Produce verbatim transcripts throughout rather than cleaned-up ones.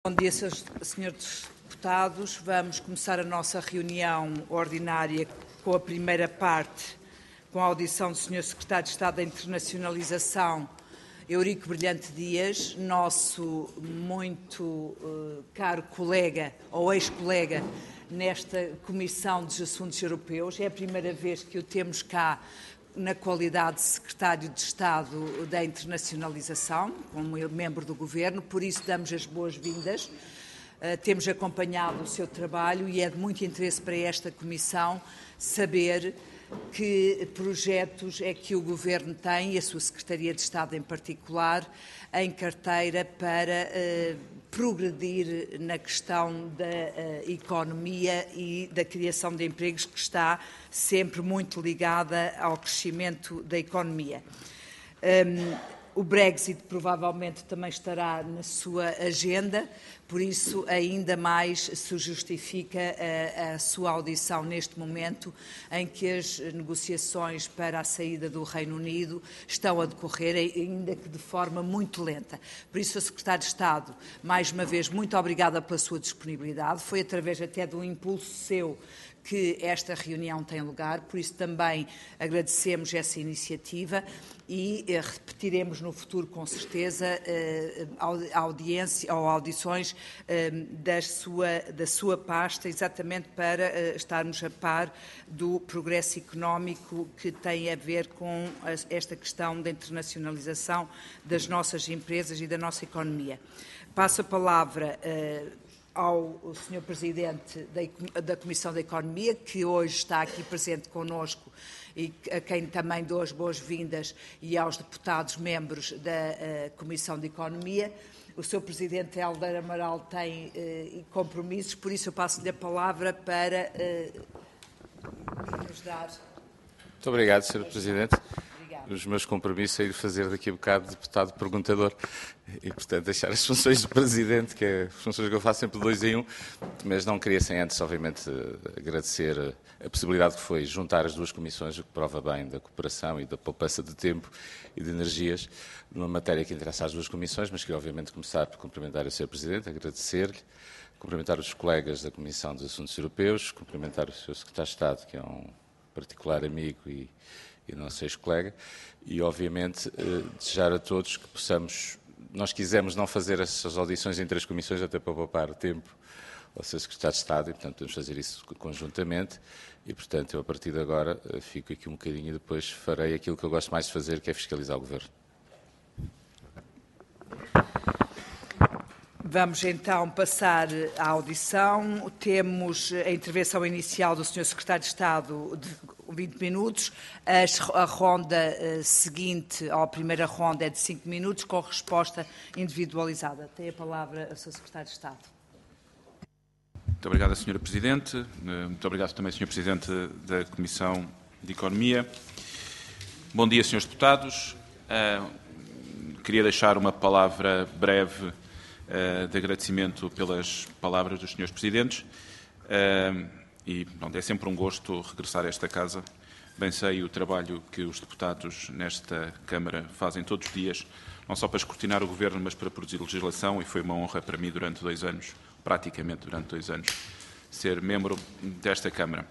Bom dia, senhores deputados. Vamos começar a nossa reunião ordinária com a primeira parte, com a audição do senhor Secretário de Estado da Internacionalização, Eurico Brilhante Dias, nosso muito uh, caro colega, ou ex-colega, nesta Comissão dos Assuntos Europeus. É a primeira vez que o temos cá na qualidade de Secretário de Estado da Internacionalização, como membro do Governo, por isso damos as boas-vindas. Uh, temos acompanhado o seu trabalho e é de muito interesse para esta Comissão saber que projetos é que o Governo tem, e a sua Secretaria de Estado em particular, em carteira para uh, progredir na questão da uh, economia e da criação de empregos, que está sempre muito ligada ao crescimento da economia. Um, o Brexit provavelmente também estará na sua agenda, por isso ainda mais se justifica a, a sua audição neste momento em que as negociações para a saída do Reino Unido estão a decorrer, ainda que de forma muito lenta. Por isso, a Secretária de Estado, mais uma vez, muito obrigada pela sua disponibilidade. Foi através até do impulso seu que esta reunião tem lugar, por isso também agradecemos essa iniciativa e eh, repetiremos no futuro, com certeza, eh, audiência, ou audições eh, da, sua, da sua pasta, exatamente para eh, estarmos a par do progresso económico que tem a ver com a, esta questão da internacionalização das nossas empresas e da nossa economia. Passo a palavra eh, ao senhor Presidente da Comissão da Economia, que hoje está aqui presente connosco e a quem também dou as boas-vindas, e aos deputados membros da uh, Comissão de Economia. O senhor Presidente Helder Amaral tem uh, compromissos, por isso eu passo-lhe a palavra para uh, nos dar... Muito obrigado, senhor Presidente. Os meus compromissos é ir fazer daqui a bocado de deputado perguntador e, portanto, deixar as funções de Presidente, que é as funções que eu faço sempre dois em um, mas não queria sem antes, obviamente, agradecer a possibilidade que foi juntar as duas comissões, o que prova bem da cooperação e da poupança de tempo e de energias numa matéria que interessa às duas comissões, mas queria, obviamente, começar por cumprimentar o senhor Presidente, agradecer-lhe, cumprimentar os colegas da Comissão dos Assuntos Europeus, cumprimentar o senhor Secretário de Estado, que é um particular amigo e e nosso ex-colega, e obviamente eh, desejar a todos que possamos, nós quisemos não fazer essas audições entre as comissões até para poupar tempo ao seu Secretário de Estado e, portanto, podemos fazer isso conjuntamente e, portanto, eu a partir de agora eh, fico aqui um bocadinho e depois farei aquilo que eu gosto mais de fazer, que é fiscalizar o Governo. Vamos então passar à audição. Temos a intervenção inicial do senhor Secretário de Estado de vinte minutos. A ronda seguinte, ou a primeira ronda, é de cinco minutos, com resposta individualizada. Tem a palavra o senhor Secretário de Estado. Muito obrigado, senhora Presidente. Muito obrigado também, senhor Presidente da Comissão de Economia. Bom dia, senhores deputados. Queria deixar uma palavra breve de agradecimento pelas palavras dos senhores Presidentes e pronto, é sempre um gosto regressar a esta casa. Bem sei o trabalho que os deputados nesta Câmara fazem todos os dias, não só para escrutinar o Governo, mas para produzir legislação, e foi uma honra para mim durante dois anos, praticamente durante dois anos, ser membro desta Câmara.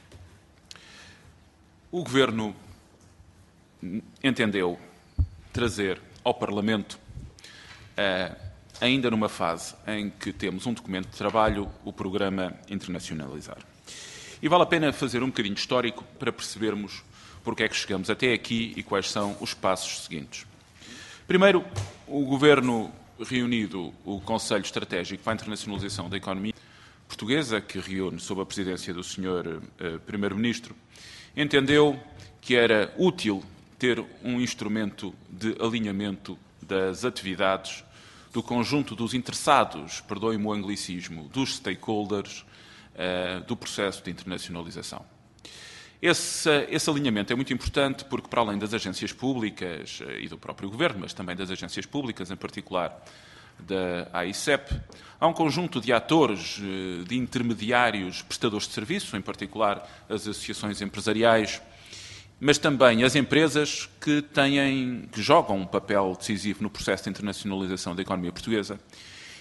O Governo entendeu trazer ao Parlamento a ainda numa fase em que temos um documento de trabalho, o Programa Internacionalizar. E vale a pena fazer um bocadinho de histórico para percebermos porque é que chegamos até aqui e quais são os passos seguintes. Primeiro, o Governo reunido o Conselho Estratégico para a Internacionalização da Economia Portuguesa, que reúne sob a presidência do senhor eh, Primeiro-Ministro, entendeu que era útil ter um instrumento de alinhamento das atividades do conjunto dos interessados, perdoem-me o anglicismo, dos stakeholders uh, do processo de internacionalização. Esse, esse alinhamento é muito importante porque, para além das agências públicas uh, e do próprio Governo, mas também das agências públicas, em particular da A I C E P, há um conjunto de atores, uh, de intermediários, prestadores de serviço, em particular as associações empresariais, mas também as empresas que, têm, que jogam um papel decisivo no processo de internacionalização da economia portuguesa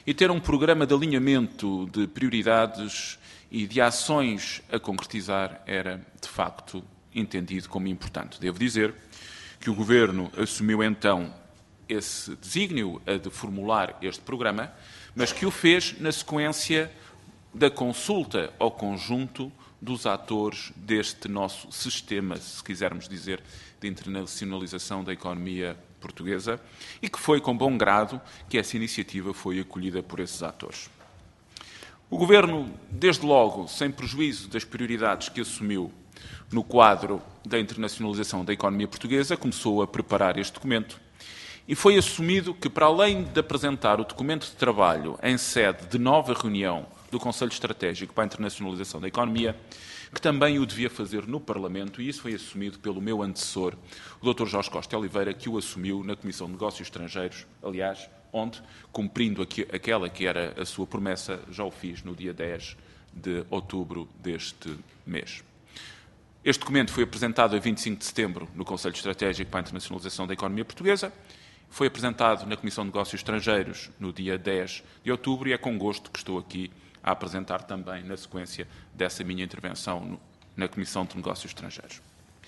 e ter um programa de alinhamento de prioridades e de ações a concretizar era, de facto, entendido como importante. Devo dizer que o Governo assumiu então esse desígnio de formular este programa, mas que o fez na sequência da consulta ao conjunto dos atores deste nosso sistema, se quisermos dizer, de internacionalização da economia portuguesa, e que foi com bom grado que essa iniciativa foi acolhida por esses atores. O Governo, desde logo, sem prejuízo das prioridades que assumiu no quadro da internacionalização da economia portuguesa, começou a preparar este documento e foi assumido que, para além de apresentar o documento de trabalho em sede de nova reunião do Conselho Estratégico para a Internacionalização da Economia, que também o devia fazer no Parlamento, e isso foi assumido pelo meu antecessor, o doutor Jorge Costa Oliveira, que o assumiu na Comissão de Negócios Estrangeiros, aliás, onde, cumprindo aqui, aquela que era a sua promessa, já o fiz no dia dez de outubro deste mês. Este documento foi apresentado a vinte e cinco de setembro no Conselho Estratégico para a Internacionalização da Economia Portuguesa, foi apresentado na Comissão de Negócios Estrangeiros no dia dez de outubro e é com gosto que estou aqui a apresentar também na sequência dessa minha intervenção na Comissão de Negócios Estrangeiros.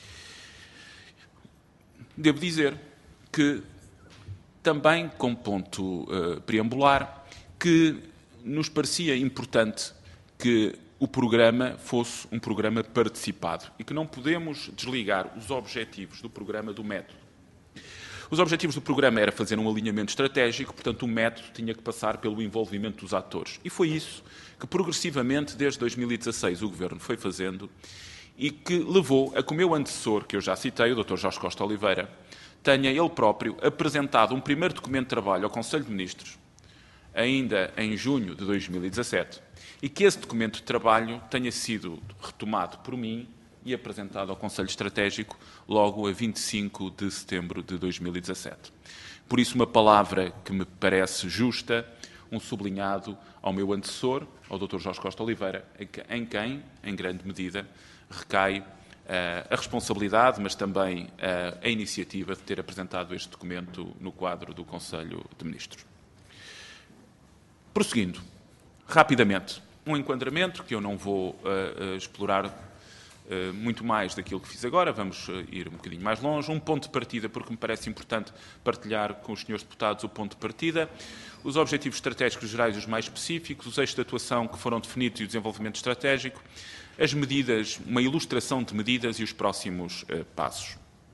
Devo dizer que, também como ponto uh, preambular, que nos parecia importante que o programa fosse um programa participado e que não podemos desligar os objetivos do programa do método. Os objetivos do programa era fazer um alinhamento estratégico, portanto o método tinha que passar pelo envolvimento dos atores. E foi isso que progressivamente, desde dois mil e dezasseis, o Governo foi fazendo e que levou a que o meu antecessor, que eu já citei, o doutor Jorge Costa Oliveira, tenha ele próprio apresentado um primeiro documento de trabalho ao Conselho de Ministros, ainda em junho de dois mil e dezassete, e que esse documento de trabalho tenha sido retomado por mim e apresentado ao Conselho Estratégico logo a vinte e cinco de setembro de dois mil e dezassete. Por isso, uma palavra que me parece justa, um sublinhado ao meu antecessor, ao doutor Jorge Costa Oliveira, em quem, em grande medida, recai uh, a responsabilidade, mas também uh, a iniciativa de ter apresentado este documento no quadro do Conselho de Ministros. Prosseguindo, rapidamente, um enquadramento que eu não vou uh, uh, explorar uh, muito mais daquilo que fiz agora, vamos uh, ir um bocadinho mais longe. Um ponto de partida, porque me parece importante partilhar com os senhores deputados o ponto de partida, os objetivos estratégicos gerais e os mais específicos, os eixos de atuação que foram definidos e o desenvolvimento estratégico, as medidas, uma ilustração de medidas e os próximos uh, passos.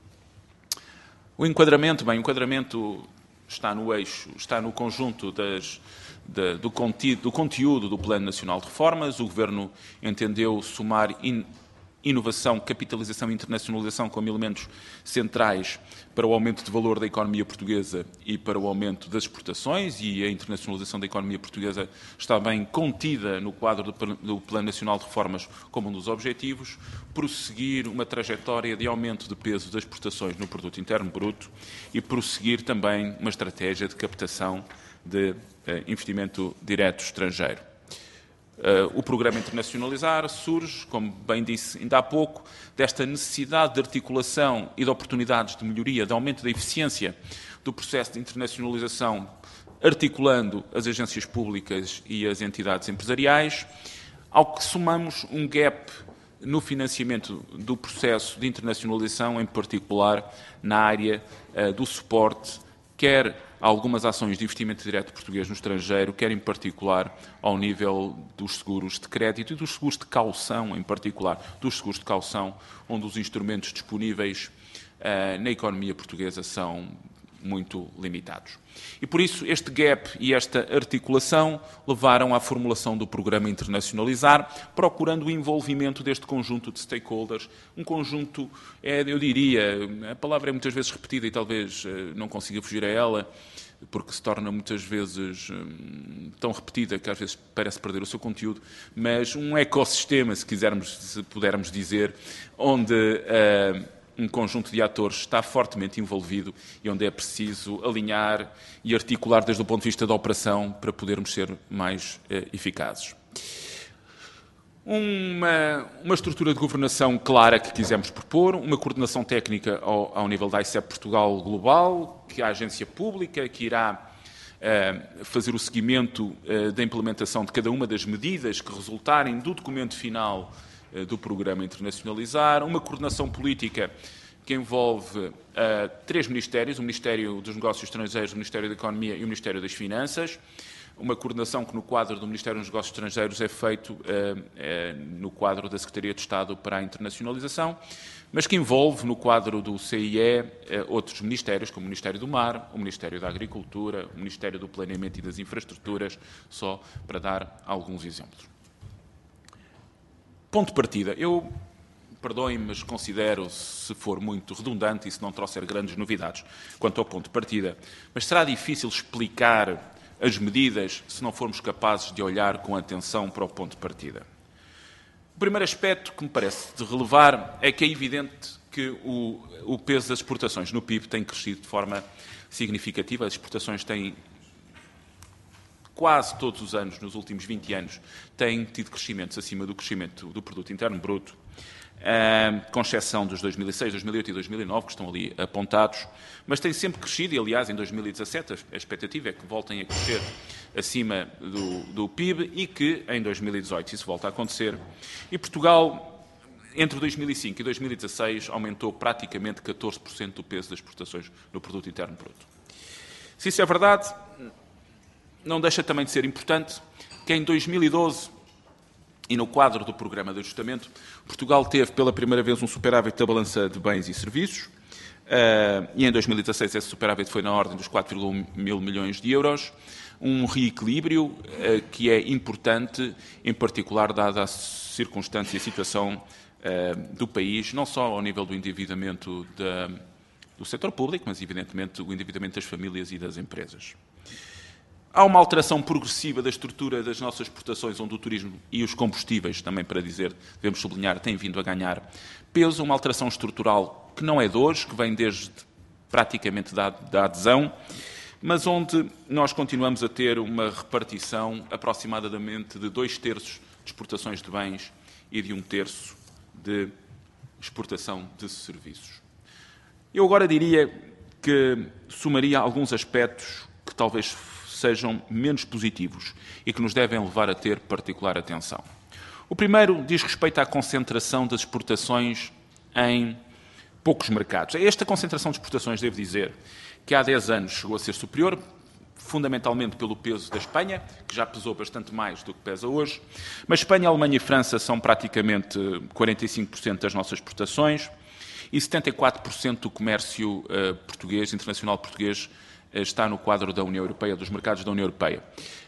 O enquadramento, bem, o enquadramento está no eixo, está no conjunto das, da, do, contido, do conteúdo do Plano Nacional de Reformas. O Governo entendeu somar in, inovação, capitalização e internacionalização como elementos centrais para o aumento de valor da economia portuguesa e para o aumento das exportações, e a internacionalização da economia portuguesa está bem contida no quadro do, do Plano Nacional de Reformas como um dos objetivos. Prosseguir uma trajetória de aumento de peso das exportações no produto interno bruto e prosseguir também uma estratégia de captação de uh, investimento direto estrangeiro. Uh, o programa Internacionalizar surge, como bem disse ainda há pouco, desta necessidade de articulação e de oportunidades de melhoria, de aumento da eficiência do processo de internacionalização, articulando as agências públicas e as entidades empresariais, ao que somamos um gap no financiamento do processo de internacionalização, em particular na área uh, do suporte, quer algumas ações de investimento direto português no estrangeiro, quer em particular ao nível dos seguros de crédito e dos seguros de caução, em particular dos seguros de caução, onde os instrumentos disponíveis uh, na economia portuguesa são muito limitados. E por isso este gap e esta articulação levaram à formulação do programa Internacionalizar, procurando o envolvimento deste conjunto de stakeholders, um conjunto, é, eu diria, a palavra é muitas vezes repetida e talvez não consiga fugir a ela, porque se torna muitas vezes hum, tão repetida que às vezes parece perder o seu conteúdo, mas um ecossistema, se quisermos, se pudermos dizer, onde uh, um conjunto de atores está fortemente envolvido e onde é preciso alinhar e articular desde o ponto de vista da operação para podermos ser mais uh, eficazes. Uma, uma estrutura de governação clara que quisemos propor, uma coordenação técnica ao, ao nível da I C E P Portugal Global, que é a agência pública que irá fazer o seguimento da implementação de cada uma das medidas que resultarem do documento final do programa Internacionalizar, uma coordenação política que envolve uh, três ministérios, o Ministério dos Negócios Estrangeiros, o Ministério da Economia e o Ministério das Finanças, uma coordenação que no quadro do Ministério dos Negócios Estrangeiros é feito uh, uh, no quadro da Secretaria de Estado para a Internacionalização, mas que envolve no quadro do C I E uh, outros ministérios, como o Ministério do Mar, o Ministério da Agricultura, o Ministério do Planeamento e das Infraestruturas, só para dar alguns exemplos. Ponto de partida. Eu, perdoem-me, mas considero, se for muito redundante e se não trouxer grandes novidades quanto ao ponto de partida, mas será difícil explicar as medidas se não formos capazes de olhar com atenção para o ponto de partida. O primeiro aspecto que me parece de relevar é que é evidente que o, o peso das exportações no P I B tem crescido de forma significativa. As exportações têm, quase todos os anos, nos últimos vinte anos, têm tido crescimentos acima do crescimento do produto interno bruto, uh, com exceção dos dois mil e seis, dois mil e oito e dois mil e nove, que estão ali apontados, mas têm sempre crescido, e aliás, em dois mil e dezassete a expectativa é que voltem a crescer acima do, do P I B e que em dois mil e dezoito isso volta a acontecer. E Portugal, entre dois mil e cinco e dois mil e dezasseis, aumentou praticamente catorze por cento do peso das exportações no produto interno bruto. Se isso é verdade, não deixa também de ser importante que em dois mil e doze, e no quadro do programa de ajustamento, Portugal teve pela primeira vez um superávit da balança de bens e serviços, uh, e em dois mil e dezasseis esse superávit foi na ordem dos quatro vírgula um mil milhões de euros, um reequilíbrio uh, que é importante, em particular dada a circunstância e a situação uh, do país, não só ao nível do endividamento da, do setor público, mas evidentemente o endividamento das famílias e das empresas. Há uma alteração progressiva da estrutura das nossas exportações, onde o turismo e os combustíveis, também para dizer, devemos sublinhar, têm vindo a ganhar peso, uma alteração estrutural que não é de hoje, que vem desde praticamente da, da adesão, mas onde nós continuamos a ter uma repartição aproximadamente de dois terços de exportações de bens e de um terço de exportação de serviços. Eu agora diria que somaria alguns aspectos que talvez sejam menos positivos e que nos devem levar a ter particular atenção. O primeiro diz respeito à concentração das exportações em poucos mercados. Esta concentração de exportações, devo dizer, que há dez anos chegou a ser superior, fundamentalmente pelo peso da Espanha, que já pesou bastante mais do que pesa hoje, mas Espanha, Alemanha e França são praticamente quarenta e cinco por cento das nossas exportações e setenta e quatro por cento do comércio uh, português, internacional português, está no quadro da União Europeia, dos mercados da União Europeia.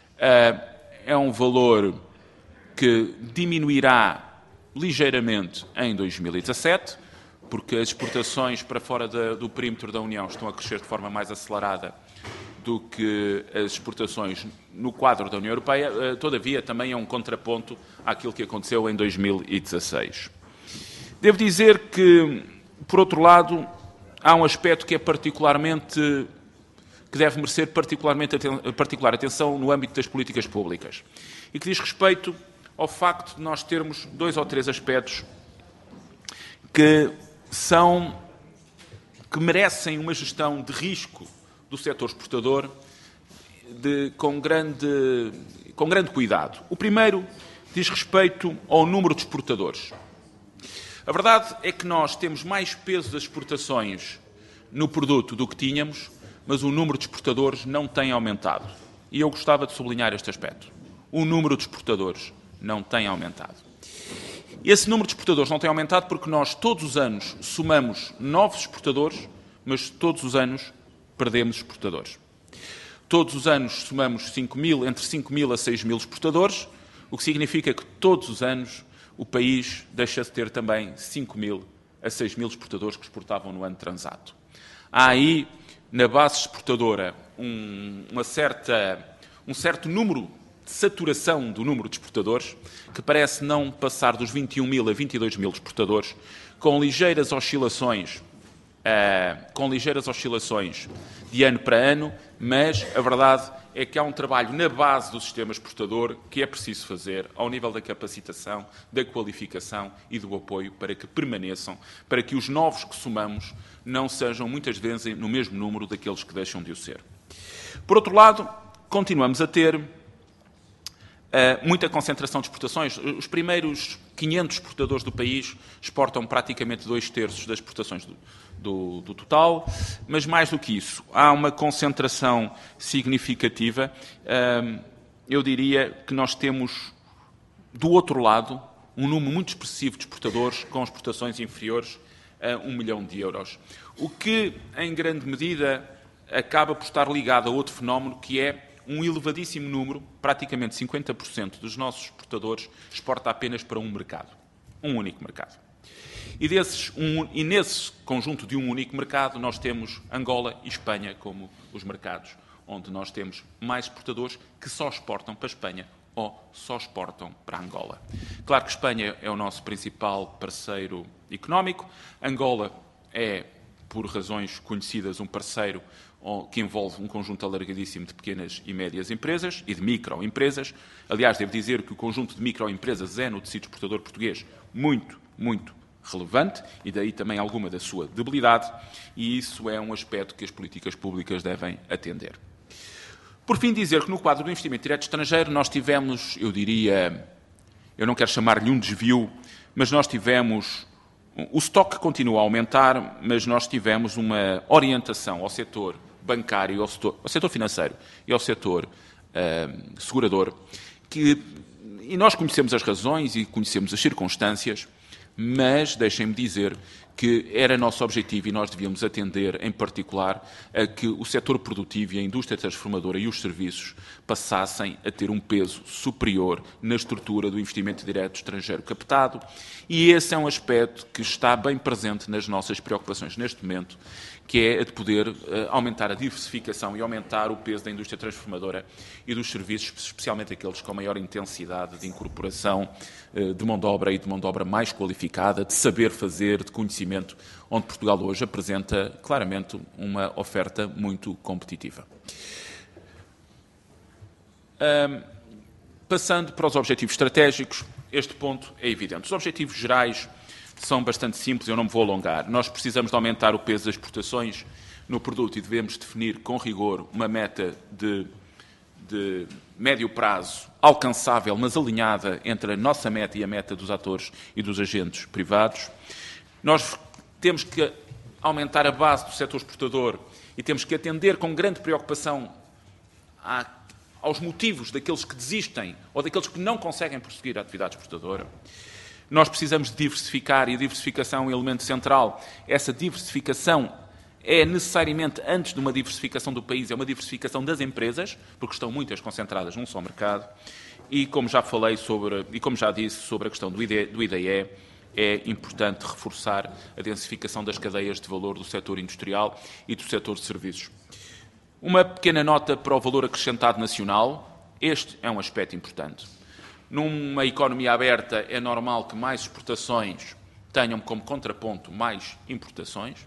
É um valor que diminuirá ligeiramente em dois mil e dezassete, porque as exportações para fora da, do perímetro da União estão a crescer de forma mais acelerada do que as exportações no quadro da União Europeia. Todavia, também é um contraponto àquilo que aconteceu em dois mil e dezasseis. Devo dizer que, por outro lado, há um aspecto que é particularmente que deve merecer particularmente particular atenção no âmbito das políticas públicas e que diz respeito ao facto de nós termos dois ou três aspectos que são que merecem uma gestão de risco do setor exportador de, com, grande, com grande cuidado. O primeiro diz respeito ao número de exportadores. A verdade é que nós temos mais peso das exportações no produto do que tínhamos, mas o número de exportadores não tem aumentado. E eu gostava de sublinhar este aspecto. O número de exportadores não tem aumentado. Esse número de exportadores não tem aumentado porque nós todos os anos somamos novos exportadores, mas todos os anos perdemos exportadores. Todos os anos somamos cinco mil, entre cinco mil a seis mil exportadores, o que significa que todos os anos o país deixa de ter também cinco mil a seis mil exportadores que exportavam no ano transato. Há aí, na base exportadora, um, uma certa, um certo número de saturação do número de exportadores, que parece não passar dos vinte e um mil a vinte e dois mil exportadores, com ligeiras oscilações, uh, com ligeiras oscilações de ano para ano, mas a verdade é que há um trabalho na base do sistema exportador que é preciso fazer ao nível da capacitação, da qualificação e do apoio para que permaneçam, para que os novos que somamos não sejam muitas vezes no mesmo número daqueles que deixam de o ser. Por outro lado, continuamos a ter uh, muita concentração de exportações. Os primeiros quinhentos exportadores do país exportam praticamente dois terços das exportações do, do, do total, mas mais do que isso, há uma concentração significativa. Uh, eu diria que nós temos, do outro lado, um número muito expressivo de exportadores com exportações inferiores a um milhão de euros. O que, em grande medida, acaba por estar ligado a outro fenómeno, que é um elevadíssimo número, praticamente cinquenta por cento dos nossos exportadores exporta apenas para um mercado, um único mercado. E, desses, um, e nesse conjunto de um único mercado nós temos Angola e Espanha como os mercados onde nós temos mais exportadores que só exportam para a Espanha ou só exportam para Angola. Claro que Espanha é o nosso principal parceiro económico. Angola é, por razões conhecidas, um parceiro que envolve um conjunto alargadíssimo de pequenas e médias empresas e de microempresas. Aliás, devo dizer que o conjunto de microempresas é, no tecido exportador português, muito, muito relevante, e daí também alguma da sua debilidade, e isso é um aspecto que as políticas públicas devem atender. Por fim, dizer que no quadro do investimento direto estrangeiro nós tivemos, eu diria, eu não quero chamar-lhe um desvio, mas nós tivemos, o estoque continua a aumentar, mas nós tivemos uma orientação ao setor bancário, ao setor, ao setor financeiro e ao setor uh, segurador, que, e nós conhecemos as razões e conhecemos as circunstâncias, mas deixem-me dizer que era nosso objetivo e nós devíamos atender, em particular, a que o setor produtivo e a indústria transformadora e os serviços passassem a ter um peso superior na estrutura do investimento direto estrangeiro captado, e esse é um aspecto que está bem presente nas nossas preocupações neste momento, que é a de poder uh, aumentar a diversificação e aumentar o peso da indústria transformadora e dos serviços, especialmente aqueles com maior intensidade de incorporação uh, de mão de obra e de mão de obra mais qualificada, de saber fazer, de conhecimento, onde Portugal hoje apresenta claramente uma oferta muito competitiva. Um, passando para os objetivos estratégicos, este ponto é evidente. Os objetivos gerais são bastante simples, eu não me vou alongar. Nós precisamos de aumentar o peso das exportações no produto e devemos definir com rigor uma meta de, de médio prazo alcançável, mas alinhada entre a nossa meta e a meta dos atores e dos agentes privados. Nós temos que aumentar a base do setor exportador e temos que atender com grande preocupação à, aos motivos daqueles que desistem ou daqueles que não conseguem prosseguir a atividade exportadora. Nós precisamos de diversificar, e a diversificação é um elemento central. Essa diversificação é necessariamente, antes de uma diversificação do país, é uma diversificação das empresas, porque estão muitas concentradas num só mercado, e como já falei sobre, e como já disse sobre a questão do I D E, é importante reforçar a densificação das cadeias de valor do setor industrial e do setor de serviços. Uma pequena nota para o valor acrescentado nacional. Este é um aspecto importante. Numa economia aberta é normal que mais exportações tenham como contraponto mais importações.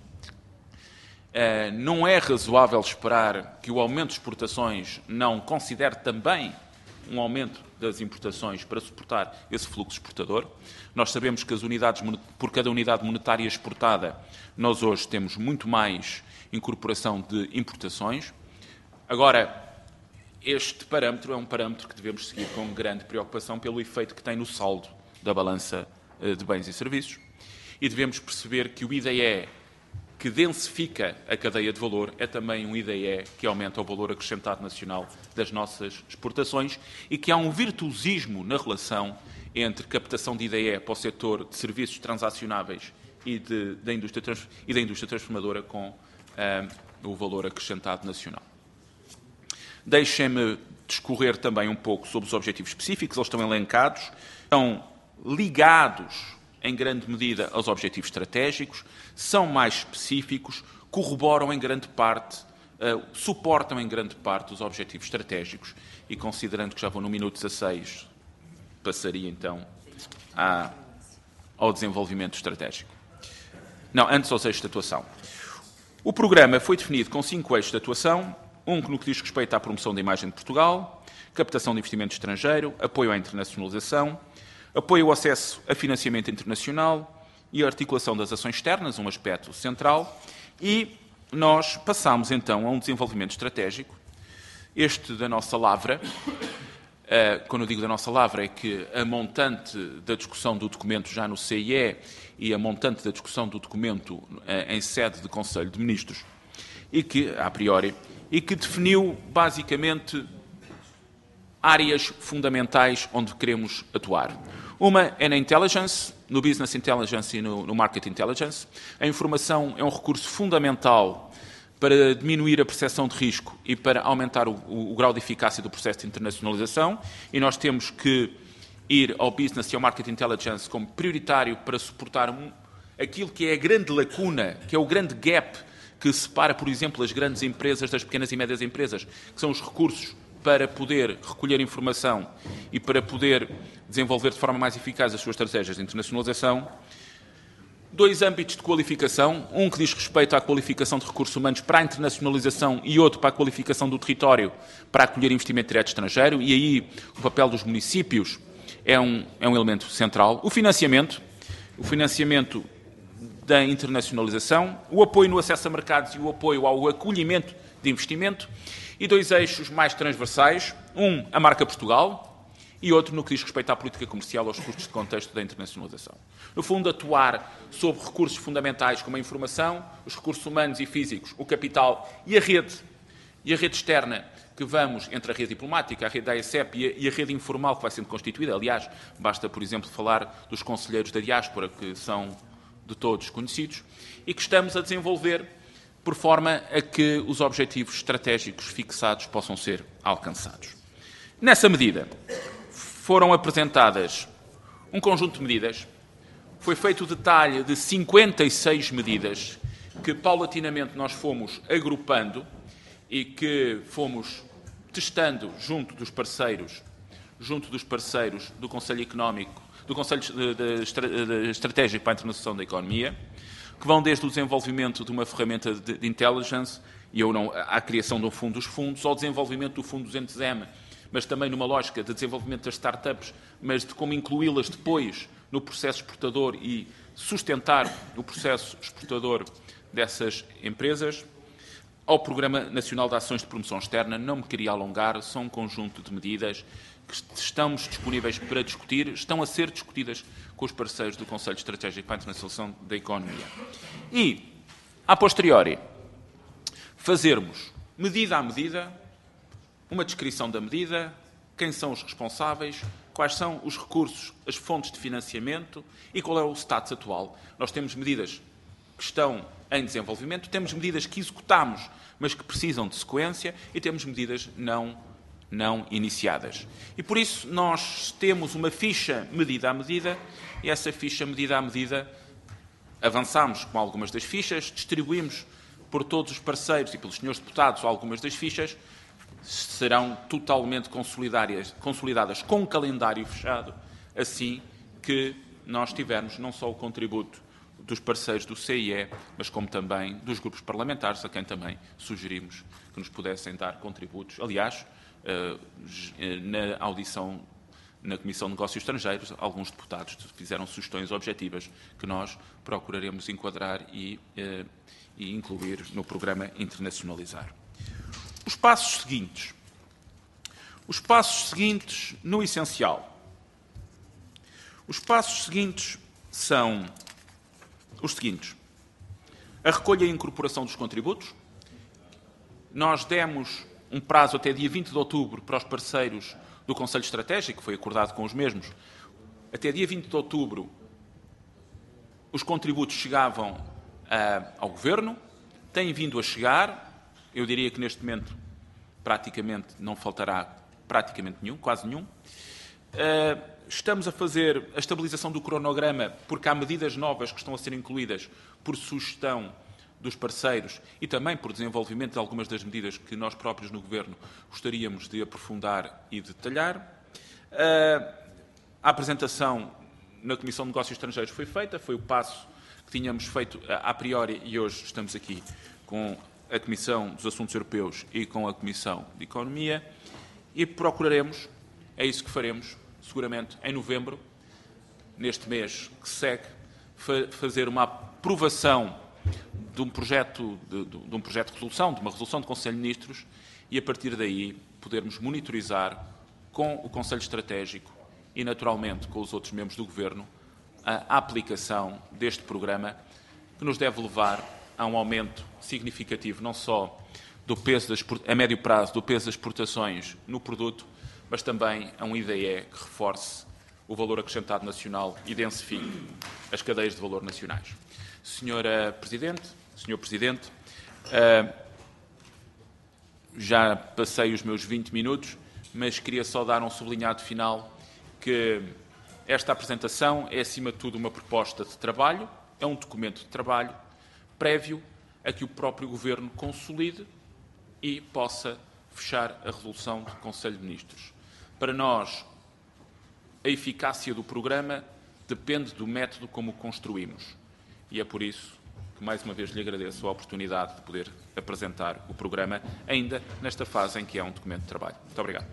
Não é razoável esperar que o aumento de exportações não considere também um aumento das importações para suportar esse fluxo exportador. Nós sabemos que as unidades, por cada unidade monetária exportada, nós hoje temos muito mais incorporação de importações. Agora, este parâmetro é um parâmetro que devemos seguir com grande preocupação pelo efeito que tem no saldo da balança de bens e serviços, e devemos perceber que o I D E que densifica a cadeia de valor é também um I D E que aumenta o valor acrescentado nacional das nossas exportações e que há um virtuosismo na relação entre captação de I D E para o setor de serviços transacionáveis e, de, da, indústria trans, e da indústria transformadora com uh, o valor acrescentado nacional. Deixem-me discorrer também um pouco sobre os objetivos específicos. Eles estão elencados, estão ligados em grande medida aos objetivos estratégicos, são mais específicos, corroboram em grande parte, uh, suportam em grande parte os objetivos estratégicos e, considerando que já vou no minuto dezasseis, passaria então à, ao desenvolvimento estratégico. Não, antes aos eixos de atuação. O programa foi definido com cinco eixos de atuação, um que no que diz respeito à promoção da imagem de Portugal, captação de investimento estrangeiro, apoio à internacionalização, apoio ao acesso a financiamento internacional e a articulação das ações externas, um aspecto central, e nós passámos então a um desenvolvimento estratégico Este da nossa lavra, uh, quando eu digo da nossa lavra, é que a montante da discussão do documento já no C I E e a montante da discussão do documento uh, em sede de Conselho de Ministros, e que, a priori, e que definiu basicamente áreas fundamentais onde queremos atuar. Uma é na intelligence, no business intelligence e no, no market intelligence. A informação é um recurso fundamental para diminuir a percepção de risco e para aumentar o, o, o grau de eficácia do processo de internacionalização, e nós temos que ir ao business e ao market intelligence como prioritário para suportar um, aquilo que é a grande lacuna, que é o grande gap que separa, por exemplo, as grandes empresas das pequenas e médias empresas, que são os recursos para poder recolher informação e para poder desenvolver de forma mais eficaz as suas estratégias de internacionalização. Dois âmbitos de qualificação, um que diz respeito à qualificação de recursos humanos para a internacionalização e outro para a qualificação do território para acolher investimento direto estrangeiro, e aí o papel dos municípios é um, é um elemento central. O financiamento, o financiamento da internacionalização, o apoio no acesso a mercados e o apoio ao acolhimento de investimento, e dois eixos mais transversais, um, a marca Portugal, e outro no que diz respeito à política comercial aos custos de contexto da internacionalização. No fundo, atuar sobre recursos fundamentais como a informação, os recursos humanos e físicos, o capital e a rede, e a rede externa que vamos, entre a rede diplomática, a rede da A E C E P e a, e a rede informal que vai sendo constituída. Aliás, basta, por exemplo, falar dos conselheiros da diáspora, que são de todos conhecidos, e que estamos a desenvolver por forma a que os objetivos estratégicos fixados possam ser alcançados. Nessa medida, foram apresentadas um conjunto de medidas, foi feito o detalhe de cinquenta e seis medidas que, paulatinamente, nós fomos agrupando e que fomos testando junto dos parceiros, junto dos parceiros do Conselho Económico, do Conselho de, de, de Estratégico para a Internacionalização da Economia, que vão desde o desenvolvimento de uma ferramenta de, de intelligence e eu não, à criação de um fundo dos fundos, ao desenvolvimento do fundo duzentos M, mas também numa lógica de desenvolvimento das startups, mas de como incluí-las depois no processo exportador e sustentar o processo exportador dessas empresas, ao Programa Nacional de Ações de Promoção Externa. Não me queria alongar, são um conjunto de medidas que estamos disponíveis para discutir, estão a ser discutidas com os parceiros do Conselho Estratégico para a Internacionalização da Economia. E, a posteriori, fazermos, medida a medida, uma descrição da medida, quem são os responsáveis, quais são os recursos, as fontes de financiamento e qual é o status atual. Nós temos medidas que estão em desenvolvimento, temos medidas que executamos, mas que precisam de sequência, e temos medidas não, não iniciadas. E por isso nós temos uma ficha medida a medida, e essa ficha medida a medida avançamos com algumas das fichas, distribuímos por todos os parceiros e pelos senhores deputados algumas das fichas, serão totalmente consolidadas, consolidadas com um calendário fechado, assim que nós tivermos não só o contributo dos parceiros do C I E, mas como também dos grupos parlamentares, a quem também sugerimos que nos pudessem dar contributos. Aliás, na audição na Comissão de Negócios Estrangeiros, alguns deputados fizeram sugestões objetivas que nós procuraremos enquadrar e, e incluir no programa Internacionalizar. Os passos seguintes. Os passos seguintes no essencial. Os passos seguintes são os seguintes. A recolha e incorporação dos contributos. Nós demos um prazo até dia vinte de outubro para os parceiros do Conselho Estratégico, que foi acordado com os mesmos. Até dia vinte de outubro, os contributos chegavam uh, ao Governo, têm vindo a chegar. Eu diria que neste momento praticamente não faltará praticamente nenhum, quase nenhum. Uh, estamos a fazer a estabilização do cronograma, porque há medidas novas que estão a ser incluídas por sugestão dos parceiros e também por desenvolvimento de algumas das medidas que nós próprios no Governo gostaríamos de aprofundar e detalhar. Uh, a apresentação na Comissão de Negócios Estrangeiros foi feita, foi o passo que tínhamos feito a priori e hoje estamos aqui com a Comissão dos Assuntos Europeus e com a Comissão de Economia e procuraremos, é isso que faremos, seguramente em novembro, neste mês que segue, fa fazer uma aprovação de um projeto de, de, de um projeto de resolução, de uma resolução do Conselho de Ministros e, a partir daí, podermos monitorizar com o Conselho Estratégico e, naturalmente, com os outros membros do Governo, a aplicação deste programa, que nos deve levar a um aumento significativo, não só do peso das, a médio prazo, do peso das exportações no produto, mas também a um I D E que reforce o valor acrescentado nacional e densifique as cadeias de valor nacionais. Senhora Presidente, Senhor Presidente, já passei os meus vinte minutos, mas queria só dar um sublinhado final que esta apresentação é, acima de tudo, uma proposta de trabalho, é um documento de trabalho prévio a que o próprio Governo consolide e possa fechar a resolução do Conselho de Ministros. Para nós, a eficácia do programa depende do método como o construímos. E é por isso que, mais uma vez, lhe agradeço a oportunidade de poder apresentar o programa, ainda nesta fase em que é um documento de trabalho. Muito obrigado.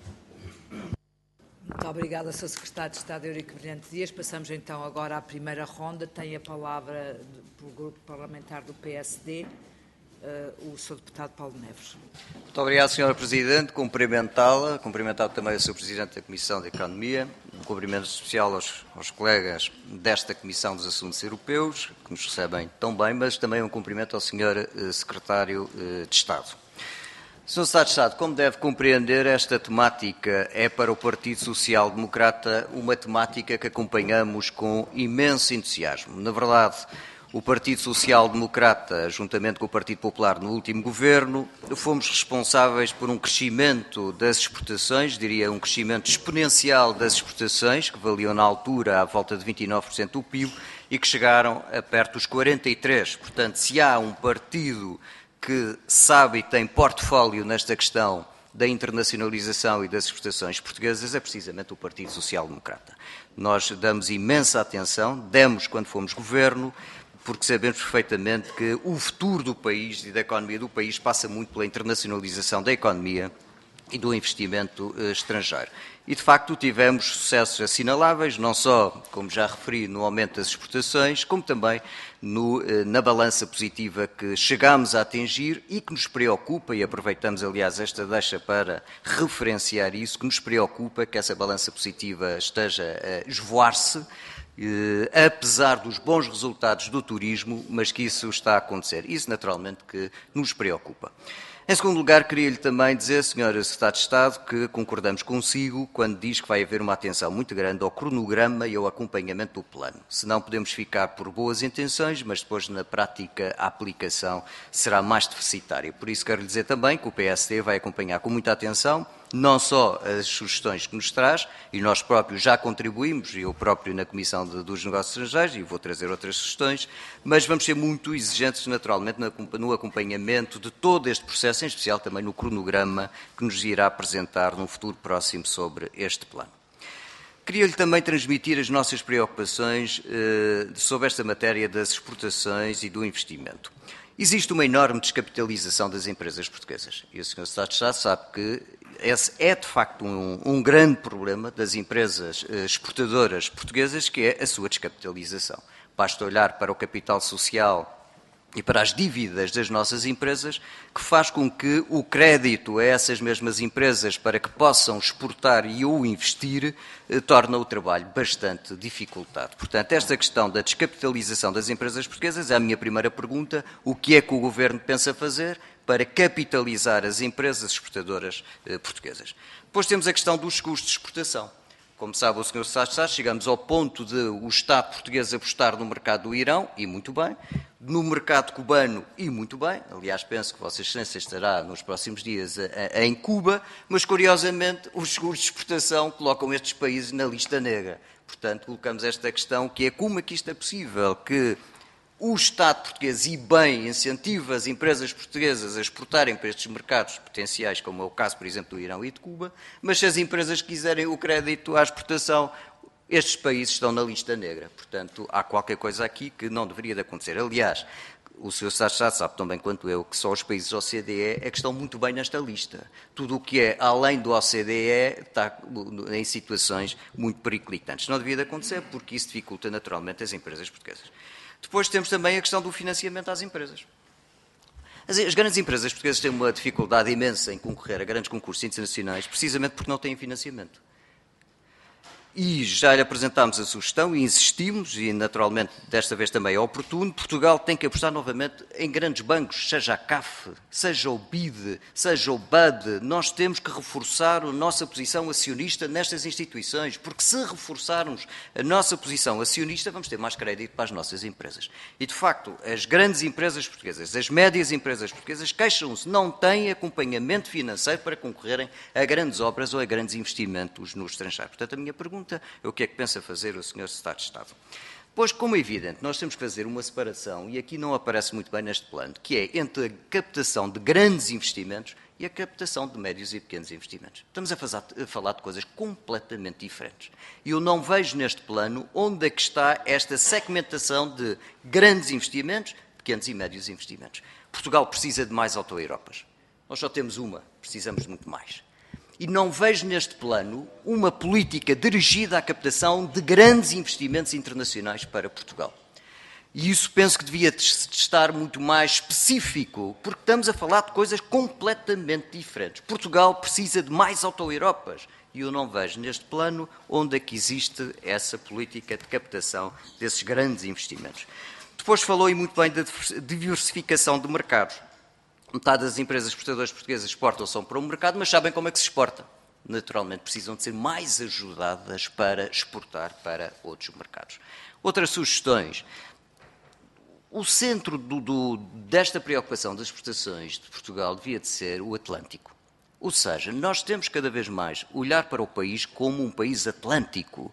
Muito obrigada, senhor Secretário de Estado Eurico Brilhante Dias. Passamos então agora à primeira ronda. Tem a palavra pelo Grupo Parlamentar do P S D, uh, o senhor Deputado Paulo Neves. Muito obrigado, senhora Presidente. Cumprimentá-la, cumprimentado também o senhor Presidente da Comissão de Economia, um cumprimento especial aos, aos colegas desta Comissão dos Assuntos Europeus, que nos recebem tão bem, mas também um cumprimento ao senhor uh, Secretário uh, de Estado. senhor Secretário de Estado, como deve compreender, esta temática é para o Partido Social Democrata uma temática que acompanhamos com imenso entusiasmo. Na verdade, o Partido Social Democrata, juntamente com o Partido Popular no último governo, fomos responsáveis por um crescimento das exportações, diria um crescimento exponencial das exportações, que valiam na altura à volta de vinte e nove por cento do P I B e que chegaram a perto dos quarenta e três por cento. Portanto, se há um partido que sabe e tem portfólio nesta questão da internacionalização e das exportações portuguesas, é precisamente o Partido Social Democrata. Nós damos imensa atenção, demos quando fomos governo, porque sabemos perfeitamente que o futuro do país e da economia do país passa muito pela internacionalização da economia e do investimento eh, estrangeiro. E, de facto, tivemos sucessos assinaláveis, não só, como já referi, no aumento das exportações, como também no, eh, na balança positiva que chegámos a atingir e que nos preocupa, e aproveitamos, aliás, esta deixa para referenciar isso, que nos preocupa que essa balança positiva esteja a esvoar-se, eh, apesar dos bons resultados do turismo, mas que isso está a acontecer. Isso, naturalmente, que nos preocupa. Em segundo lugar, queria-lhe também dizer, senhor Secretário de Estado, que concordamos consigo quando diz que vai haver uma atenção muito grande ao cronograma e ao acompanhamento do plano. Senão podemos ficar por boas intenções, mas depois na prática a aplicação será mais deficitária. Por isso quero lhe dizer também que o P S D vai acompanhar com muita atenção não só as sugestões que nos traz, e nós próprios já contribuímos, eu próprio na Comissão de, dos Negócios Estrangeiros, e vou trazer outras sugestões, mas vamos ser muito exigentes, naturalmente, no acompanhamento de todo este processo, em especial também no cronograma que nos irá apresentar num futuro próximo sobre este plano. Queria-lhe também transmitir as nossas preocupações eh, sobre esta matéria das exportações e do investimento. Existe uma enorme descapitalização das empresas portuguesas, e o senhor Secretário de Estado sabe que esse é, de facto, um, um grande problema das empresas eh, exportadoras portuguesas, que é a sua descapitalização. Basta olhar para o capital social e para as dívidas das nossas empresas, que faz com que o crédito a essas mesmas empresas para que possam exportar e ou investir eh, torna o trabalho bastante dificultado. Portanto, esta questão da descapitalização das empresas portuguesas é a minha primeira pergunta. O que é que o Governo pensa fazer para capitalizar as empresas exportadoras eh, portuguesas? Depois temos a questão dos custos de exportação. Como sabe o senhor Secretário de Estado, chegamos ao ponto de o Estado português apostar no mercado do Irão, e muito bem, no mercado cubano, e muito bem, aliás, penso que Vossa Excelência estará nos próximos dias a, a, em Cuba, mas, curiosamente, os seguros de exportação colocam estes países na lista negra. Portanto, colocamos esta questão, que é como é que isto é possível, que o Estado português, e bem, incentiva as empresas portuguesas a exportarem para estes mercados potenciais, como é o caso, por exemplo, do Irão e de Cuba, mas se as empresas quiserem o crédito à exportação, estes países estão na lista negra. Portanto, há qualquer coisa aqui que não deveria de acontecer. Aliás, o senhor Secretário de Estado sabe tão bem quanto eu que só os países da O C D E é que estão muito bem nesta lista. Tudo o que é além do O C D E está em situações muito periclitantes. Não devia de acontecer, porque isso dificulta naturalmente as empresas portuguesas. Depois temos também a questão do financiamento às empresas. As, as grandes empresas portuguesas têm uma dificuldade imensa em concorrer a grandes concursos internacionais, precisamente porque não têm financiamento. E já lhe apresentámos a sugestão e insistimos, e naturalmente desta vez também é oportuno, Portugal tem que apostar novamente em grandes bancos, seja a C A F, seja o B I D, seja o B A D. Nós temos que reforçar a nossa posição acionista nestas instituições, porque se reforçarmos a nossa posição acionista, vamos ter mais crédito para as nossas empresas. E, de facto, as grandes empresas portuguesas, as médias empresas portuguesas, queixam-se, não têm acompanhamento financeiro para concorrerem a grandes obras ou a grandes investimentos no estrangeiro. Portanto, a minha pergunta é o que é que pensa fazer o senhor Secretário de Estado. Pois, como é evidente, nós temos que fazer uma separação, e aqui não aparece muito bem neste plano, que é entre a captação de grandes investimentos e a captação de médios e pequenos investimentos. Estamos a, fazer, a falar de coisas completamente diferentes. E eu não vejo neste plano onde é que está esta segmentação de grandes investimentos, pequenos e médios investimentos. Portugal precisa de mais auto-Europas. Nós só temos uma, precisamos de muito mais. E não vejo neste plano uma política dirigida à captação de grandes investimentos internacionais para Portugal. E isso penso que devia estar muito mais específico, porque estamos a falar de coisas completamente diferentes. Portugal precisa de mais auto-Europas e eu não vejo neste plano onde é que existe essa política de captação desses grandes investimentos. Depois falou e muito bem da diversificação de mercados. Metade das empresas exportadoras portuguesas exportam só para um mercado, mas sabem como é que se exporta. Naturalmente, precisam de ser mais ajudadas para exportar para outros mercados. Outras sugestões. O centro do, do, desta preocupação das exportações de Portugal devia de ser o Atlântico. Ou seja, nós temos cada vez mais olhar para o país como um país atlântico.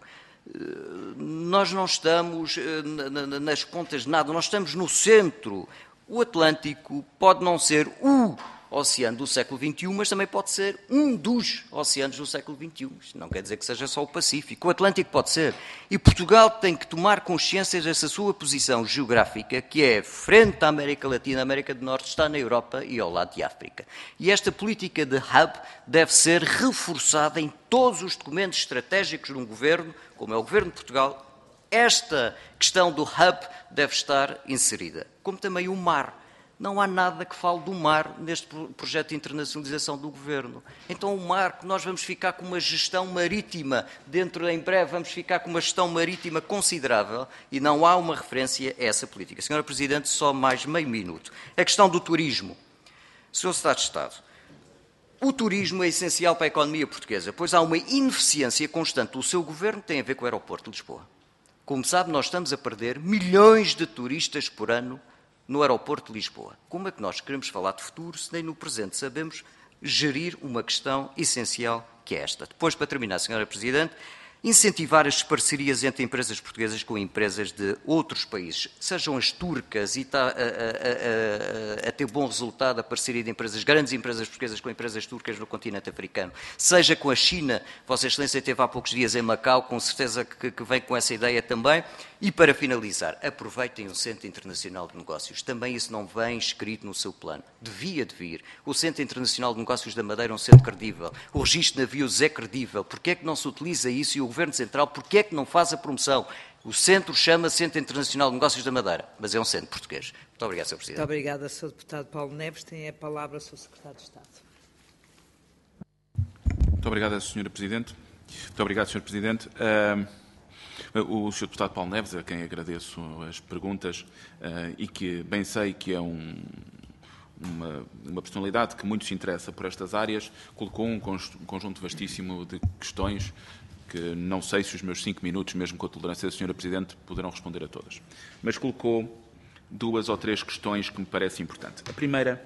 Nós não estamos nas pontas de nada, nós estamos no centro. O Atlântico pode não ser o oceano do século vinte e um, mas também pode ser um dos oceanos do século vinte e um. Isto não quer dizer que seja só o Pacífico. O Atlântico pode ser. E Portugal tem que tomar consciência dessa sua posição geográfica, que é frente à América Latina, a América do Norte, está na Europa e ao lado de África. E esta política de hub deve ser reforçada em todos os documentos estratégicos de um governo, como é o Governo de Portugal. Esta questão do hub deve estar inserida, como também o mar. Não há nada que fale do mar neste projeto de internacionalização do Governo. então o mar, nós vamos ficar com uma gestão marítima, dentro em breve vamos ficar com uma gestão marítima considerável e não há uma referência a essa política. senhora Presidente, só mais meio minuto. A questão do turismo. senhor Secretário de Estado, o turismo é essencial para a economia portuguesa, pois há uma ineficiência constante do seu Governo que tem a ver com o aeroporto de Lisboa. Como sabe, nós estamos a perder milhões de turistas por ano no aeroporto de Lisboa. Como é que nós queremos falar de futuro se nem no presente sabemos gerir uma questão essencial que é esta? Depois, para terminar, senhora Presidente, incentivar as parcerias entre empresas portuguesas com empresas de outros países, sejam as turcas, e está a, a, a, a ter bom resultado a parceria de empresas, grandes empresas portuguesas com empresas turcas no continente africano, seja com a China, Vossa Excelência esteve há poucos dias em Macau, com certeza que, que vem com essa ideia também. E para finalizar, aproveitem o Centro Internacional de Negócios, também isso não vem escrito no seu plano, devia de vir. O Centro Internacional de Negócios da Madeira é um centro credível, o registro de navios é credível, porquê é que não se utiliza isso e o Governo Central, porquê é que não faz a promoção? O centro chama-se Centro Internacional de Negócios da Madeira, mas é um centro português. Muito obrigado, senhor Presidente. Muito obrigada, senhor Deputado Paulo Neves. Tem a palavra o senhor Secretário de Estado. Muito obrigado, senhora Presidente. Muito obrigado, senhor Presidente. Uh, o senhor Deputado Paulo Neves, a quem agradeço as perguntas uh, e que bem sei que é um, uma, uma personalidade que muito se interessa por estas áreas, colocou um conjunto vastíssimo de questões que não sei se os meus cinco minutos, mesmo com a tolerância da senhora Presidente, poderão responder a todas. Mas colocou duas ou três questões que me parecem importantes. A primeira,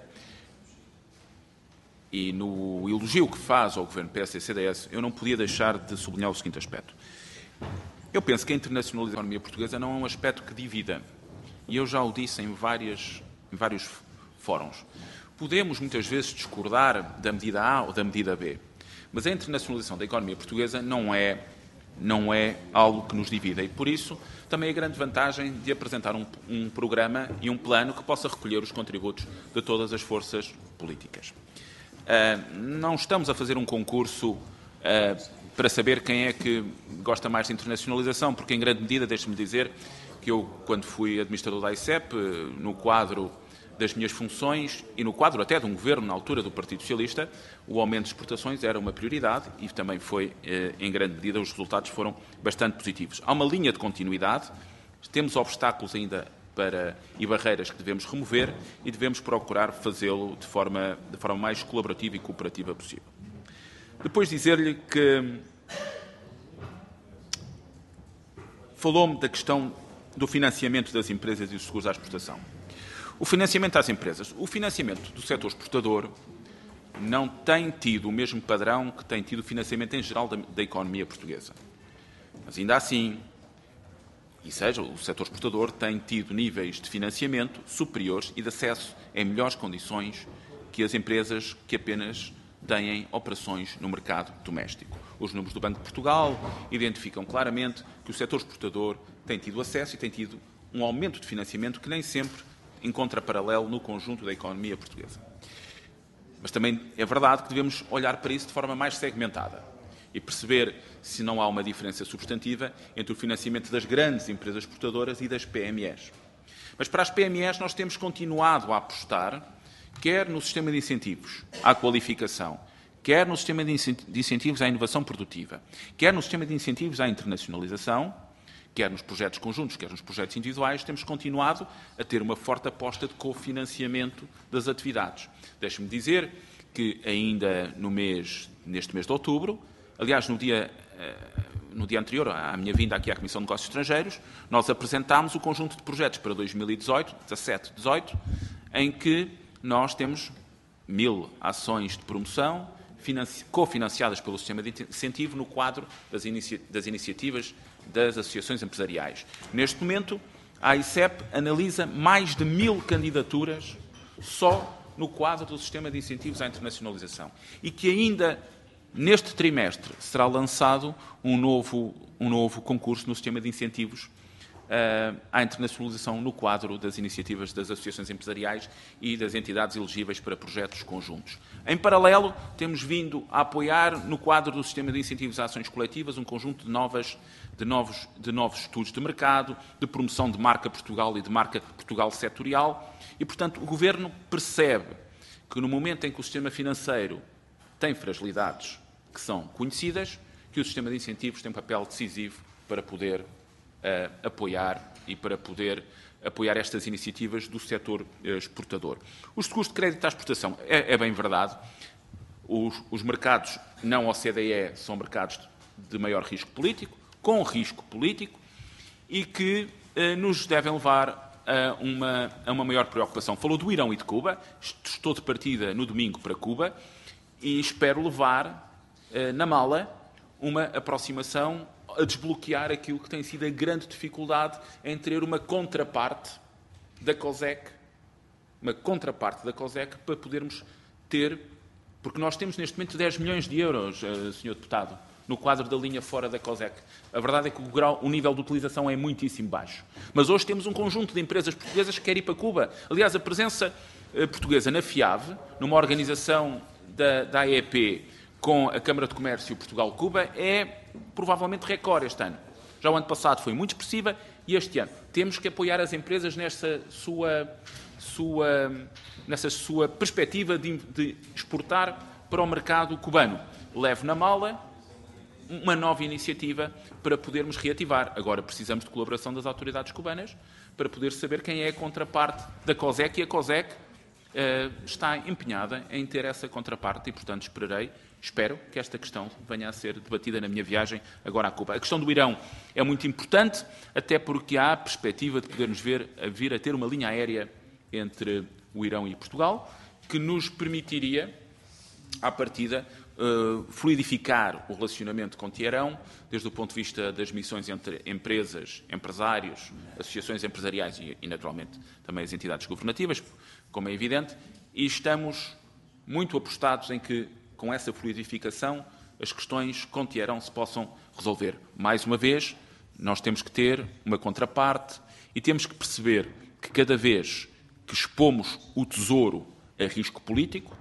e no elogio que faz ao Governo P S e C D S, eu não podia deixar de sublinhar o seguinte aspecto. Eu penso que a internacionalização da economia portuguesa não é um aspecto que divida. E eu já o disse em, várias, em vários fóruns. Podemos, muitas vezes, discordar da medida A ou da medida B. Mas a internacionalização da economia portuguesa não é, não é algo que nos divida. E, por isso, também a grande vantagem de apresentar um, um programa e um plano que possa recolher os contributos de todas as forças políticas. Uh, não estamos a fazer um concurso uh, para saber quem é que gosta mais de internacionalização, porque, em grande medida, deixe-me dizer que eu, quando fui administrador da I C E P, no quadro das minhas funções e no quadro até de um governo na altura do Partido Socialista, o aumento de exportações era uma prioridade e também foi, em grande medida, os resultados foram bastante positivos. Há uma linha de continuidade, temos obstáculos ainda para, e barreiras que devemos remover e devemos procurar fazê-lo de forma, de forma mais colaborativa e cooperativa possível. Depois dizer-lhe que falou-me da questão do financiamento das empresas e dos seguros à exportação. O financiamento às empresas. O financiamento do setor exportador não tem tido o mesmo padrão que tem tido o financiamento em geral da, da economia portuguesa. Mas ainda assim, e seja, o setor exportador tem tido níveis de financiamento superiores e de acesso em melhores condições que as empresas que apenas têm operações no mercado doméstico. Os números do Banco de Portugal identificam claramente que o setor exportador tem tido acesso e tem tido um aumento de financiamento que nem sempre encontra paralelo no conjunto da economia portuguesa. Mas também é verdade que devemos olhar para isso de forma mais segmentada e perceber se não há uma diferença substantiva entre o financiamento das grandes empresas exportadoras e das P M Es. Mas para as P M Es nós temos continuado a apostar, quer no sistema de incentivos à qualificação, quer no sistema de incentivos à inovação produtiva, quer no sistema de incentivos à internacionalização, quer nos projetos conjuntos, quer nos projetos individuais, temos continuado a ter uma forte aposta de cofinanciamento das atividades. Deixe-me dizer que ainda no mês, neste mês de outubro, aliás, no dia, no dia anterior à minha vinda aqui à Comissão de Negócios Estrangeiros, nós apresentámos o conjunto de projetos para dois mil e dezoito, dezassete, dezoito, em que nós temos mil ações de promoção cofinanciadas pelo sistema de incentivo no quadro das, inicia das iniciativas das associações empresariais. Neste momento, a AICEP analisa mais de mil candidaturas só no quadro do sistema de incentivos à internacionalização e que ainda neste trimestre será lançado um novo, um novo concurso no sistema de incentivos uh, à internacionalização no quadro das iniciativas das associações empresariais e das entidades elegíveis para projetos conjuntos. Em paralelo, temos vindo a apoiar no quadro do sistema de incentivos a ações coletivas um conjunto de, novas, de, novos, de novos estudos de mercado, de promoção de marca Portugal e de marca Portugal setorial e, portanto, o Governo percebe que no momento em que o sistema financeiro tem fragilidades que são conhecidas, que o sistema de incentivos tem um papel decisivo para poder uh, apoiar e para poder apoiar estas iniciativas do setor uh, exportador. Os seguros de crédito à exportação, é, é bem verdade, os, os mercados não O C D E são mercados de maior risco político, com risco político, e que uh, nos devem levar a uma, a uma maior preocupação. Falou do Irão e de Cuba, estou de partida no domingo para Cuba, e espero levar eh, na mala uma aproximação a desbloquear aquilo que tem sido a grande dificuldade em ter uma contraparte da COSEC, uma contraparte da COSEC para podermos ter, porque nós temos neste momento dez milhões de euros, eh, senhor Deputado, no quadro da linha fora da COSEC. A verdade é que o, grau, o nível de utilização é muitíssimo baixo. Mas hoje temos um conjunto de empresas portuguesas que querem ir para Cuba. Aliás, a presença eh, portuguesa na FIAV, numa organização Da, da A E P com a Câmara de Comércio Portugal-Cuba é provavelmente recorde este ano. Já o ano passado foi muito expressiva e este ano. Temos que apoiar as empresas nessa sua, sua, nessa sua perspectiva de, de exportar para o mercado cubano. Leve na mala uma nova iniciativa para podermos reativar. Agora precisamos de colaboração das autoridades cubanas para poder saber quem é a contraparte da COSEC e a COSEC Uh, está empenhada em ter essa contraparte e, portanto, esperarei, espero que esta questão venha a ser debatida na minha viagem agora a Cuba. A questão do Irão é muito importante, até porque há a perspectiva de podermos ver, a vir a ter uma linha aérea entre o Irão e Portugal, que nos permitiria, à partida, uh, fluidificar o relacionamento com Teherão, desde o ponto de vista das missões entre empresas, empresários, associações empresariais e, e naturalmente, também as entidades governativas, como é evidente, e estamos muito apostados em que, com essa fluidificação, as questões com Teherão se possam resolver. Mais uma vez, nós temos que ter uma contraparte e temos que perceber que cada vez que expomos o tesouro a risco político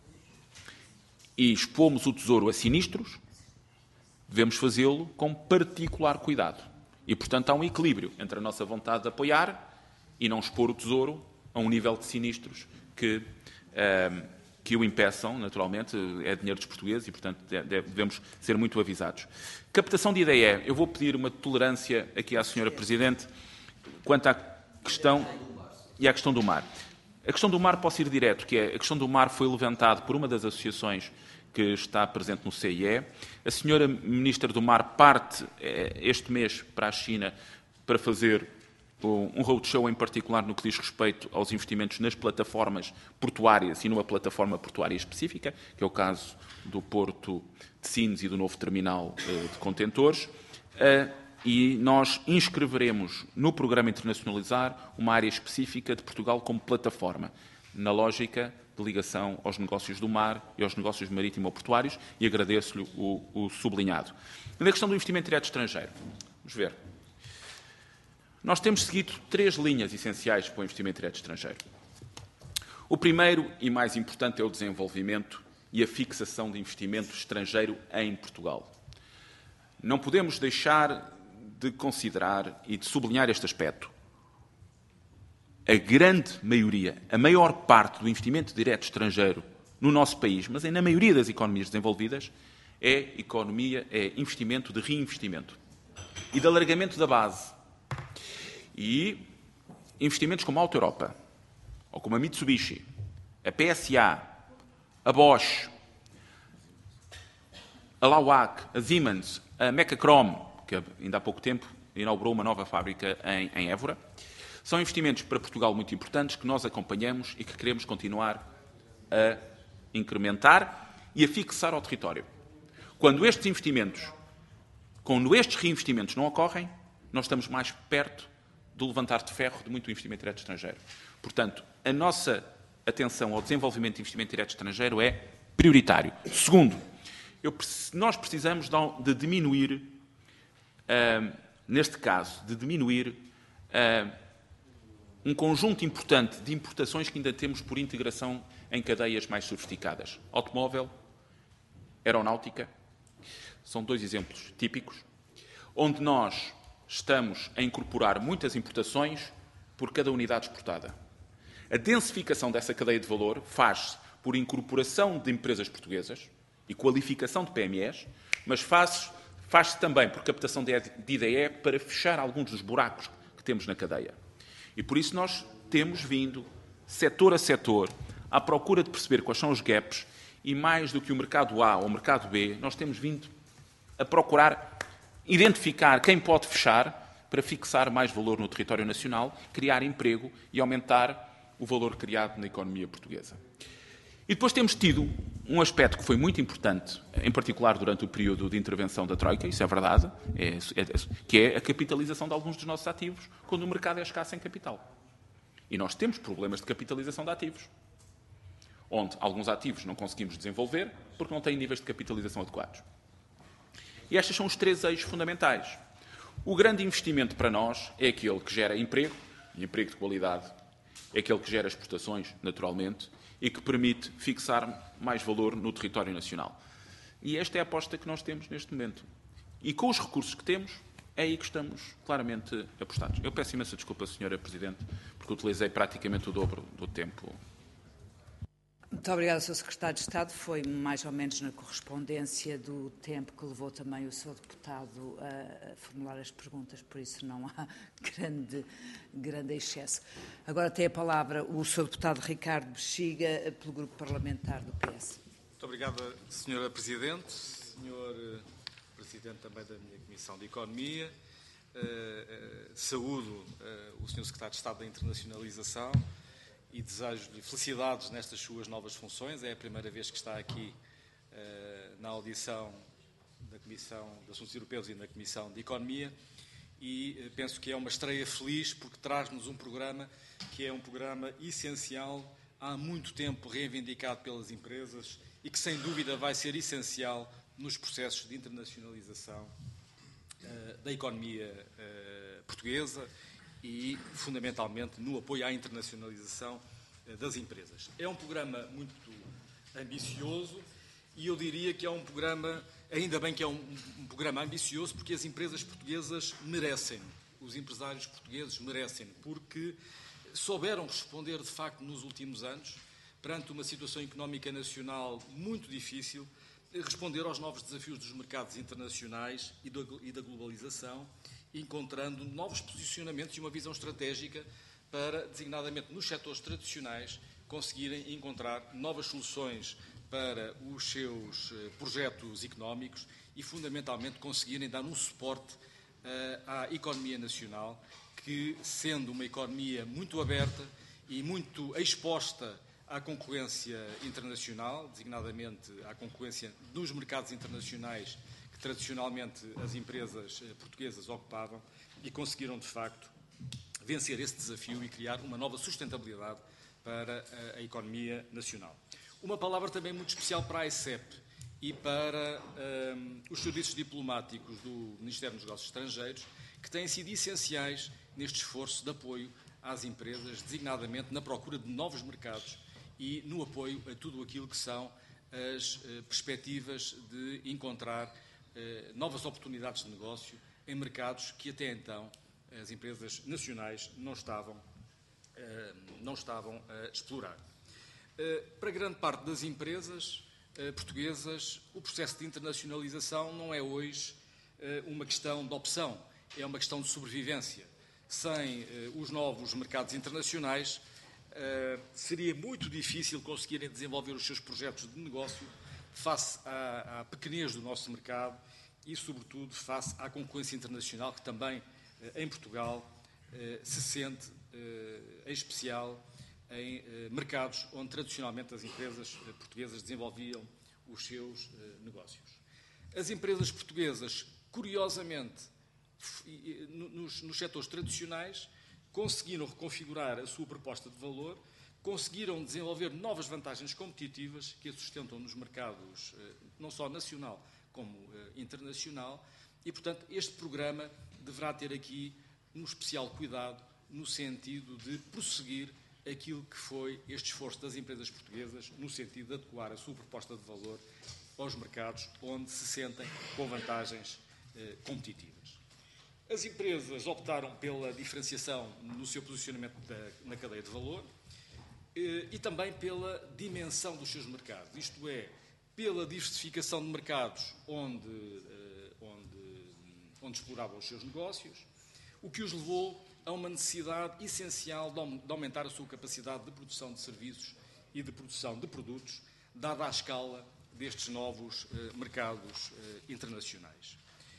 e expomos o tesouro a sinistros, devemos fazê-lo com particular cuidado. E, portanto, há um equilíbrio entre a nossa vontade de apoiar e não expor o tesouro a um nível de sinistros que, uh, que o impeçam, naturalmente, é dinheiro dos portugueses e, portanto, devemos ser muito avisados. Captação de I D E. Eu vou pedir uma tolerância aqui à senhora Presidente quanto à questão e à questão do mar. A questão do mar posso ir direto, que é a questão do mar foi levantada por uma das associações que está presente no C I E. A senhora Ministra do Mar parte este mês para a China para fazer um roadshow em particular no que diz respeito aos investimentos nas plataformas portuárias e numa plataforma portuária específica, que é o caso do Porto de Sines e do novo terminal de contentores. E nós inscreveremos no programa Internacionalizar uma área específica de Portugal como plataforma, na lógica de ligação aos negócios do mar e aos negócios marítimo-portuários, e agradeço-lhe o, o sublinhado. Na questão do investimento direto estrangeiro, vamos ver. Nós temos seguido três linhas essenciais para o investimento direto estrangeiro. O primeiro e mais importante é o desenvolvimento e a fixação de investimento estrangeiro em Portugal. Não podemos deixar de considerar e de sublinhar este aspecto. A grande maioria, a maior parte do investimento direto estrangeiro no nosso país, mas na maioria das economias desenvolvidas, é economia, é investimento de reinvestimento e de alargamento da base. E investimentos como a Auto Europa, ou como a Mitsubishi, a P S A, a Bosch, a Lawak, a Siemens, a Mecachrome, que ainda há pouco tempo inaugurou uma nova fábrica em, em Évora, são investimentos para Portugal muito importantes que nós acompanhamos e que queremos continuar a incrementar e a fixar ao território. Quando estes investimentos, quando estes reinvestimentos não ocorrem, nós estamos mais perto do levantar de ferro de muito investimento direto estrangeiro. Portanto, a nossa atenção ao desenvolvimento de investimento direto estrangeiro é prioritário. Segundo, eu, nós precisamos de diminuir, uh, neste caso, de diminuir uh, um conjunto importante de importações que ainda temos por integração em cadeias mais sofisticadas. Automóvel, aeronáutica, são dois exemplos típicos, onde nós estamos a incorporar muitas importações por cada unidade exportada. A densificação dessa cadeia de valor faz-se por incorporação de empresas portuguesas e qualificação de P M Es, mas faz-se faz-se também por captação de I D E para fechar alguns dos buracos que temos na cadeia. E por isso nós temos vindo, setor a setor, à procura de perceber quais são os gaps e, mais do que o mercado A ou o mercado B, nós temos vindo a procurar identificar quem pode fechar para fixar mais valor no território nacional, criar emprego e aumentar o valor criado na economia portuguesa. E depois temos tido um aspecto que foi muito importante, em particular durante o período de intervenção da Troika, isso é verdade, é, é, que é a capitalização de alguns dos nossos ativos quando o mercado é escasso em capital. E nós temos problemas de capitalização de ativos, onde alguns ativos não conseguimos desenvolver porque não têm níveis de capitalização adequados. E estes são os três eixos fundamentais. O grande investimento para nós é aquele que gera emprego, e emprego de qualidade, é aquele que gera exportações, naturalmente, e que permite fixar mais valor no território nacional. E esta é a aposta que nós temos neste momento. E com os recursos que temos, é aí que estamos claramente apostados. Eu peço imensa desculpa, senhora Presidente, porque utilizei praticamente o dobro do tempo. Muito obrigada, senhor Secretário de Estado. Foi mais ou menos na correspondência do tempo que levou também o senhor Deputado a formular as perguntas, por isso não há grande, grande excesso. Agora tem a palavra o senhor Deputado Ricardo Bexiga, pelo Grupo Parlamentar do P S. Muito obrigada, senhora Presidente, senhor Presidente também da minha Comissão de Economia. Uh, uh, saúdo uh, o senhor Secretário de Estado da Internacionalização e desejo-lhe felicidades nestas suas novas funções. É a primeira vez que está aqui uh, na audição da Comissão de Assuntos Europeus e na Comissão de Economia e uh, penso que é uma estreia feliz porque traz-nos um programa que é um programa essencial, há muito tempo reivindicado pelas empresas e que sem dúvida vai ser essencial nos processos de internacionalização uh, da economia uh, portuguesa e, fundamentalmente, no apoio à internacionalização das empresas. É um programa muito ambicioso e eu diria que é um programa, ainda bem que é um, um programa ambicioso, porque as empresas portuguesas merecem, os empresários portugueses merecem, porque souberam responder, de facto, nos últimos anos, perante uma situação económica nacional muito difícil, responder aos novos desafios dos mercados internacionais e da globalização, encontrando novos posicionamentos e uma visão estratégica para, designadamente nos setores tradicionais, conseguirem encontrar novas soluções para os seus projetos económicos e, fundamentalmente, conseguirem dar um suporte uh, à economia nacional, que, sendo uma economia muito aberta e muito exposta à concorrência internacional, designadamente à concorrência dos mercados internacionais que tradicionalmente as empresas portuguesas ocupavam, e conseguiram, de facto, vencer esse desafio e criar uma nova sustentabilidade para a economia nacional. Uma palavra também muito especial para a AECEP e para um, os serviços diplomáticos do Ministério dos Negócios Estrangeiros, que têm sido essenciais neste esforço de apoio às empresas, designadamente na procura de novos mercados e no apoio a tudo aquilo que são as uh, perspectivas de encontrar uh, novas oportunidades de negócio em mercados que até então as empresas nacionais não estavam, uh, não estavam a explorar. Uh, para grande parte das empresas uh, portuguesas, o processo de internacionalização não é hoje uh, uma questão de opção, é uma questão de sobrevivência. Sem uh, os novos mercados internacionais, Uh, seria muito difícil conseguirem desenvolver os seus projetos de negócio face à, à pequenez do nosso mercado e, sobretudo, face à concorrência internacional que também, uh, em Portugal, uh, se sente, uh, em especial, em uh, mercados onde, tradicionalmente, as empresas uh, portuguesas desenvolviam os seus uh, negócios. As empresas portuguesas, curiosamente, nos, nos setores tradicionais, conseguiram reconfigurar a sua proposta de valor, conseguiram desenvolver novas vantagens competitivas que a sustentam nos mercados, não só nacional como internacional, e, portanto, este programa deverá ter aqui um especial cuidado no sentido de prosseguir aquilo que foi este esforço das empresas portuguesas, no sentido de adequar a sua proposta de valor aos mercados onde se sentem com vantagens eh, competitivas. As empresas optaram pela diferenciação no seu posicionamento da, na cadeia de valor eh, e também pela dimensão dos seus mercados, isto é, pela diversificação de mercados onde, eh, onde, onde exploravam os seus negócios, o que os levou a uma necessidade essencial de aumentar a sua capacidade de produção de serviços e de produção de produtos, dada a escala destes novos eh, mercados eh, internacionais.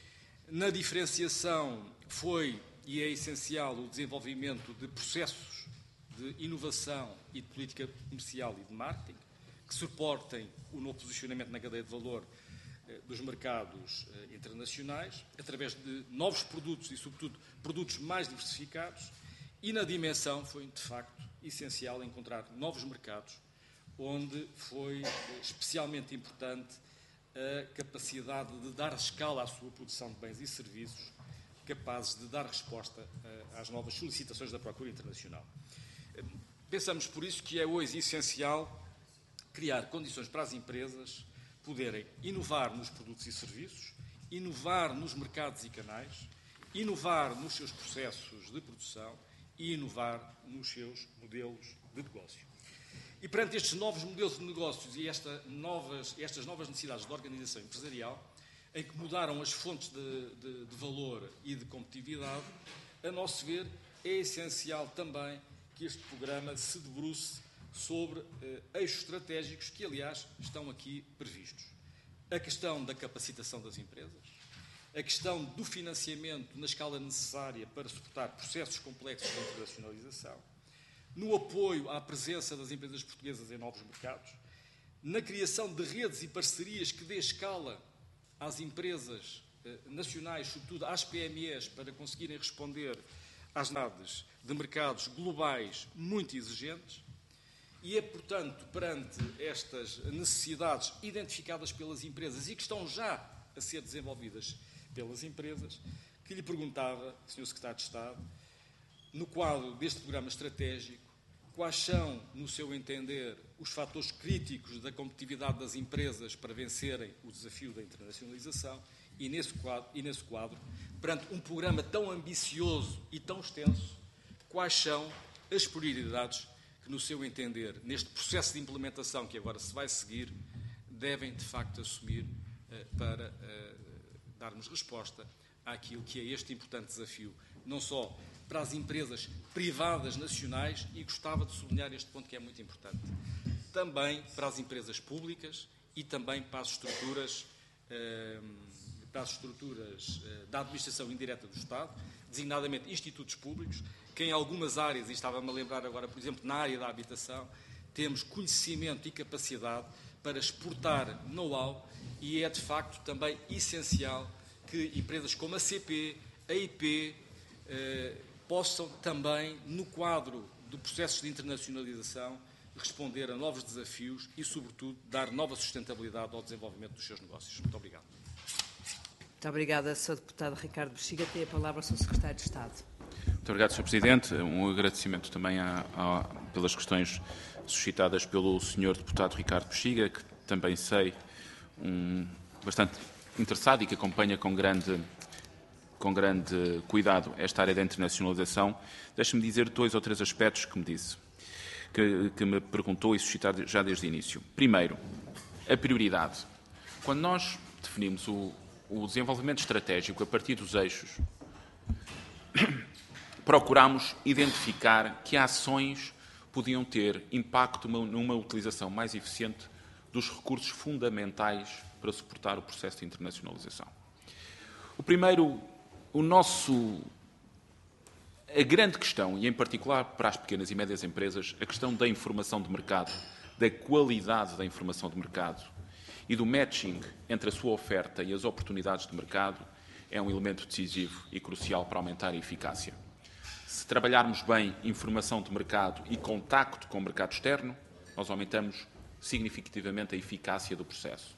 Na diferenciação foi e é essencial o desenvolvimento de processos de inovação e de política comercial e de marketing que suportem o novo posicionamento na cadeia de valor eh, dos mercados eh, internacionais, através de novos produtos e, sobretudo, produtos mais diversificados, e na dimensão foi, de facto, essencial encontrar novos mercados, onde foi especialmente importante a capacidade de dar escala à sua produção de bens e serviços, capazes de dar resposta às novas solicitações da procura internacional. Pensamos, por isso, que é hoje essencial criar condições para as empresas poderem inovar nos produtos e serviços, inovar nos mercados e canais, inovar nos seus processos de produção e inovar nos seus modelos de negócio. E perante estes novos modelos de negócios e esta novas, estas novas necessidades de organização empresarial, em que mudaram as fontes de, de, de valor e de competitividade, a nosso ver, é essencial também que este programa se debruce sobre eh, eixos estratégicos que, aliás, estão aqui previstos. A questão da capacitação das empresas, a questão do financiamento na escala necessária para suportar processos complexos de internacionalização, no apoio à presença das empresas portuguesas em novos mercados, na criação de redes e parcerias que dê escala às empresas eh, nacionais, sobretudo às P M Es, para conseguirem responder às necessidades de mercados globais muito exigentes. E é, portanto, perante estas necessidades identificadas pelas empresas e que estão já a ser desenvolvidas pelas empresas, que lhe perguntava, senhor Secretário de Estado, no quadro deste programa estratégico, quais são, no seu entender, os fatores críticos da competitividade das empresas para vencerem o desafio da internacionalização e, nesse quadro, e nesse quadro, perante um programa tão ambicioso e tão extenso, quais são as prioridades que, no seu entender, neste processo de implementação que agora se vai seguir, devem, de facto, assumir uh, para uh, darmos resposta àquilo que é este importante desafio, não só para as empresas privadas nacionais, e gostava de sublinhar este ponto que é muito importante, também para as empresas públicas e também para as estruturas, uh, para as estruturas uh, da administração indireta do Estado, designadamente institutos públicos, que em algumas áreas, e estava-me a lembrar agora, por exemplo, na área da habitação, temos conhecimento e capacidade para exportar know-how, e é de facto também essencial que empresas como a C P, a I P, eh, possam também, no quadro de processos de internacionalização, responder a novos desafios e, sobretudo, dar nova sustentabilidade ao desenvolvimento dos seus negócios. Muito obrigado. Muito obrigada, senhor Deputado Ricardo Bexiga. Tem a palavra o senhor Secretário de Estado. Muito obrigado, senhor Presidente. Um agradecimento também a, a, pelas questões suscitadas pelo senhor Deputado Ricardo Bexiga, que também sei um, bastante interessado e que acompanha com grande, com grande cuidado esta área da internacionalização. Deixe-me dizer dois ou três aspectos que me disse, que, que me perguntou e suscitado já desde o início. Primeiro, a prioridade. Quando nós definimos o, o desenvolvimento estratégico a partir dos eixos, procuramos identificar que ações podiam ter impacto numa utilização mais eficiente dos recursos fundamentais para suportar o processo de internacionalização. O primeiro, o nosso, a grande questão, e em particular para as pequenas e médias empresas, a questão da informação de mercado, da qualidade da informação de mercado e do matching entre a sua oferta e as oportunidades de mercado é um elemento decisivo e crucial para aumentar a eficácia. Se trabalharmos bem informação de mercado e contacto com o mercado externo, nós aumentamos significativamente a eficácia do processo.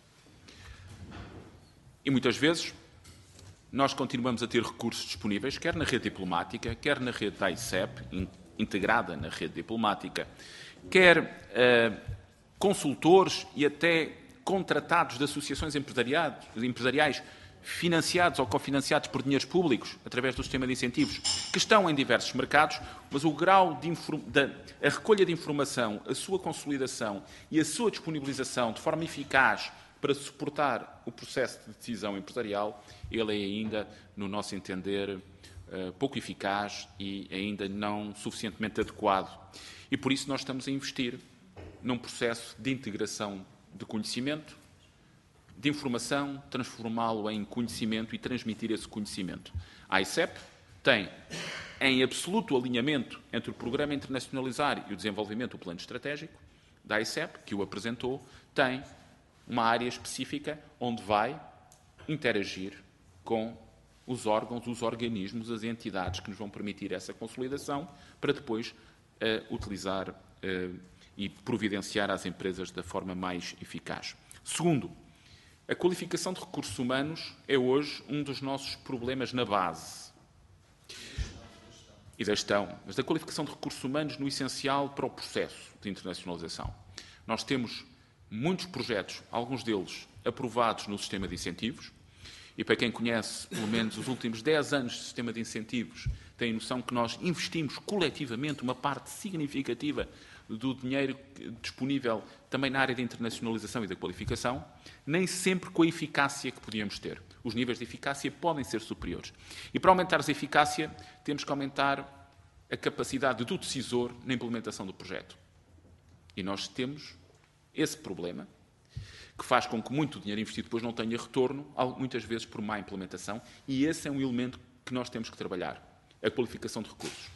E muitas vezes nós continuamos a ter recursos disponíveis, quer na rede diplomática, quer na rede da I C E P, integrada na rede diplomática, quer uh, consultores e até contratados de associações empresariais financiados ou cofinanciados por dinheiros públicos, através do sistema de incentivos, que estão em diversos mercados, mas o grau de da, a recolha de informação, a sua consolidação e a sua disponibilização de forma eficaz para suportar o processo de decisão empresarial, ele é ainda, no nosso entender, pouco eficaz e ainda não suficientemente adequado. E por isso nós estamos a investir num processo de integração de conhecimento, de informação, transformá-lo em conhecimento e transmitir esse conhecimento. A I C E P tem, em absoluto alinhamento entre o Programa Internacionalizar e o desenvolvimento do plano estratégico da I C E P, que o apresentou, tem uma área específica onde vai interagir com os órgãos, os organismos, as entidades que nos vão permitir essa consolidação para depois uh, utilizar uh, e providenciar às empresas da forma mais eficaz. Segundo, a qualificação de recursos humanos é hoje um dos nossos problemas na base e da gestão, mas da qualificação de recursos humanos no essencial para o processo de internacionalização. Nós temos muitos projetos, alguns deles aprovados no sistema de incentivos, e para quem conhece pelo menos os últimos dez anos de sistema de incentivos, tem noção que nós investimos coletivamente uma parte significativa do dinheiro disponível também na área da internacionalização e da qualificação, nem sempre com a eficácia que podíamos ter. Os níveis de eficácia podem ser superiores. E para aumentar a eficácia, temos que aumentar a capacidade do decisor na implementação do projeto. E nós temos esse problema, que faz com que muito dinheiro investido depois não tenha retorno, muitas vezes por má implementação, e esse é um elemento que nós temos que trabalhar, a qualificação de recursos.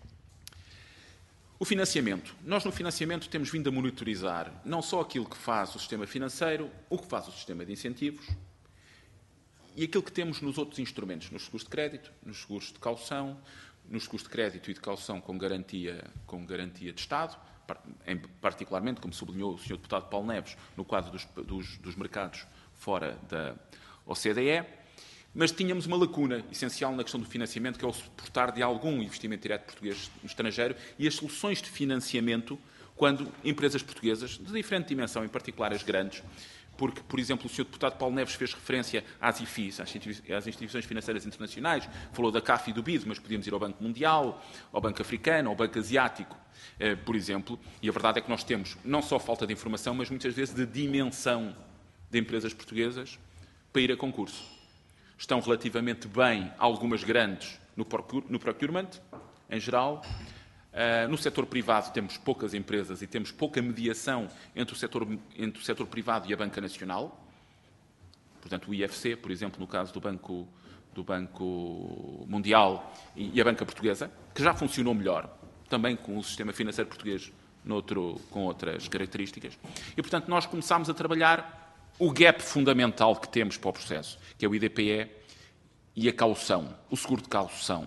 O financiamento. Nós, no financiamento, temos vindo a monitorizar não só aquilo que faz o sistema financeiro, o que faz o sistema de incentivos e aquilo que temos nos outros instrumentos, nos seguros de crédito, nos seguros de caução, nos seguros de crédito e de caução com garantia, com garantia de Estado, em, particularmente, como sublinhou o senhor Deputado Paulo Neves, no quadro dos, dos, dos mercados fora da O C D E. Mas tínhamos uma lacuna essencial na questão do financiamento, que é o suportar de algum investimento direto português no estrangeiro e as soluções de financiamento quando empresas portuguesas, de diferente dimensão, em particular as grandes, porque, por exemplo, o senhor deputado Paulo Neves fez referência às I F Is, às instituições financeiras internacionais, falou da C A F e do B I D, mas podíamos ir ao Banco Mundial, ao Banco Africano, ao Banco Asiático, por exemplo, e a verdade é que nós temos não só falta de informação, mas muitas vezes de dimensão de empresas portuguesas para ir a concurso. Estão relativamente bem algumas grandes no procurement, em geral. Uh, no setor privado temos poucas empresas e temos pouca mediação entre o setor, entre o setor privado e a Banca Nacional. Portanto, o I F C, por exemplo, no caso do Banco, do Banco Mundial e, e a Banca Portuguesa, que já funcionou melhor, também com o sistema financeiro português noutro, com outras características. E, portanto, nós começámos a trabalhar o gap fundamental que temos para o processo, que é o I D P E e a caução, o seguro de caução.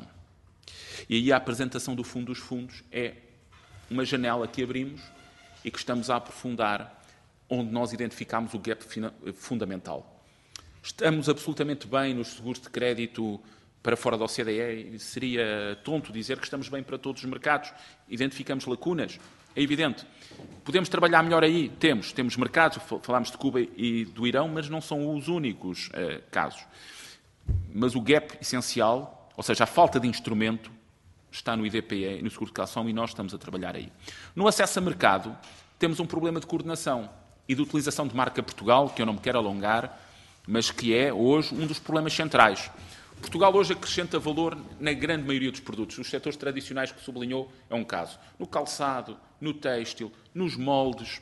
E aí a apresentação do Fundo dos Fundos é uma janela que abrimos e que estamos a aprofundar, onde nós identificamos o gap fundamental. Estamos absolutamente bem nos seguros de crédito para fora da O C D E, e seria tonto dizer que estamos bem para todos os mercados. Identificamos lacunas, é evidente. Podemos trabalhar melhor aí? Temos. Temos mercados, falámos de Cuba e do Irão, mas não são os únicos uh, casos. Mas o gap essencial, ou seja, a falta de instrumento, está no I D P E e no seguro de caução e nós estamos a trabalhar aí. No acesso a mercado, temos um problema de coordenação e de utilização de marca Portugal, que eu não me quero alongar, mas que é hoje um dos problemas centrais. Portugal hoje acrescenta valor na grande maioria dos produtos. Os setores tradicionais que sublinhou é um caso. No calçado, no têxtil, nos moldes,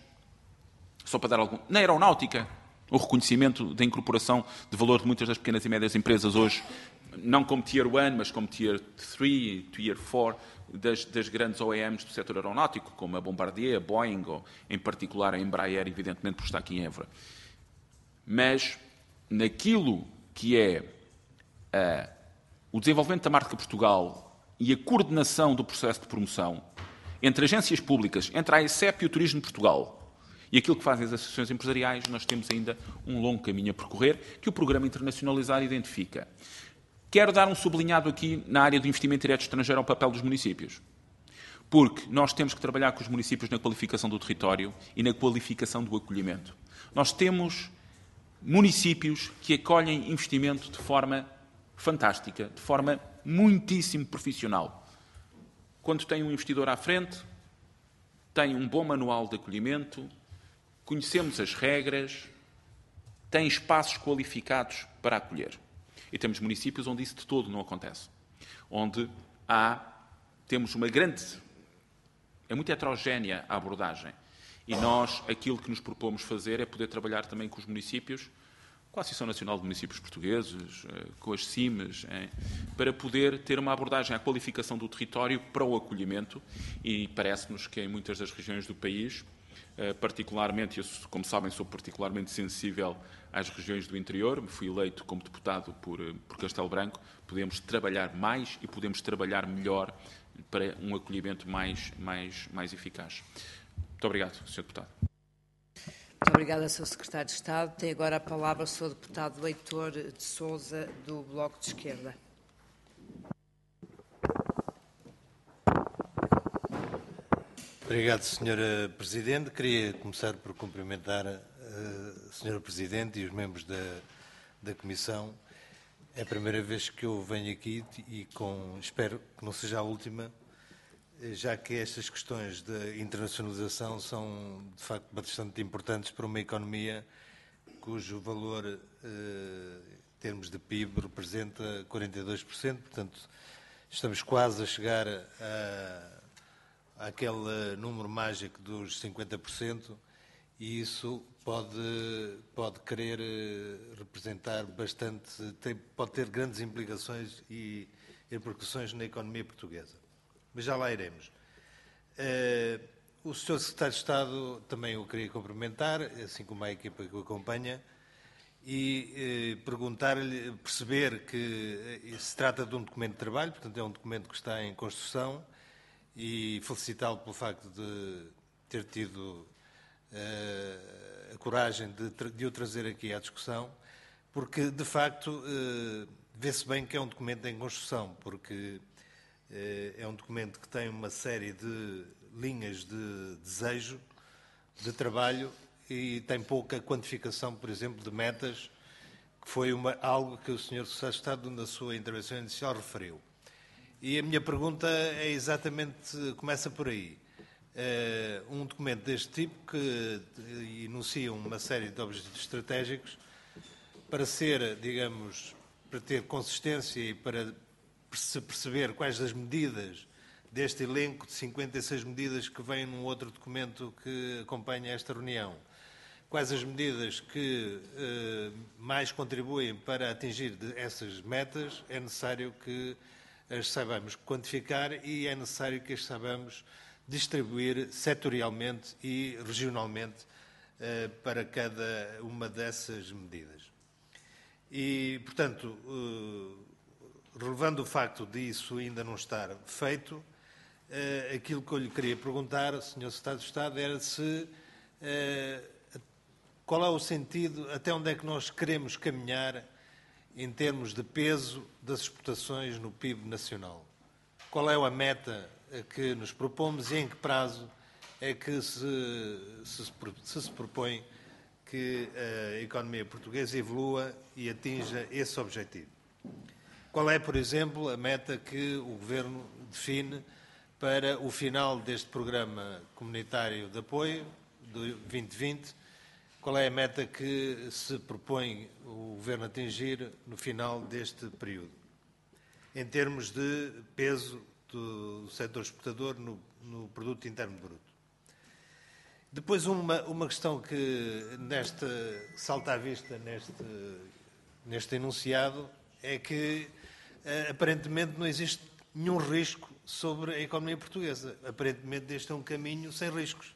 só para dar algum... Na aeronáutica, o reconhecimento da incorporação de valor de muitas das pequenas e médias empresas hoje, não como Tier um, mas como Tier três, Tier quatro, das, das grandes O E Ms do setor aeronáutico, como a Bombardier, a Boeing, ou em particular a Embraer, evidentemente, por estar aqui em Évora. Mas, naquilo que é uh, o desenvolvimento da marca Portugal e a coordenação do processo de promoção entre agências públicas, entre a AECEP e o Turismo de Portugal, e aquilo que fazem as associações empresariais, nós temos ainda um longo caminho a percorrer, que o Programa Internacionalizar identifica. Quero dar um sublinhado aqui na área do investimento direto estrangeiro ao papel dos municípios. Porque nós temos que trabalhar com os municípios na qualificação do território e na qualificação do acolhimento. Nós temos municípios que acolhem investimento de forma fantástica, de forma muitíssimo profissional. Quando tem um investidor à frente, tem um bom manual de acolhimento, conhecemos as regras, tem espaços qualificados para acolher. E temos municípios onde isso de todo não acontece. Onde há, temos uma grande... É muito heterogénea a abordagem. E nós, aquilo que nos propomos fazer é poder trabalhar também com os municípios, com a Associação Nacional de Municípios Portugueses, com as C I Ms, para poder ter uma abordagem à qualificação do território para o acolhimento. E parece-nos que em muitas das regiões do país, particularmente, eu, como sabem, sou particularmente sensível às regiões do interior, fui eleito como deputado por, por Castelo Branco, podemos trabalhar mais e podemos trabalhar melhor para um acolhimento mais, mais, mais eficaz. Muito obrigado, senhor Deputado. Muito obrigada, senhor Secretário de Estado. Tem agora a palavra o senhor Deputado Heitor de Sousa, do Bloco de Esquerda. Obrigado, senhora Presidente. Queria começar por cumprimentar a senhora Presidente e os membros da, da Comissão. É a primeira vez que eu venho aqui e com, espero que não seja a última, já que estas questões de internacionalização são, de facto, bastante importantes para uma economia cujo valor, em termos de P I B, representa quarenta e dois por cento. Portanto, estamos quase a chegar a aquele número mágico dos cinquenta por cento, e isso pode, pode querer representar bastante, tem, pode ter grandes implicações e repercussões na economia portuguesa. Mas já lá iremos. Uh, o senhor Secretário de Estado também o queria cumprimentar, assim como a equipa que o acompanha, e uh, perguntar-lhe, perceber que uh, se trata de um documento de trabalho, portanto é um documento que está em construção, e felicitá-lo pelo facto de ter tido uh, a coragem de, de o trazer aqui à discussão, porque, de facto, uh, vê-se bem que é um documento em construção, porque uh, é um documento que tem uma série de linhas de desejo, de trabalho, e tem pouca quantificação, por exemplo, de metas, que foi uma, algo que o senhor Secretário de Estado, na sua intervenção inicial, referiu. E a minha pergunta é exatamente, começa por aí. Uh, um documento deste tipo que enuncia uma série de objetivos estratégicos para ser, digamos, para ter consistência e para se perceber quais as medidas deste elenco de cinquenta e seis medidas que vem num outro documento que acompanha esta reunião. Quais as medidas que uh, mais contribuem para atingir essas metas, é necessário que as saibamos quantificar e é necessário que as saibamos distribuir setorialmente e regionalmente uh, para cada uma dessas medidas. E, portanto, uh, relevando o facto de isso ainda não estar feito, uh, aquilo que eu lhe queria perguntar, senhor Secretário de Estado, era se uh, qual é o sentido, até onde é que nós queremos caminhar em termos de peso das exportações no P I B nacional. Qual é a meta que nos propomos e em que prazo é que se se, se, se propõe que a economia portuguesa evolua e atinja esse objetivo? Qual é, por exemplo, a meta que o Governo define para o final deste programa comunitário de apoio, de vinte vinte? Qual é a meta que se propõe o Governo atingir no final deste período, em termos de peso do setor exportador no, no produto interno bruto? Depois, uma, uma questão que nesta, salta à vista neste, neste enunciado é que aparentemente não existe nenhum risco sobre a economia portuguesa. Aparentemente este é um caminho sem riscos.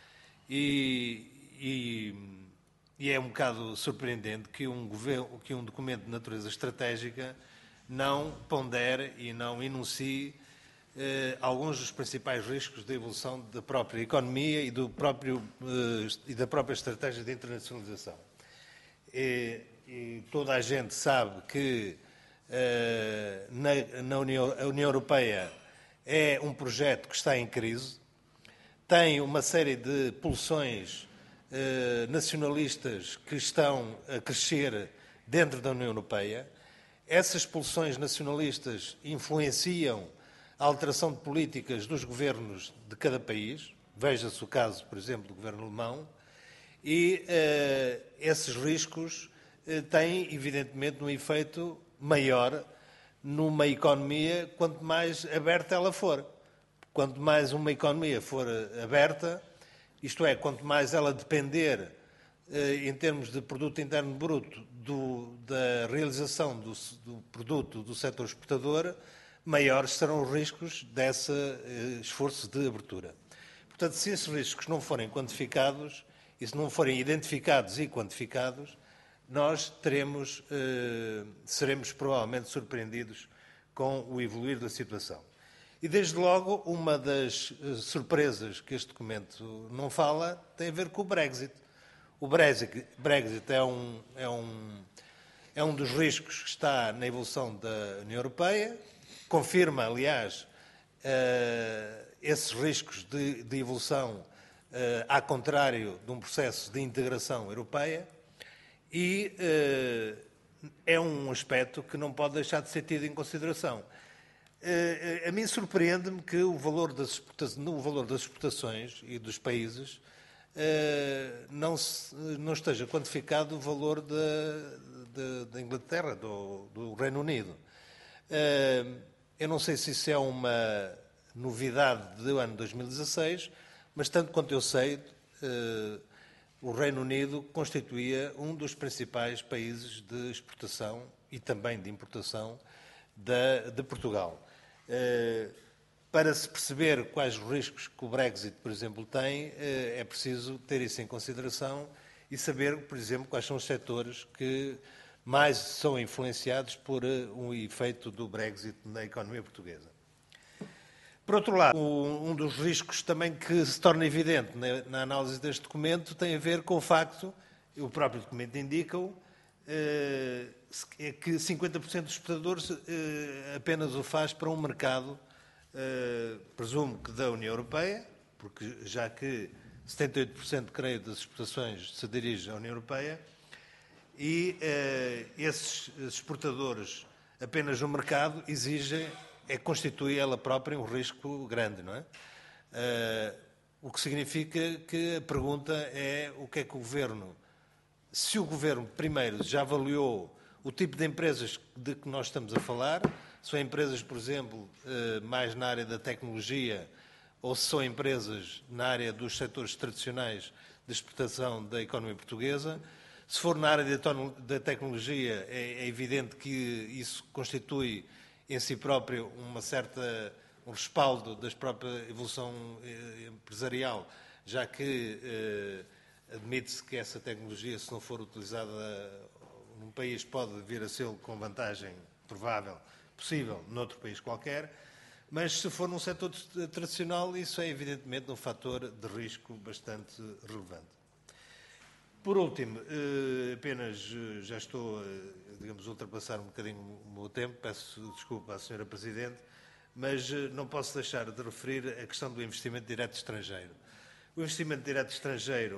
E, e, e é um bocado surpreendente que um, governo, que um documento de natureza estratégica não pondere e não enuncie eh, alguns dos principais riscos da evolução da própria economia e, do próprio, eh, e da própria estratégia de internacionalização. E, e toda a gente sabe que eh, na, na União, a União Europeia é um projeto que está em crise, tem uma série de pulsões eh, nacionalistas que estão a crescer dentro da União Europeia. Essas pulsões nacionalistas influenciam a alteração de políticas dos governos de cada país. Veja-se o caso, por exemplo, do governo alemão. E eh, esses riscos eh, têm, evidentemente, um efeito maior numa economia quanto mais aberta ela for. Quanto mais uma economia for aberta, isto é, quanto mais ela depender, em termos de produto interno bruto, do, da realização do, do produto do setor exportador, maiores serão os riscos desse esforço de abertura. Portanto, se esses riscos não forem quantificados, e se não forem identificados e quantificados, nós teremos, eh, seremos provavelmente surpreendidos com o evoluir da situação. E, desde logo, uma das surpresas que este documento não fala tem a ver com o Brexit. O Brexit, Brexit é, um, é, um, é um dos riscos que está na evolução da União Europeia, confirma, aliás, uh, esses riscos de, de evolução uh, ao contrário de um processo de integração europeia e uh, é um aspecto que não pode deixar de ser tido em consideração. A mim surpreende-me que o valor das exportações, no valor das exportações e dos países não, se, não esteja quantificado o valor da Inglaterra, do, do Reino Unido. Eu não sei se isso é uma novidade do ano dois mil e dezasseis, mas tanto quanto eu sei, o Reino Unido constituía um dos principais países de exportação e também de importação de, de Portugal. Uh, para se perceber quais os riscos que o Brexit, por exemplo, tem, uh, é preciso ter isso em consideração e saber, por exemplo, quais são os setores que mais são influenciados por uh, um efeito do Brexit na economia portuguesa. Por outro lado, um, um dos riscos também que se torna evidente na, na análise deste documento tem a ver com o facto, o próprio documento indica-o, uh, é que cinquenta por cento dos exportadores uh, apenas o faz para um mercado, uh, presumo que da União Europeia, porque já que setenta e oito por cento, creio, das exportações se dirige à União Europeia, e eh, esses exportadores apenas no mercado exigem, é constitui ela própria um risco grande, não é? Eh, o que significa que a pergunta é o que é que o Governo, se o Governo primeiro já avaliou o tipo de empresas de que nós estamos a falar, se são empresas, por exemplo, eh, mais na área da tecnologia, ou se são empresas na área dos setores tradicionais de exportação da economia portuguesa. Se for na área da tecnologia, é evidente que isso constitui em si próprio uma certa, um respaldo da própria evolução empresarial, já que eh, admite-se que essa tecnologia, se não for utilizada num país, pode vir a ser com vantagem provável, possível, noutro país qualquer. Mas, se for num setor tradicional, isso é, evidentemente, um fator de risco bastante relevante. Por último, apenas já estou, digamos, a ultrapassar um bocadinho o meu tempo, peço desculpa à senhora Presidente, mas não posso deixar de referir a questão do investimento direto estrangeiro. O investimento direto estrangeiro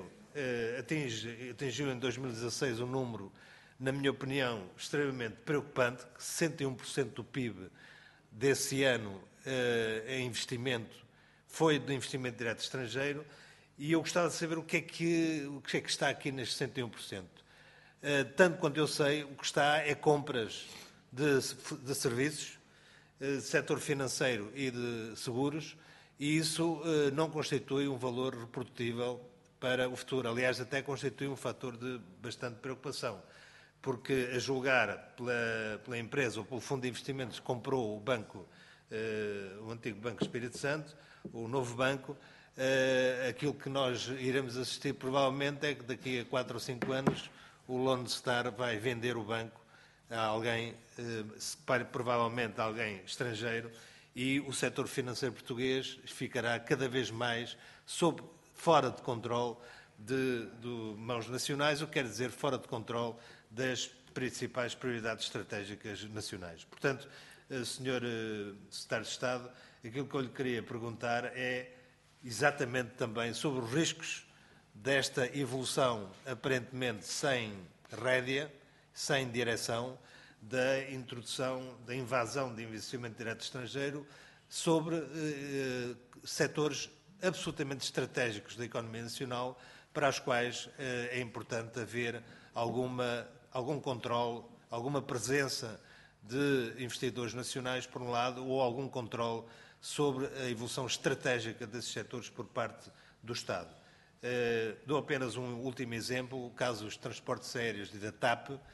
atinge, atingiu em dois mil e dezasseis um número, na minha opinião, extremamente preocupante, que sessenta e um por cento do P I B desse ano em investimento foi de investimento direto estrangeiro, e eu gostava de saber o que é que, o que, é que está aqui nestes sessenta e um por cento. Tanto quanto eu sei, o que está é compras de, de serviços, de setor financeiro e de seguros, e isso não constitui um valor reprodutível para o futuro. Aliás, até constitui um fator de bastante preocupação, porque a julgar pela, pela empresa ou pelo fundo de investimentos que comprou o banco, Uh, o antigo Banco Espírito Santo, o novo banco, uh, aquilo que nós iremos assistir provavelmente é que daqui a quatro ou cinco anos o Lone Star vai vender o banco a alguém, uh, provavelmente a alguém estrangeiro, e o setor financeiro português ficará cada vez mais sob, fora de controle de, de mãos nacionais, o que quer dizer fora de controle das principais prioridades estratégicas nacionais. Portanto, senhor Secretário de Estado, aquilo que eu lhe queria perguntar é exatamente também sobre os riscos desta evolução aparentemente sem rédea, sem direção, da introdução, da invasão de investimento direto estrangeiro sobre eh, setores absolutamente estratégicos da economia nacional, para os quais eh, é importante haver alguma, algum controle, alguma presença de investidores nacionais, por um lado, ou algum controle sobre a evolução estratégica desses setores por parte do Estado. Uh, dou apenas um último exemplo, o caso dos transportes aéreos e da TAP. Uh,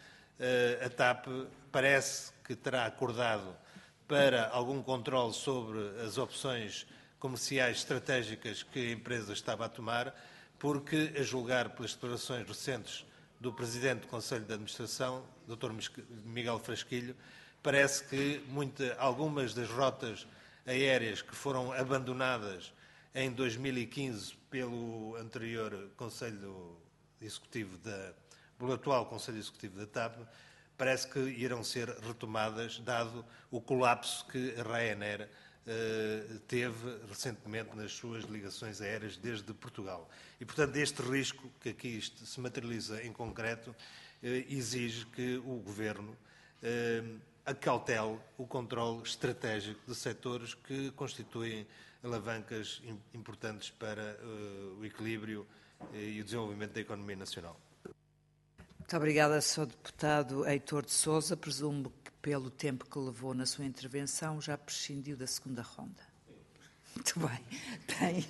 a TAP parece que terá acordado para algum controle sobre as opções comerciais estratégicas que a empresa estava a tomar, porque, a julgar pelas declarações recentes do Presidente do Conselho de Administração, doutor Miguel Frasquilho, parece que muita, algumas das rotas aéreas que foram abandonadas em dois mil e quinze pelo anterior Conselho Executivo da, pelo atual Conselho Executivo da TAP, parece que irão ser retomadas, dado o colapso que a Ryanair eh, teve recentemente nas suas ligações aéreas desde Portugal. E, portanto, este risco que aqui se materializa em concreto eh, exige que o Governo eh, acautele o controle estratégico de setores que constituem alavancas importantes para uh, o equilíbrio uh, e o desenvolvimento da economia nacional. Muito obrigada, senhor Deputado Heitor de Sousa. Presumo que, pelo tempo que levou na sua intervenção, já prescindiu da segunda ronda. Muito bem. Tem,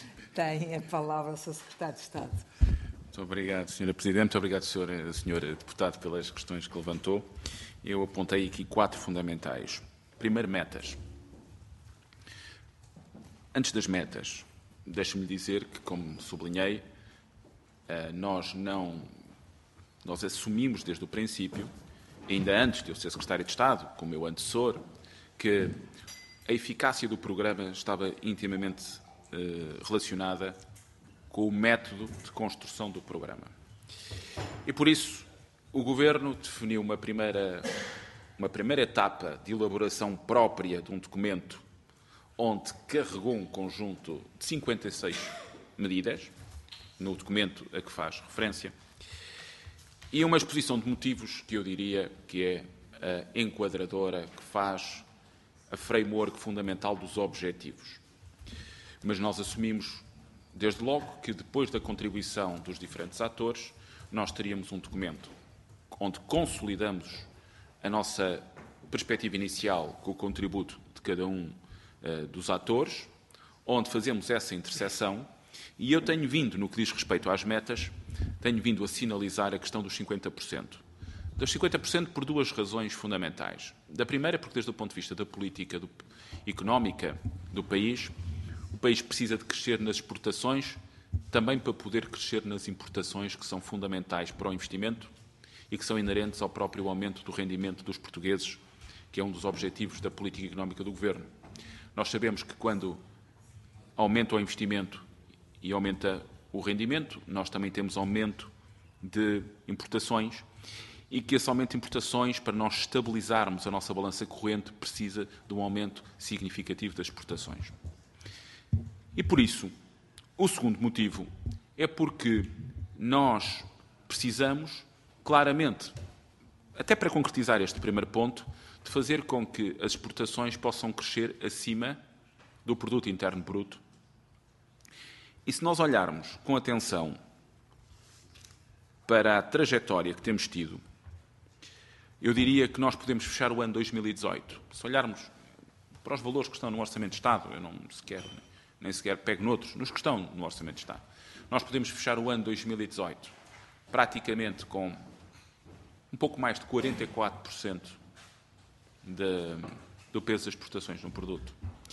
tem a palavra o senhor Secretário de Estado. Muito obrigado, senhora Presidente. Muito obrigado, senhor, senhor Deputado, pelas questões que levantou. Eu apontei aqui quatro fundamentais. Primeiro, metas. Antes das metas, deixe-me dizer que, como sublinhei, nós não, nós assumimos desde o princípio, ainda antes de eu ser Secretário de Estado, como meu antecessor, que a eficácia do programa estava intimamente relacionada com o método de construção do programa. E, por isso, o Governo definiu uma primeira, uma primeira etapa de elaboração própria de um documento onde carregou um conjunto de cinquenta e seis medidas, no documento a que faz referência, e uma exposição de motivos que eu diria que é a enquadradora, que faz a framework fundamental dos objetivos. Mas nós assumimos, desde logo, que depois da contribuição dos diferentes atores, nós teríamos um documento onde consolidamos a nossa perspectiva inicial com o contributo de cada um uh, dos atores, onde fazemos essa interseção, e eu tenho vindo, no que diz respeito às metas, tenho vindo a sinalizar a questão dos cinquenta por cento. Dos cinquenta por cento por duas razões fundamentais. Da primeira, porque desde o ponto de vista da política do, económica do país, o país precisa de crescer nas exportações, também para poder crescer nas importações, que são fundamentais para o investimento e que são inerentes ao próprio aumento do rendimento dos portugueses, que é um dos objetivos da política económica do Governo. Nós sabemos que quando aumenta o investimento e aumenta o rendimento, nós também temos aumento de importações e que esse aumento de importações, para nós estabilizarmos a nossa balança corrente, precisa de um aumento significativo das exportações. E por isso, o segundo motivo é porque nós precisamos, claramente, até para concretizar este primeiro ponto, de fazer com que as exportações possam crescer acima do produto interno bruto. E se nós olharmos com atenção para a trajetória que temos tido, eu diria que nós podemos fechar o ano dois mil e dezoito. Se olharmos para os valores que estão no Orçamento de Estado, eu não sequer, nem sequer pego noutros, nos que estão no Orçamento de Estado, nós podemos fechar o ano dois mil e dezoito praticamente com um pouco mais de quarenta e quatro por cento de, do peso das exportações no produto.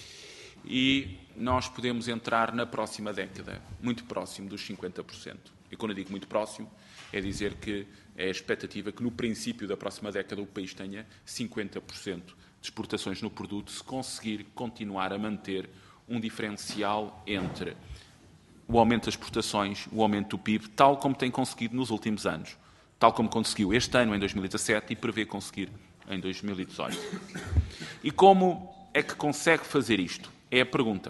E nós podemos entrar na próxima década muito próximo dos cinquenta por cento. E quando eu digo muito próximo, é dizer que é a expectativa que no princípio da próxima década o país tenha cinquenta por cento de exportações no produto, se conseguir continuar a manter um diferencial entre o aumento das exportações, o aumento do P I B, tal como tem conseguido nos últimos anos, tal como conseguiu este ano, em dois mil e dezassete, e prevê conseguir em dois mil e dezoito. E como é que consegue fazer isto? É a pergunta.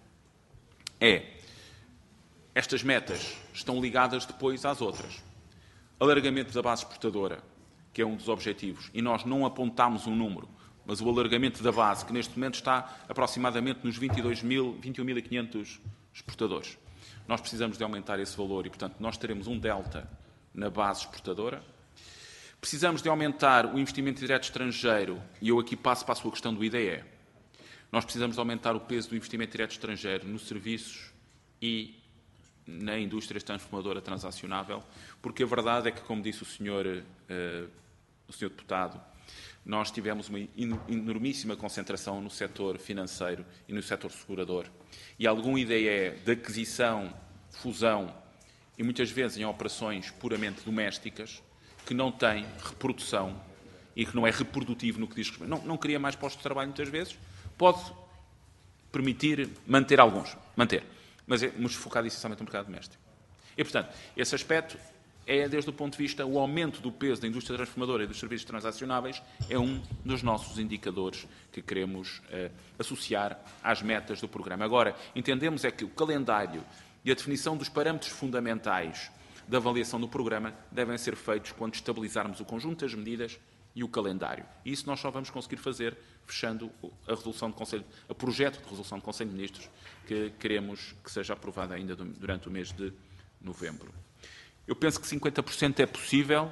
É, estas metas estão ligadas depois às outras. Alargamento da base exportadora, que é um dos objetivos, e nós não apontámos um número, mas o alargamento da base, que neste momento está aproximadamente nos vinte e dois mil, vinte e um mil e quinhentos exportadores. Nós precisamos de aumentar esse valor e, portanto, nós teremos um delta na base exportadora. Precisamos de aumentar o investimento direto estrangeiro, e eu aqui passo para a sua questão do I D E. Nós precisamos de aumentar o peso do investimento direto estrangeiro nos serviços e na indústria transformadora transacionável, porque a verdade é que, como disse o senhor, uh, o senhor deputado, nós tivemos uma enormíssima concentração no setor financeiro e no setor segurador. E algum I D E de aquisição, fusão e muitas vezes em operações puramente domésticas, que não tem reprodução e que não é reprodutivo no que diz respeito. Não, não cria mais postos de trabalho muitas vezes, pode permitir manter alguns, manter, mas é muito focado essencialmente no mercado doméstico. E, portanto, esse aspecto é, desde o ponto de vista, o aumento do peso da indústria transformadora e dos serviços transacionáveis é um dos nossos indicadores que queremos eh, associar às metas do programa. Agora, entendemos é que o calendário e a definição dos parâmetros fundamentais da avaliação do programa devem ser feitos quando estabilizarmos o conjunto das medidas e o calendário. E isso nós só vamos conseguir fazer fechando a resolução de Conselho, a projeto de resolução do Conselho de Ministros, que queremos que seja aprovada ainda durante o mês de novembro. Eu penso que cinquenta por cento é possível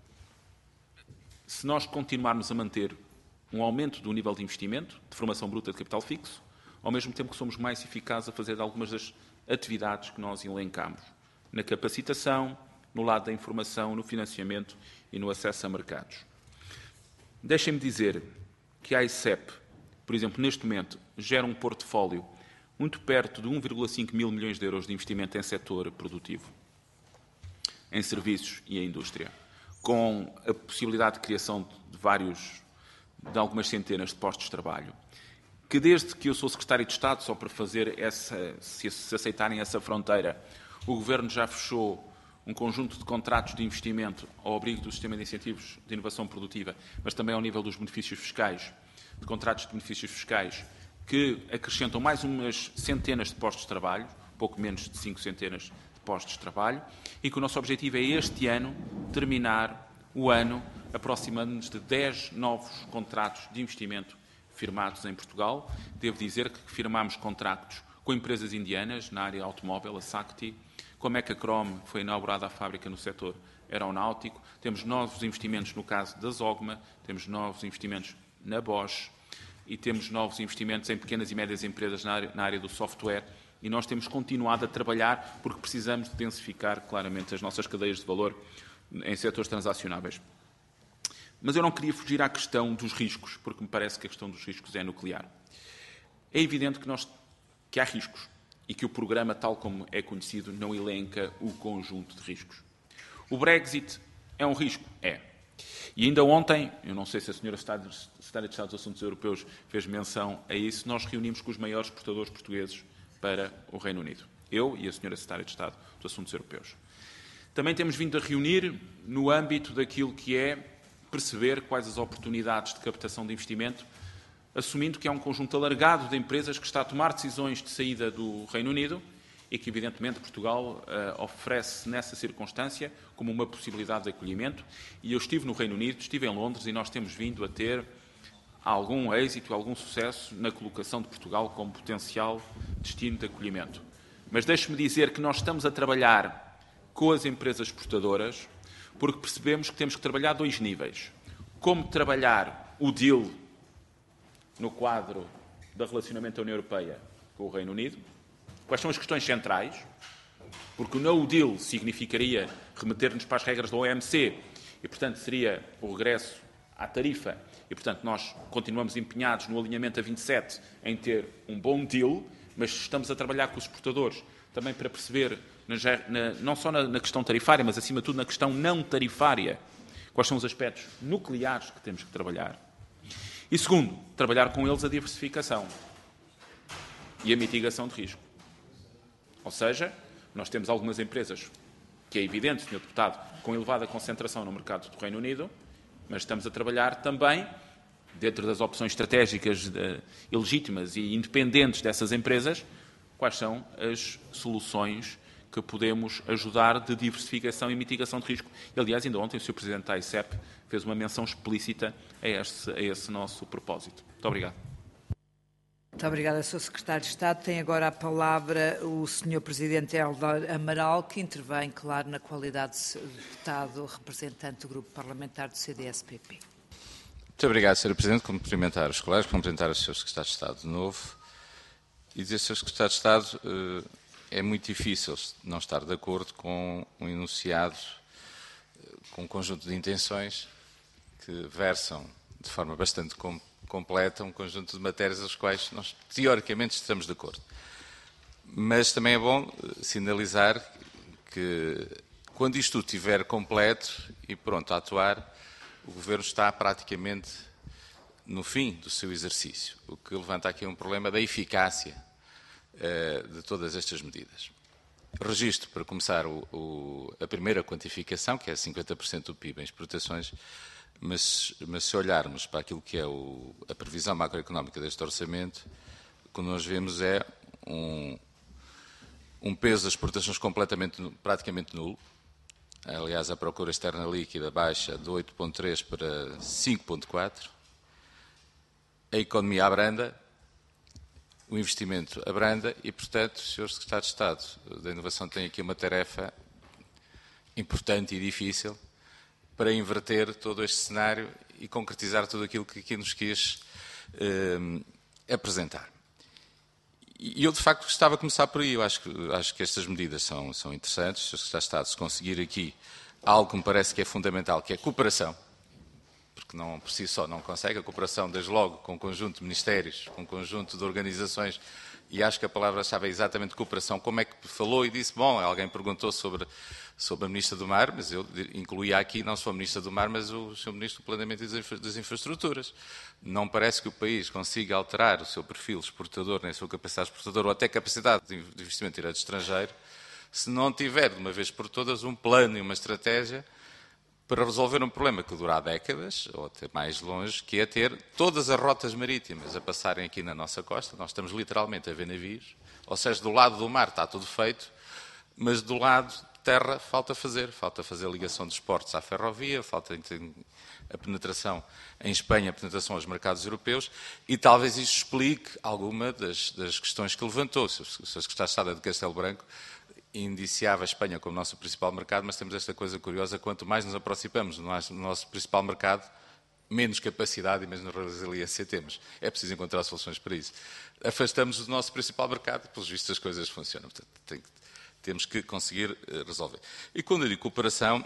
se nós continuarmos a manter um aumento do nível de investimento, de formação bruta de capital fixo, ao mesmo tempo que somos mais eficazes a fazer algumas das atividades que nós elencamos, na capacitação, no lado da informação, no financiamento e no acesso a mercados. Deixem-me dizer que a I C E P, por exemplo, neste momento, gera um portfólio muito perto de um vírgula cinco mil milhões de euros de investimento em setor produtivo, em serviços e em indústria, com a possibilidade de criação de vários, de algumas centenas de postos de trabalho, que desde que eu sou secretário de Estado, só para fazer essa, se aceitarem essa fronteira, o Governo já fechou um conjunto de contratos de investimento ao abrigo do sistema de incentivos de inovação produtiva, mas também ao nível dos benefícios fiscais, de contratos de benefícios fiscais, que acrescentam mais umas centenas de postos de trabalho, pouco menos de cinco centenas de postos de trabalho e que o nosso objetivo é este ano terminar o ano aproximando-nos de dez novos contratos de investimento firmados em Portugal. Devo dizer que firmámos contratos com empresas indianas na área automóvel, a Sakti, com a Mecachrome, que foi inaugurada a fábrica no setor aeronáutico. Temos novos investimentos no caso da Zogma, temos novos investimentos na Bosch e temos novos investimentos em pequenas e médias empresas na área, na área do software. E nós temos continuado a trabalhar porque precisamos de densificar claramente as nossas cadeias de valor em setores transacionáveis. Mas eu não queria fugir à questão dos riscos, porque me parece que a questão dos riscos é nuclear. É evidente que, nós, que há riscos e que o programa, tal como é conhecido, não elenca o conjunto de riscos. O Brexit é um risco? É. E ainda ontem, eu não sei se a senhora Secretária de Estado dos Assuntos Europeus fez menção a isso, nós reunimos com os maiores exportadores portugueses para o Reino Unido. Eu e a senhora Secretária de Estado dos Assuntos Europeus. Também temos vindo a reunir no âmbito daquilo que é perceber quais as oportunidades de captação de investimento, assumindo que há um conjunto alargado de empresas que está a tomar decisões de saída do Reino Unido e que, evidentemente, Portugal uh, oferece nessa circunstância como uma possibilidade de acolhimento. E eu estive no Reino Unido, estive em Londres e nós temos vindo a ter algum êxito, algum sucesso na colocação de Portugal como potencial destino de acolhimento. Mas deixe-me dizer que nós estamos a trabalhar com as empresas exportadoras porque percebemos que temos que trabalhar dois níveis. Como trabalhar o deal no quadro do relacionamento da União Europeia com o Reino Unido, quais são as questões centrais, porque o no deal significaria remeter-nos para as regras da O M C e, portanto, seria o regresso à tarifa e, portanto, nós continuamos empenhados no alinhamento a vinte e sete em ter um bom deal, mas estamos a trabalhar com os exportadores também para perceber, na, na, não só na, na questão tarifária, mas, acima de tudo, na questão não tarifária, quais são os aspectos nucleares que temos que trabalhar. E, segundo, trabalhar com eles a diversificação e a mitigação de risco. Ou seja, nós temos algumas empresas, que é evidente, senhor Deputado, com elevada concentração no mercado do Reino Unido, mas estamos a trabalhar também, dentro das opções estratégicas de, ilegítimas e independentes dessas empresas, quais são as soluções que podemos ajudar de diversificação e mitigação de risco. E, aliás, ainda ontem o senhor Presidente da AICEP fez uma menção explícita a esse, a esse nosso propósito. Muito obrigado. Muito obrigada, senhor Secretário de Estado. Tem agora a palavra o senhor Presidente Eldar Amaral, que intervém, claro, na qualidade de deputado representante do Grupo Parlamentar do C D S P P. Muito obrigado, senhor Presidente. Cumprimentar os colegas, cumprimentar o senhor Secretário de Estado de novo. E dizer, senhor Secretário de Estado, é muito difícil não estar de acordo com um enunciado, com um conjunto de intenções que versam de forma bastante completa um conjunto de matérias às quais nós, teoricamente, estamos de acordo. Mas também é bom sinalizar que, quando isto tudo estiver completo e pronto a atuar, o Governo está praticamente no fim do seu exercício, o que levanta aqui um problema da eficácia uh, de todas estas medidas. Registro, para começar, o, o, a primeira quantificação, que é cinquenta por cento do P I B em exportações, mas, mas se olharmos para aquilo que é o, a previsão macroeconómica deste orçamento, o que nós vemos é um, um peso das exportações completamente, praticamente nulo. Aliás, a procura externa líquida baixa de oito vírgula três para cinco vírgula quatro. A economia abranda, o investimento abranda e, portanto, o senhor Secretário de Estado da Inovação tem aqui uma tarefa importante e difícil para inverter todo este cenário e concretizar tudo aquilo que aqui nos quis eh, apresentar. E eu, de facto, gostava de começar por aí. Eu acho que, acho que estas medidas são, são interessantes. O senhor Secretário de Estado, se conseguir aqui algo que me parece que é fundamental, que é a cooperação, porque não, por si só não consegue, a cooperação desde logo com um conjunto de ministérios, com um conjunto de organizações, e acho que a palavra-chave é exatamente cooperação. Como é que falou e disse, bom, alguém perguntou sobre, sobre a Ministra do Mar, mas eu incluía aqui não só a Ministra do Mar, mas o senhor Ministro do Planeamento e das Infraestruturas. Não parece que o país consiga alterar o seu perfil exportador, nem a sua capacidade exportadora, ou até capacidade de investimento direto estrangeiro, se não tiver, de uma vez por todas, um plano e uma estratégia para resolver um problema que dura há décadas, ou até mais longe, que é ter todas as rotas marítimas a passarem aqui na nossa costa. Nós estamos literalmente a ver navios, ou seja, do lado do mar está tudo feito, mas do lado terra falta fazer, falta fazer a ligação dos portos à ferrovia, falta a penetração em Espanha, a penetração aos mercados europeus, e talvez isso explique alguma das, das questões que levantou. Se o Secretário de Estado de Castelo Branco indiciava a Espanha como nosso principal mercado, mas temos esta coisa curiosa, quanto mais nos aproximamos do nosso, do nosso principal mercado, menos capacidade e menos resiliência temos. É preciso encontrar soluções para isso. Afastamos do nosso principal mercado e, pelos vistos, as coisas funcionam. Portanto, tem que, temos que conseguir resolver. E quando eu digo cooperação,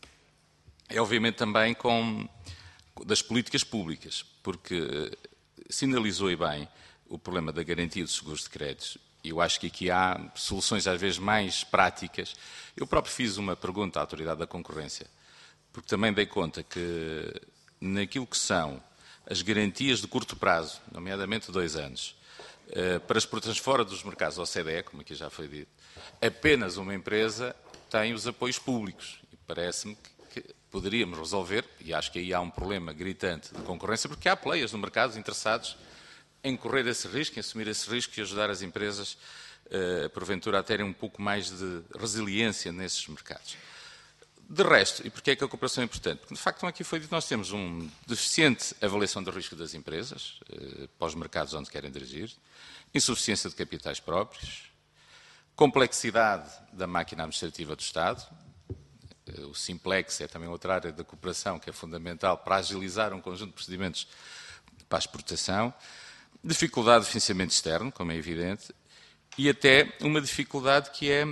é obviamente também com das políticas públicas, porque sinalizou e bem o problema da garantia dos seguros de créditos. E eu acho que aqui há soluções às vezes mais práticas. Eu próprio fiz uma pergunta à Autoridade da Concorrência, porque também dei conta que naquilo que são as garantias de curto prazo, nomeadamente dois anos, para exportações fora dos mercados O C D E, como aqui já foi dito, apenas uma empresa tem os apoios públicos. E parece-me que poderíamos resolver, e acho que aí há um problema gritante de concorrência, porque há players no mercado interessados em correr esse risco, em assumir esse risco e ajudar as empresas, porventura, a terem um pouco mais de resiliência nesses mercados. De resto, e porquê é que a cooperação é importante? Porque, de facto, como aqui foi dito, nós temos uma deficiente avaliação do risco das empresas, eh, para os mercados onde querem dirigir, insuficiência de capitais próprios, complexidade da máquina administrativa do Estado, eh, o Simplex é também outra área da cooperação que é fundamental para agilizar um conjunto de procedimentos para a exportação, dificuldade de financiamento externo, como é evidente, e até uma dificuldade que é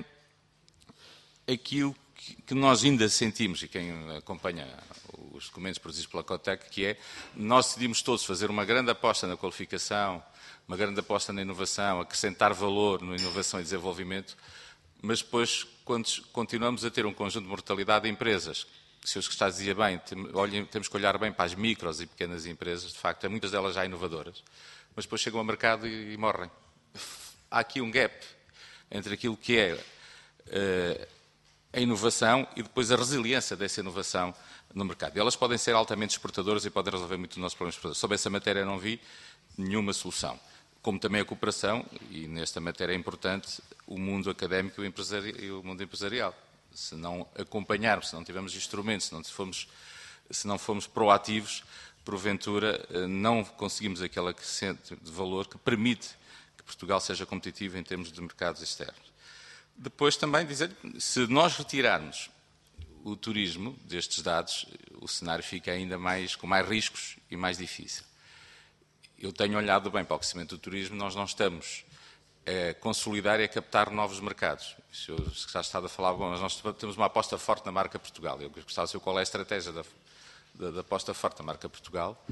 aquilo que nós ainda sentimos, e quem acompanha os documentos produzidos pela Cotec, que é, nós decidimos todos fazer uma grande aposta na qualificação, uma grande aposta na inovação, acrescentar valor na inovação e desenvolvimento, mas depois, quando continuamos a ter um conjunto de mortalidade de empresas, que se o Secretário dizia bem, temos que olhar bem para as micros e pequenas empresas, de facto, muitas delas já inovadoras, mas depois chegam ao mercado e, e morrem. Há aqui um gap entre aquilo que é uh, a inovação e depois a resiliência dessa inovação no mercado. E elas podem ser altamente exportadoras e podem resolver muito dos nossos problemas exportadores. Sobre essa matéria não vi nenhuma solução. Como também a cooperação, e nesta matéria é importante, o mundo académico e o, empresari e o mundo empresarial. Se não acompanharmos, se não tivermos instrumentos, se não formos, se não formos proativos, porventura não conseguimos aquele acrescente de valor que permite que Portugal seja competitivo em termos de mercados externos. Depois também dizer, se nós retirarmos o turismo destes dados, o cenário fica ainda mais, com mais riscos e mais difícil. Eu tenho olhado bem para o crescimento do turismo, nós não estamos a consolidar e a captar novos mercados. Se o Secretário de Estado a falar, bom, mas nós temos uma aposta forte na marca Portugal. Eu gostava de saber qual é a estratégia da, da, da aposta forte na marca Portugal.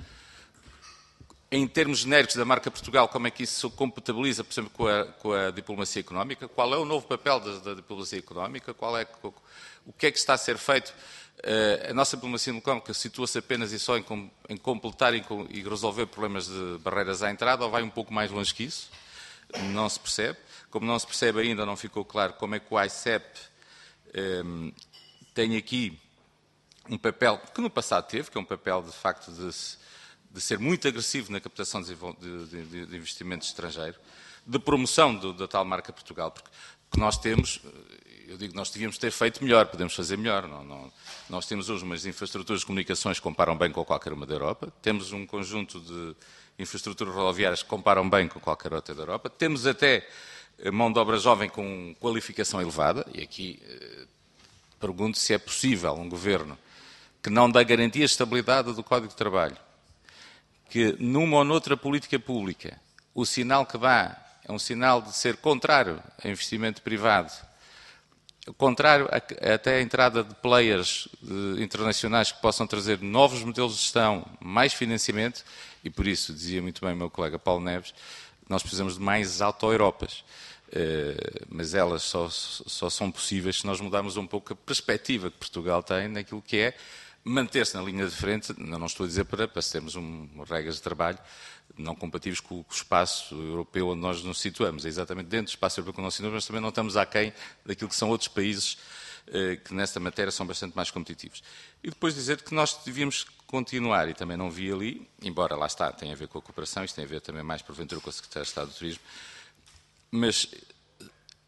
Em termos genéricos da marca Portugal, como é que isso se compatibiliza, por exemplo, com a, com a diplomacia económica? Qual é o novo papel da, da diplomacia económica? Qual é, o que é que está a ser feito? Uh, a nossa diplomacia económica situa-se apenas e só em, em completar e, e resolver problemas de barreiras à entrada, ou vai um pouco mais longe que isso? Não se percebe. Como não se percebe ainda, não ficou claro como é que o I C E P um, tem aqui um papel que no passado teve, que é um papel, de facto, de de ser muito agressivo na captação de, de, de investimento estrangeiro, de promoção do, da tal marca Portugal, porque que nós temos, eu digo, nós devíamos ter feito melhor, podemos fazer melhor. Não, não, nós temos hoje umas infraestruturas de comunicações que comparam bem com qualquer uma da Europa, temos um conjunto de infraestruturas rodoviárias que comparam bem com qualquer outra da Europa, temos até mão de obra jovem com qualificação elevada, e aqui eh, pergunto se é possível um governo que não dá garantia de estabilidade do Código de Trabalho, que numa ou noutra política pública o sinal que dá é um sinal de ser contrário a investimento privado, contrário a, até a entrada de players de, internacionais que possam trazer novos modelos de gestão, mais financiamento, e por isso, dizia muito bem o meu colega Paulo Neves, nós precisamos de mais auto-Europas, uh, mas elas só, só são possíveis se nós mudarmos um pouco a perspectiva que Portugal tem naquilo que é manter-se na linha de frente, não estou a dizer para, para termos um, regras de trabalho não compatíveis com o espaço europeu onde nós nos situamos. É exatamente dentro do espaço europeu que nós nos situamos, mas também não estamos aquém daquilo que são outros países eh, que nesta matéria são bastante mais competitivos. E depois dizer que nós devíamos continuar, e também não vi ali, embora lá está, tem a ver com a cooperação, isto tem a ver também mais porventura com a Secretaria de Estado do Turismo, mas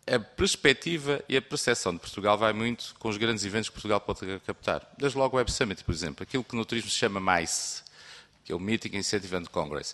a perspectiva e a percepção de Portugal vai muito com os grandes eventos que Portugal pode captar. Desde logo o Web Summit, por exemplo, aquilo que no turismo se chama MICE, que é o Meeting Incentive and Congress.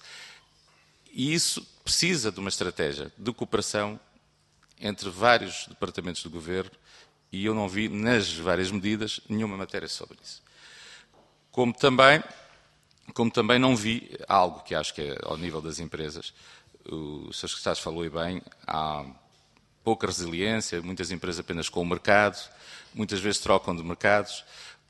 E isso precisa de uma estratégia de cooperação entre vários departamentos do governo e eu não vi, nas várias medidas, nenhuma matéria sobre isso. Como também, como também não vi algo que acho que é ao nível das empresas, o senhor Secretário falou e bem, há pouca resiliência, muitas empresas apenas com o mercado, muitas vezes trocam de mercados,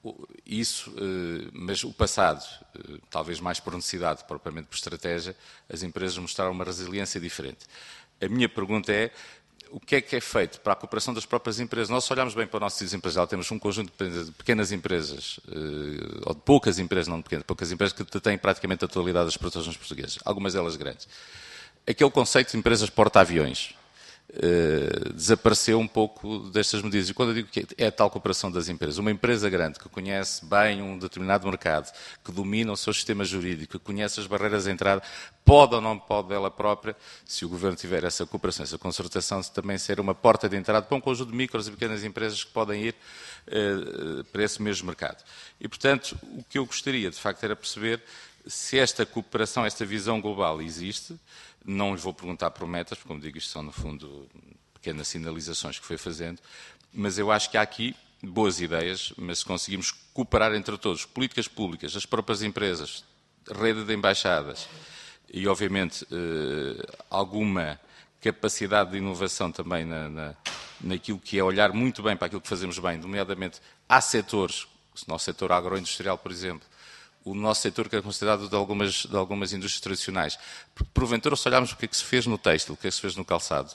isso, mas o passado, talvez mais por necessidade, propriamente por estratégia, as empresas mostraram uma resiliência diferente. A minha pergunta é, o que é que é feito para a cooperação das próprias empresas? Nós, se olharmos bem para o nosso tecido empresarial, temos um conjunto de pequenas empresas, ou de poucas empresas, não de pequenas, poucas empresas que têm praticamente a totalidade das exportações portuguesas, algumas delas grandes. Aquele conceito de empresas porta-aviões uh, desapareceu um pouco destas medidas. E quando eu digo que é a tal cooperação das empresas, uma empresa grande que conhece bem um determinado mercado, que domina o seu sistema jurídico, que conhece as barreiras de entrada, pode ou não pode dela própria, se o Governo tiver essa cooperação, essa concertação, também ser uma porta de entrada para um conjunto de micros e pequenas empresas que podem ir uh, para esse mesmo mercado. E, portanto, o que eu gostaria, de facto, era perceber se esta cooperação, esta visão global existe. Não lhe vou perguntar por metas, porque, como digo, isto são, no fundo, pequenas sinalizações que foi fazendo, mas eu acho que há aqui boas ideias, mas se conseguimos cooperar entre todos, políticas públicas, as próprias empresas, rede de embaixadas e, obviamente, eh, alguma capacidade de inovação também na, na, naquilo que é olhar muito bem para aquilo que fazemos bem, nomeadamente há setores, o nosso setor agroindustrial, por exemplo, o nosso setor que é considerado de algumas, de algumas indústrias tradicionais. Porventura, se olharmos o que é que se fez no têxtil, o que é que se fez no calçado,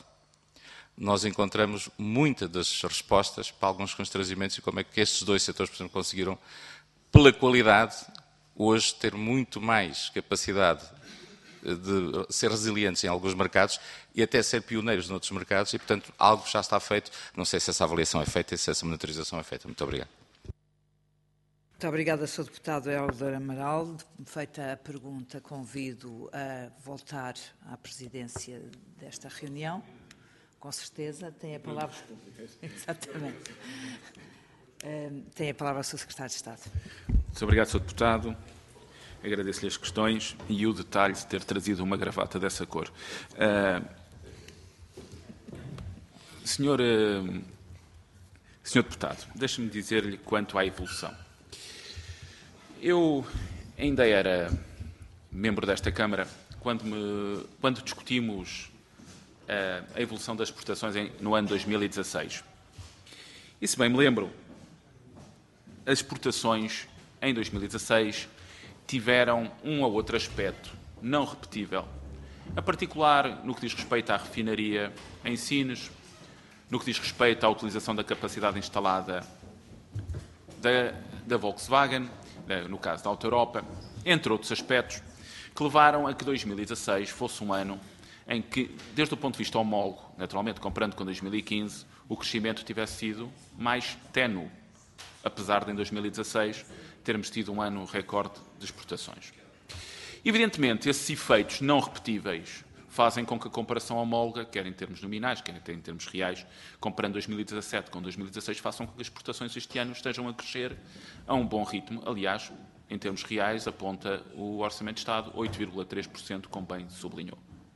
nós encontramos muitas das respostas para alguns constrangimentos e como é que estes dois setores, por exemplo, conseguiram, pela qualidade, hoje ter muito mais capacidade de ser resilientes em alguns mercados e até ser pioneiros noutros mercados e, portanto, algo já está feito. Não sei se essa avaliação é feita e se essa monitorização é feita. Muito obrigado. Muito obrigada, senhor Deputado Hélder Amaral. Feita a pergunta, convido a voltar à presidência desta reunião. Com certeza, tem a palavra. Exatamente. Tem a palavra o senhor Secretário de Estado. Muito obrigado, senhor Deputado. Agradeço-lhe as questões e o detalhe de ter trazido uma gravata dessa cor. Uh, senhor, uh, senhor Deputado, deixe-me dizer-lhe quanto à evolução. Eu ainda era membro desta Câmara quando, me, quando discutimos uh, a evolução das exportações em, no ano dois mil e dezasseis. E se bem me lembro, as exportações em dois mil e dezasseis tiveram um ou outro aspecto não repetível, a particular no que diz respeito à refinaria em Sines, no que diz respeito à utilização da capacidade instalada da, da Volkswagen, no caso da Auto Europa, entre outros aspectos, que levaram a que dois mil e dezasseis fosse um ano em que, desde o ponto de vista homólogo, naturalmente comparando com dois mil e quinze, o crescimento tivesse sido mais ténue, apesar de em dois mil e dezasseis termos tido um ano recorde de exportações. Evidentemente, esses efeitos não repetíveis fazem com que a comparação homóloga, quer em termos nominais, quer em termos reais, comparando dois mil e dezassete com dois mil e dezasseis, façam com que as exportações este ano estejam a crescer a um bom ritmo. Aliás, em termos reais, aponta o Orçamento de Estado oito vírgula três por cento, como bem sublinhou.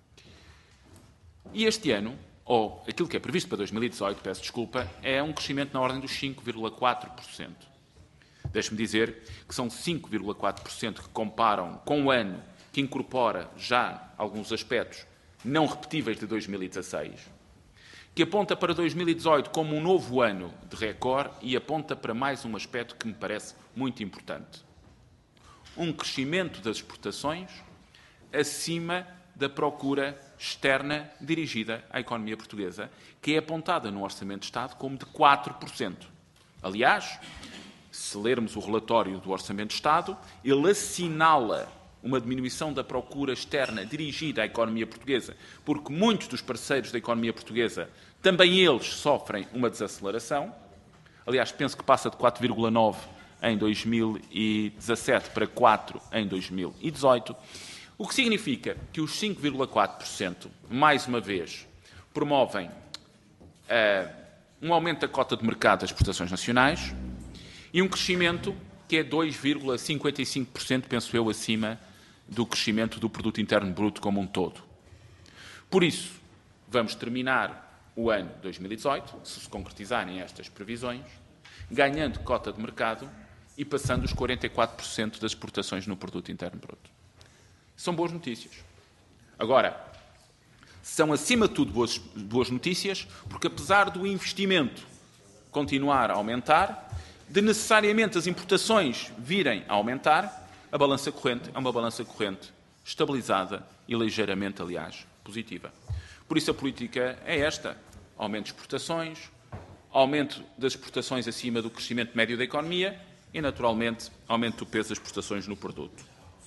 E este ano, ou aquilo que é previsto para dois mil e dezoito, peço desculpa, é um crescimento na ordem dos cinco vírgula quatro por cento. Deixe-me dizer que são cinco vírgula quatro por cento que comparam com o ano que incorpora já alguns aspectos não repetíveis de dois mil e dezasseis, que aponta para dois mil e dezoito como um novo ano de recorde e aponta para mais um aspecto que me parece muito importante. Um crescimento das exportações acima da procura externa dirigida à economia portuguesa, que é apontada no Orçamento de Estado como de quatro por cento. Aliás, se lermos o relatório do Orçamento de Estado, ele assinala uma diminuição da procura externa dirigida à economia portuguesa, porque muitos dos parceiros da economia portuguesa, também eles sofrem uma desaceleração. Aliás, penso que passa de quatro vírgula nove em dois mil e dezassete para quatro em dois mil e dezoito, o que significa que os cinco vírgula quatro por cento, mais uma vez, promovem uh, um aumento da cota de mercado das exportações nacionais e um crescimento que é dois vírgula cinquenta e cinco por cento, penso eu, acima do crescimento do produto interno bruto como um todo. Por isso, vamos terminar o ano dois mil e dezoito, se se concretizarem estas previsões, ganhando cota de mercado e passando os quarenta e quatro por cento das exportações no produto interno bruto. São boas notícias. Agora, são acima de tudo boas, boas notícias, porque apesar do investimento continuar a aumentar, de necessariamente as importações virem a aumentar, a balança corrente é uma balança corrente estabilizada e ligeiramente, aliás, positiva. Por isso a política é esta: aumento de exportações, aumento das exportações acima do crescimento médio da economia e, naturalmente, aumento do peso das exportações no produto.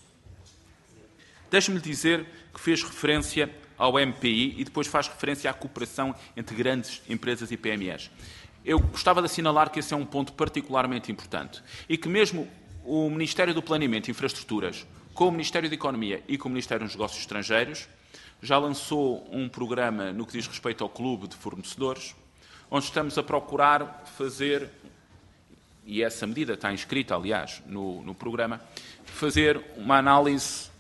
Deixe-me dizer que fez referência ao M P I e depois faz referência à cooperação entre grandes empresas e P M Es. Eu gostava de assinalar que esse é um ponto particularmente importante e que mesmo o Ministério do Planeamento e Infraestruturas, com o Ministério da Economia e com o Ministério dos Negócios Estrangeiros, já lançou um programa no que diz respeito ao clube de fornecedores, onde estamos a procurar fazer, e essa medida está inscrita, aliás, no, no programa, fazer uma análise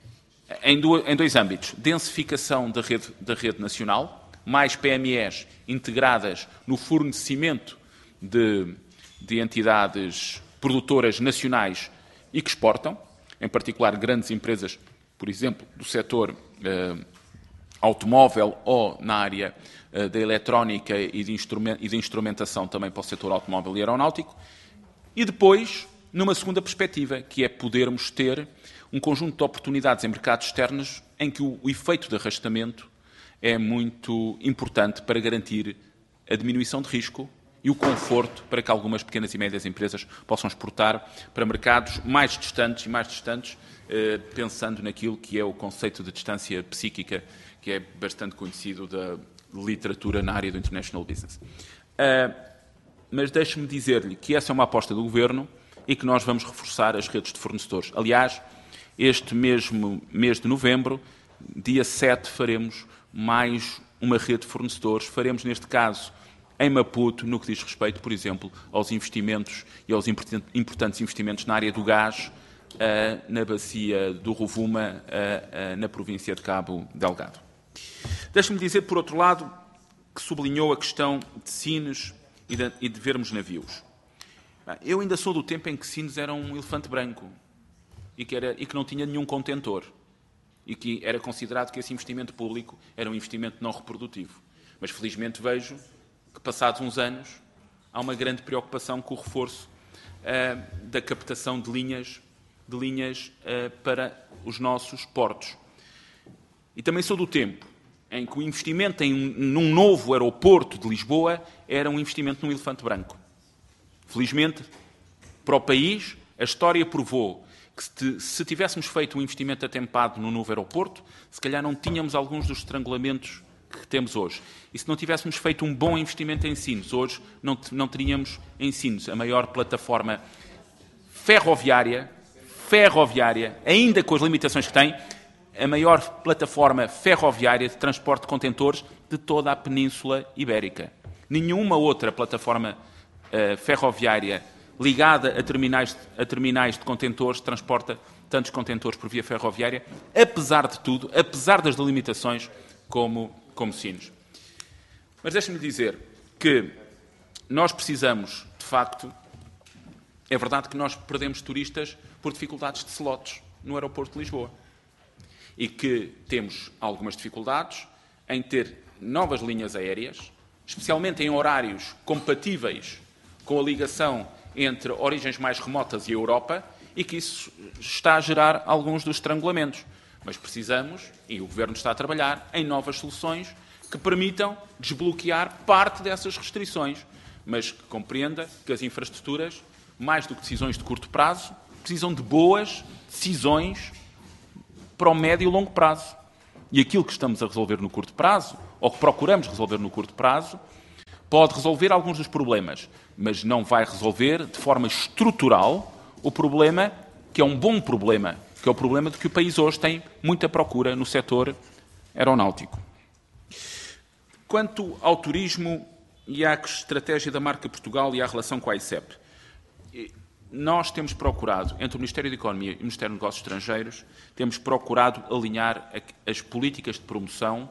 em, do, em dois âmbitos: densificação da rede, da rede nacional, mais P M Es integradas no fornecimento de, de entidades produtoras nacionais e que exportam, em particular grandes empresas, por exemplo, do setor eh, automóvel ou na área eh, da eletrónica e de, e de instrumentação também para o setor automóvel e aeronáutico. E depois, numa segunda perspectiva, que é podermos ter um conjunto de oportunidades em mercados externos em que o, o efeito de arrastamento é muito importante para garantir a diminuição de risco e o conforto para que algumas pequenas e médias empresas possam exportar para mercados mais distantes e mais distantes, eh, pensando naquilo que é o conceito de distância psíquica, que é bastante conhecido da literatura na área do International Business. Uh, mas deixe-me dizer-lhe que essa é uma aposta do Governo e que nós vamos reforçar as redes de fornecedores. Aliás, este mesmo mês de novembro, dia sete, faremos mais uma rede de fornecedores. Faremos, neste caso, em Maputo, no que diz respeito, por exemplo, aos investimentos e aos importantes investimentos na área do gás, uh, na bacia do Rovuma, uh, uh, na província de Cabo Delgado. Deixe-me dizer, por outro lado, que sublinhou a questão de Sines e de, e de vermos navios. Eu ainda sou do tempo em que Sines era um elefante branco e que, era, e que não tinha nenhum contentor e que era considerado que esse investimento público era um investimento não reprodutivo. Mas, felizmente, vejo que, passados uns anos, há uma grande preocupação com o reforço uh, da captação de linhas, de linhas uh, para os nossos portos. E também sou do tempo em que o investimento em, num novo aeroporto de Lisboa era um investimento num elefante branco. Felizmente, para o país, a história provou que se, se tivéssemos feito um investimento atempado no novo aeroporto, se calhar não tínhamos alguns dos estrangulamentos que temos hoje. E se não tivéssemos feito um bom investimento em Sines, hoje não, não teríamos em Sines a maior plataforma ferroviária, ferroviária, ainda com as limitações que tem, a maior plataforma ferroviária de transporte de contentores de toda a Península Ibérica. Nenhuma outra plataforma uh, ferroviária ligada a terminais, a terminais de contentores transporta tantos contentores por via ferroviária, apesar de tudo, apesar das delimitações, como, como Sines. Mas deixe-me dizer que nós precisamos, de facto, é verdade que nós perdemos turistas por dificuldades de slots no aeroporto de Lisboa. E que temos algumas dificuldades em ter novas linhas aéreas, especialmente em horários compatíveis com a ligação entre origens mais remotas e a Europa, e que isso está a gerar alguns dos estrangulamentos. Mas precisamos, e o Governo está a trabalhar, em novas soluções que permitam desbloquear parte dessas restrições, mas que compreenda que as infraestruturas, mais do que decisões de curto prazo, precisam de boas decisões para o médio e longo prazo. E aquilo que estamos a resolver no curto prazo, ou que procuramos resolver no curto prazo, pode resolver alguns dos problemas, mas não vai resolver de forma estrutural o problema, que é um bom problema, que é o problema de que o país hoje tem muita procura no setor aeronáutico. Quanto ao turismo e à estratégia da marca Portugal e à relação com a I C E P, nós temos procurado, entre o Ministério da Economia e o Ministério dos Negócios Estrangeiros, temos procurado alinhar as políticas de promoção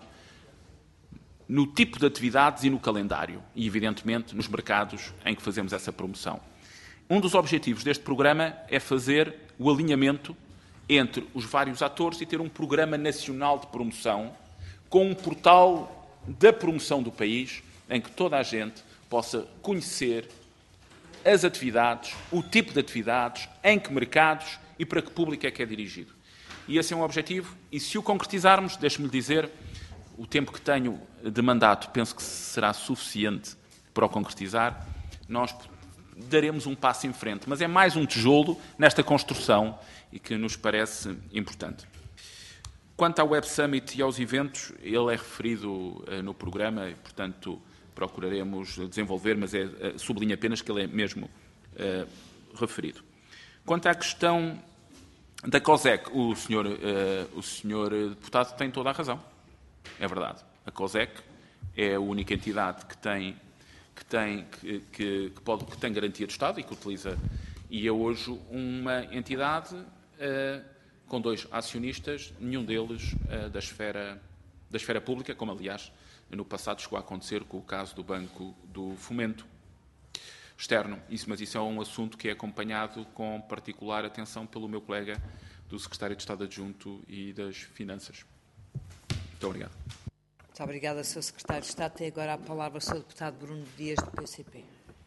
no tipo de atividades e no calendário, e, evidentemente, nos mercados em que fazemos essa promoção. Um dos objetivos deste programa é fazer o alinhamento entre os vários atores e ter um programa nacional de promoção com um portal da promoção do país em que toda a gente possa conhecer as atividades, o tipo de atividades, em que mercados e para que público é que é dirigido. E esse é um objetivo, e se o concretizarmos, deixe-me dizer, o tempo que tenho de mandato penso que será suficiente para o concretizar, nós daremos um passo em frente, mas é mais um tijolo nesta construção e que nos parece importante. Quanto ao Web Summit e aos eventos, ele é referido uh, no programa e, portanto, procuraremos desenvolver, mas é, uh, sublinho apenas que ele é mesmo uh, referido. Quanto à questão da COSEC, o senhor, uh, o senhor deputado tem toda a razão. É verdade. A COSEC é a única entidade que tem, que tem, que, que, que pode, que tem garantia de Estado e que utiliza, e é hoje uma entidade uh, com dois acionistas, nenhum deles uh, da, esfera, da esfera pública, como aliás no passado chegou a acontecer com o caso do Banco do Fomento Externo. Isso, mas isso é um assunto que é acompanhado com particular atenção pelo meu colega do Secretário de Estado Adjunto e das Finanças. Muito obrigado. Muito obrigada, senhor Secretário de Estado. Tem agora a palavra o senhor Deputado Bruno Dias, do P C P.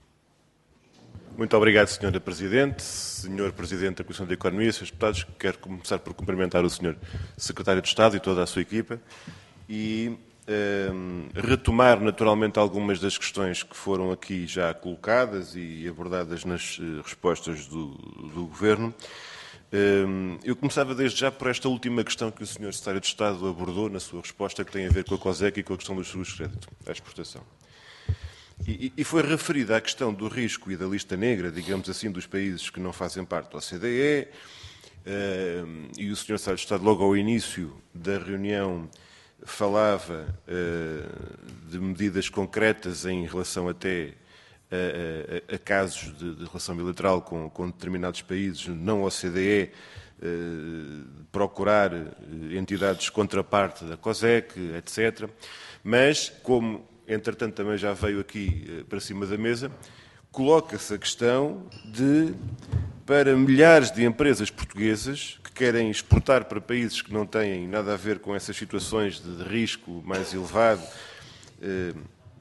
Muito obrigado, senhora Presidente. senhor Presidente da Comissão de Economia, senhores deputados, quero começar por cumprimentar o senhor Secretário de Estado e toda a sua equipa e eh, retomar naturalmente algumas das questões que foram aqui já colocadas e abordadas nas eh, respostas do, do Governo. Eu começava desde já por esta última questão que o senhor Secretário de Estado abordou na sua resposta, que tem a ver com a COSEC e com a questão dos seguros de crédito, à exportação. E, e foi referida à questão do risco e da lista negra, digamos assim, dos países que não fazem parte da O C D E, uh, e o senhor Secretário de Estado, logo ao início da reunião, falava uh, de medidas concretas em relação até A, a, a casos de, de relação bilateral com, com determinados países, não O C D E, eh, procurar entidades contraparte da COSEC, etcétera. Mas, como, entretanto, também já veio aqui eh, para cima da mesa, coloca-se a questão de, para milhares de empresas portuguesas que querem exportar para países que não têm nada a ver com essas situações de, de risco mais elevado, eh,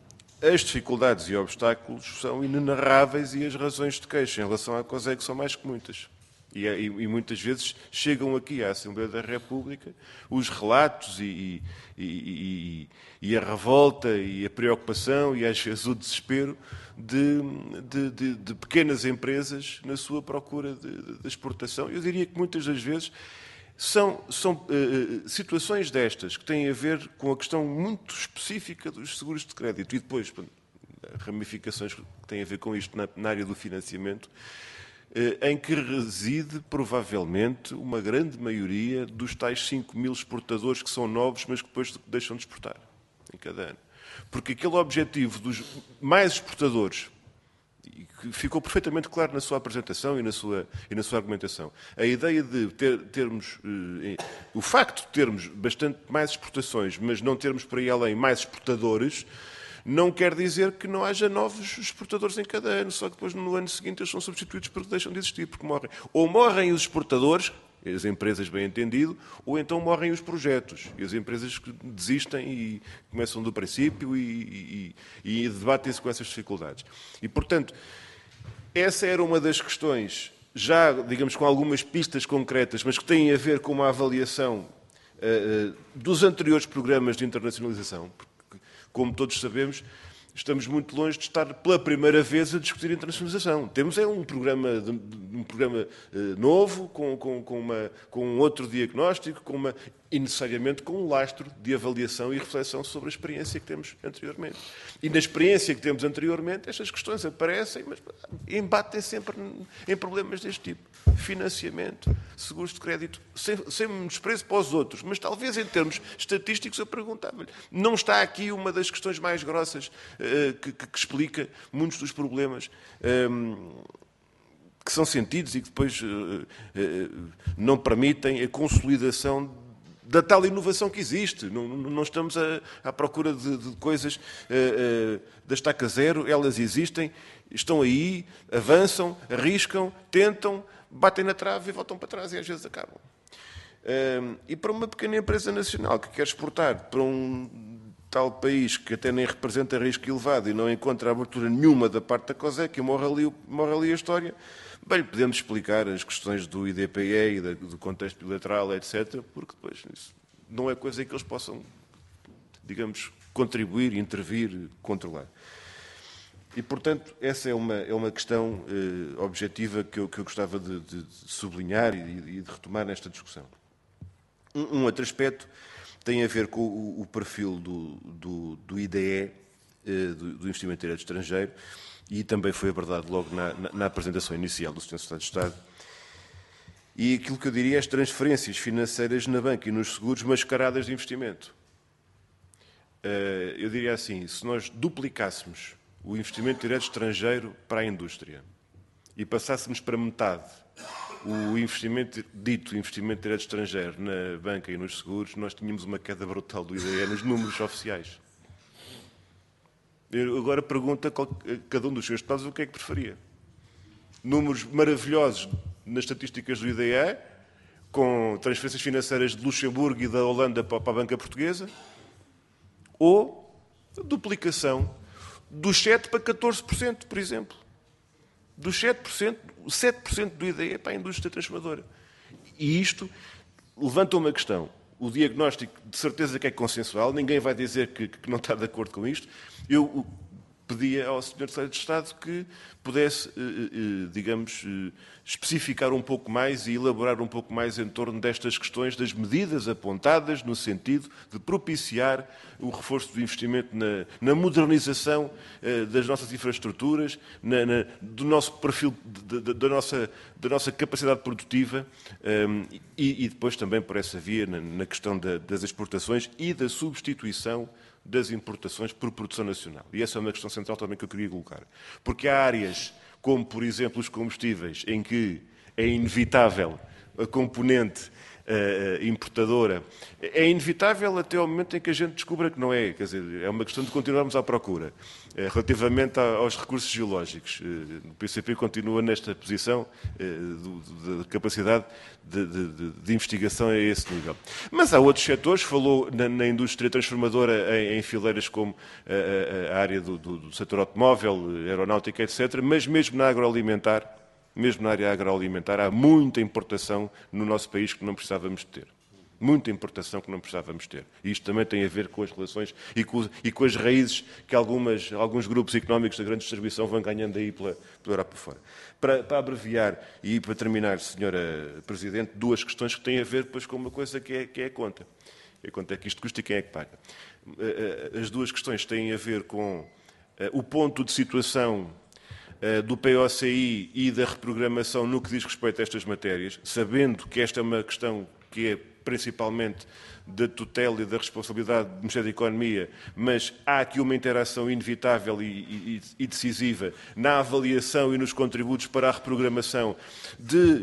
as dificuldades e obstáculos são inenarráveis e as razões de queixa em relação à COSEC são mais que muitas. E, e, e muitas vezes chegam aqui à Assembleia da República os relatos e, e, e, e a revolta e a preocupação e às vezes o desespero de, de, de, de pequenas empresas na sua procura de, de exportação. Eu diria que muitas das vezes São, são uh, situações destas que têm a ver com a questão muito específica dos seguros de crédito e depois ramificações que têm a ver com isto na, na área do financiamento, uh, em que reside provavelmente uma grande maioria dos tais cinco mil exportadores que são novos, mas que depois deixam de exportar em cada ano. Porque aquele objetivo dos mais exportadores, que ficou perfeitamente claro na sua apresentação e na sua, e na sua argumentação. A ideia de ter, termos, eh, o facto de termos bastante mais exportações, mas não termos por aí além mais exportadores, não quer dizer que não haja novos exportadores em cada ano, só que depois no ano seguinte eles são substituídos porque deixam de existir, porque morrem. Ou morrem os exportadores, as empresas bem entendido, ou então morrem os projetos, e as empresas que desistem e começam do princípio e, e, e debatem-se com essas dificuldades. E, portanto, essa era uma das questões, já, digamos, com algumas pistas concretas, mas que têm a ver com uma avaliação uh, dos anteriores programas de internacionalização, porque, como todos sabemos, estamos muito longe de estar pela primeira vez a discutir internacionalização. Temos é um programa, de, um programa uh, novo, com, com, com, uma, com um outro diagnóstico, com uma, e necessariamente com um lastro de avaliação e reflexão sobre a experiência que temos anteriormente. E na experiência que temos anteriormente, estas questões aparecem, mas embatem sempre em problemas deste tipo. Financiamento, seguros de crédito, sem, sem desprezo para os outros, mas talvez em termos estatísticos eu perguntava-lhe. Não está aqui uma das questões mais grossas uh, que, que, que explica muitos dos problemas um, que são sentidos e que depois uh, uh, não permitem a consolidação da tal inovação que existe. Não, não estamos a, à procura de, de coisas uh, uh, da estaca zero, elas existem, estão aí, avançam, arriscam, tentam, batem na trave e voltam para trás e às vezes acabam. Uh, e para uma pequena empresa nacional que quer exportar para um tal país que até nem representa risco elevado e não encontra abertura nenhuma da parte da COSEC e morre ali, morre ali a história, bem, podemos explicar as questões do I D P E e do contexto bilateral, etcétera, porque depois isso não é coisa em que eles possam, digamos, contribuir, intervir, controlar. E, portanto, essa é uma, é uma questão eh, objetiva que eu, que eu gostava de, de sublinhar e de, e de retomar nesta discussão. Um, um outro aspecto tem a ver com o, o perfil do, do, do I D E, eh, do, do investimento direto estrangeiro, e também foi abordado logo na, na, na apresentação inicial do senhor Secretário de Estado. E aquilo que eu diria é as transferências financeiras na banca e nos seguros mascaradas de investimento. Uh, eu diria assim, se nós duplicássemos o investimento direto estrangeiro para a indústria e passássemos para metade o investimento, dito investimento direto estrangeiro na banca e nos seguros, nós tínhamos uma queda brutal do I D E nos números oficiais. Eu agora pergunto a cada um dos seus deputados o que é que preferia. Números maravilhosos nas estatísticas do I D E, com transferências financeiras de Luxemburgo e da Holanda para a banca portuguesa, ou a duplicação dos sete por cento para catorze por cento, por exemplo. Dos sete por cento, sete por cento do I D E para a indústria transformadora. E isto levanta uma questão. O diagnóstico, de certeza que é consensual, ninguém vai dizer que, que não está de acordo com isto. Eu pedia ao senhor Secretário de Estado que pudesse, digamos, especificar um pouco mais e elaborar um pouco mais em torno destas questões, das medidas apontadas no sentido de propiciar o reforço do investimento na, na modernização das nossas infraestruturas, na, na, do nosso perfil, de, de, da, nossa, da nossa capacidade produtiva e, e depois também por essa via na, na questão da, das exportações e da substituição das importações por produção nacional. E essa é uma questão central também que eu queria colocar. Porque há áreas, como por exemplo os combustíveis, em que é inevitável a componente uh, importadora. É inevitável até ao momento em que a gente descubra que não é. Quer dizer, é uma questão de continuarmos à procura. Uh, relativamente a, aos recursos geológicos, uh, o P C P continua nesta posição uh, de capacidade de, de, de investigação a esse nível. Mas há outros setores, falou na, na indústria transformadora em, em fileiras como a, a, a área do, do, do setor automóvel, aeronáutica, etcétera, mas mesmo na agroalimentar, mesmo na área agroalimentar, há muita importação no nosso país que não precisávamos de ter. Muita importação que não precisávamos ter. E isto também tem a ver com as relações e com, e com as raízes que algumas, alguns grupos económicos da grande distribuição vão ganhando aí pela, pela Europa fora. Para, para abreviar e para terminar, senhora Presidente, duas questões que têm a ver depois com uma coisa que é, que é a conta. A conta é que isto custa e quem é que paga. As duas questões têm a ver com o ponto de situação do P O C I e da reprogramação no que diz respeito a estas matérias, sabendo que esta é uma questão que é principalmente da tutela e da responsabilidade do Ministério da Economia, mas há aqui uma interação inevitável e, e, e decisiva na avaliação e nos contributos para a reprogramação de,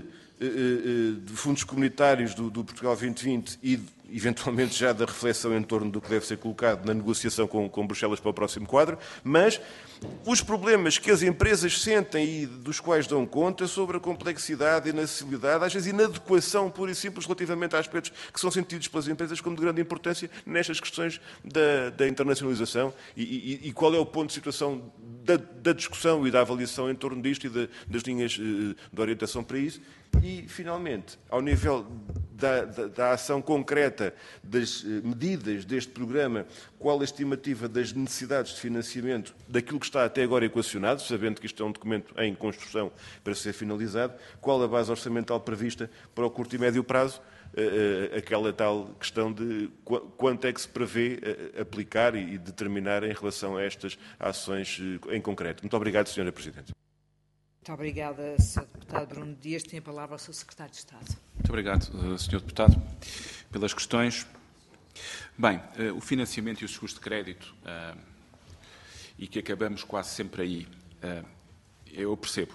de fundos comunitários do, do Portugal vinte vinte e eventualmente já da reflexão em torno do que deve ser colocado na negociação com, com Bruxelas para o próximo quadro, mas os problemas que as empresas sentem e dos quais dão conta sobre a complexidade e inacessibilidade, às vezes inadequação pura e simples relativamente a aspectos que são sentidos pelas empresas como de grande importância nestas questões da, da internacionalização e, e, e qual é o ponto de situação da, da discussão e da avaliação em torno disto e de, das linhas de orientação para isso. E, finalmente, ao nível da, da, da ação concreta das medidas deste programa, qual a estimativa das necessidades de financiamento daquilo que está até agora equacionado, sabendo que isto é um documento em construção para ser finalizado, qual a base orçamental prevista para o curto e médio prazo, uh, aquela tal questão de qu quanto é que se prevê uh, aplicar e, e determinar em relação a estas ações uh, em concreto. Muito obrigado, senhora Presidente. Muito obrigada, senhor Deputado Bruno Dias. Tem a palavra o senhor Secretário de Estado. Muito obrigado, senhor Deputado, pelas questões. Bem, uh, o financiamento e os seguros de crédito, uh, e que acabamos quase sempre aí, uh, eu percebo.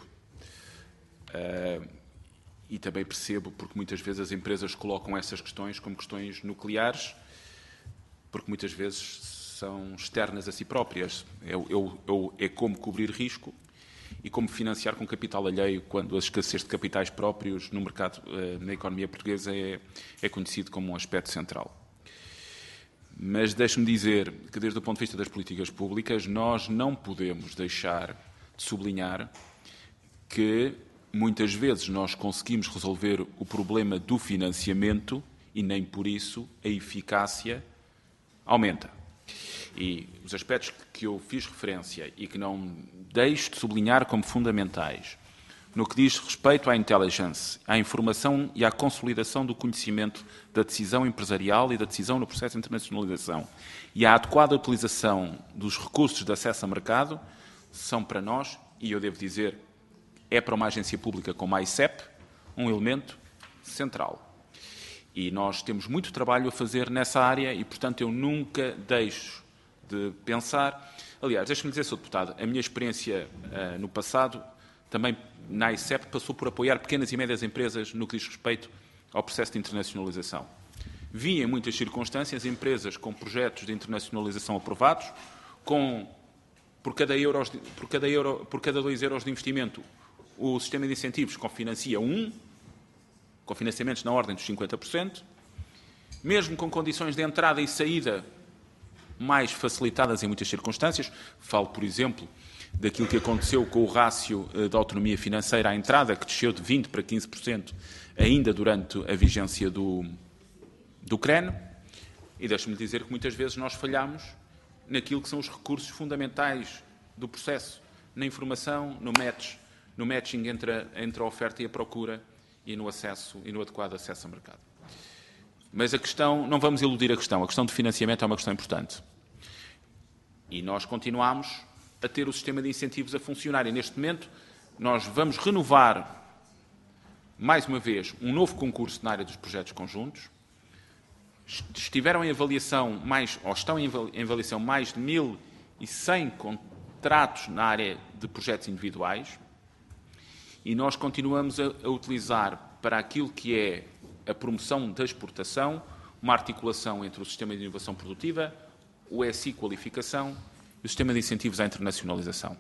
Uh, e também percebo porque muitas vezes as empresas colocam essas questões como questões nucleares, porque muitas vezes são externas a si próprias. É, é, é como cobrir risco e como financiar com capital alheio quando a escassez de capitais próprios no mercado, uh, na economia portuguesa, é, é conhecido como um aspecto central. Mas deixe-me dizer que, desde o ponto de vista das políticas públicas, nós não podemos deixar de sublinhar que muitas vezes nós conseguimos resolver o problema do financiamento e nem por isso a eficácia aumenta. E os aspectos que eu fiz referência e que não deixo de sublinhar como fundamentais, no que diz respeito à intelligence, à informação e à consolidação do conhecimento da decisão empresarial e da decisão no processo de internacionalização e à adequada utilização dos recursos de acesso a mercado, são para nós, e eu devo dizer, é para uma agência pública como a I C E P, um elemento central. E nós temos muito trabalho a fazer nessa área e, portanto, eu nunca deixo de pensar. Aliás, deixe-me dizer, senhor Deputado, a minha experiência uh, no passado, também na I C E P, passou por apoiar pequenas e médias empresas no que diz respeito ao processo de internacionalização. Vi, em muitas circunstâncias, empresas com projetos de internacionalização aprovados, com, por cada, euros, por cada, euro, por cada dois euros de investimento, o sistema de incentivos confinancia um, com financiamentos na ordem dos cinquenta por cento, mesmo com condições de entrada e saída mais facilitadas em muitas circunstâncias. Falo, por exemplo, daquilo que aconteceu com o rácio da autonomia financeira à entrada, que desceu de vinte por cento para quinze por cento ainda durante a vigência do, do C R E N. E deixe-me dizer que muitas vezes nós falhamos naquilo que são os recursos fundamentais do processo, na informação, no match, no matching entre a, entre a oferta e a procura e no acesso e no adequado acesso ao mercado. Mas a questão, não vamos iludir a questão, a questão de financiamento é uma questão importante. E nós continuamos a ter o sistema de incentivos a funcionar. E neste momento nós vamos renovar, mais uma vez, um novo concurso na área dos projetos conjuntos. Estiveram em avaliação mais, ou estão em avaliação mais de mil e cem contratos na área de projetos individuais. E nós continuamos a, a utilizar para aquilo que é a promoção da exportação, uma articulação entre o sistema de inovação produtiva, o E S I Qualificação e o sistema de incentivos à internacionalização.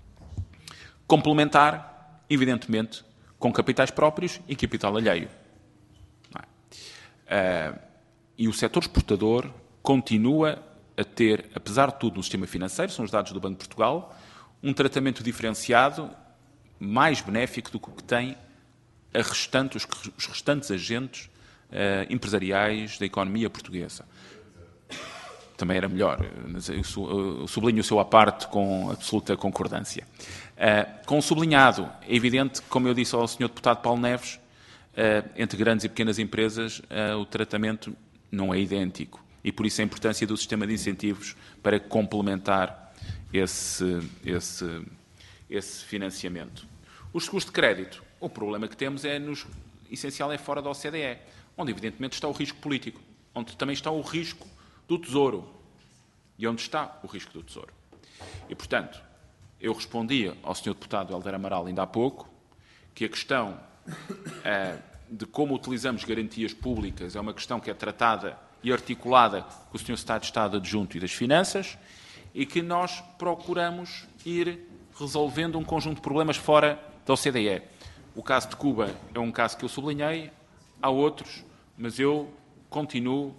Complementar, evidentemente, com capitais próprios e capital alheio. Não é? Uh, e o setor exportador continua a ter, apesar de tudo, no sistema financeiro, são os dados do Banco de Portugal, um tratamento diferenciado mais benéfico do que o que tem a restante, os, os restantes agentes uh, empresariais da economia portuguesa. Também era melhor, eu sublinho o seu à parte com absoluta concordância. Uh, com o sublinhado, é evidente, como eu disse ao senhor Deputado Paulo Neves, uh, entre grandes e pequenas empresas uh, o tratamento não é idêntico e por isso a importância do sistema de incentivos para complementar esse, esse, esse financiamento. Os seguros de crédito, o problema que temos é, nos, essencial, é fora da O C D E, onde evidentemente está o risco político, onde também está o risco do Tesouro e onde está o risco do Tesouro. E, portanto, eu respondia ao senhor Deputado Helder Amaral ainda há pouco que a questão eh, de como utilizamos garantias públicas é uma questão que é tratada e articulada com o senhor Secretário de Estado Adjunto e das Finanças e que nós procuramos ir resolvendo um conjunto de problemas fora da O C D E. O caso de Cuba é um caso que eu sublinhei, há outros, mas eu continuo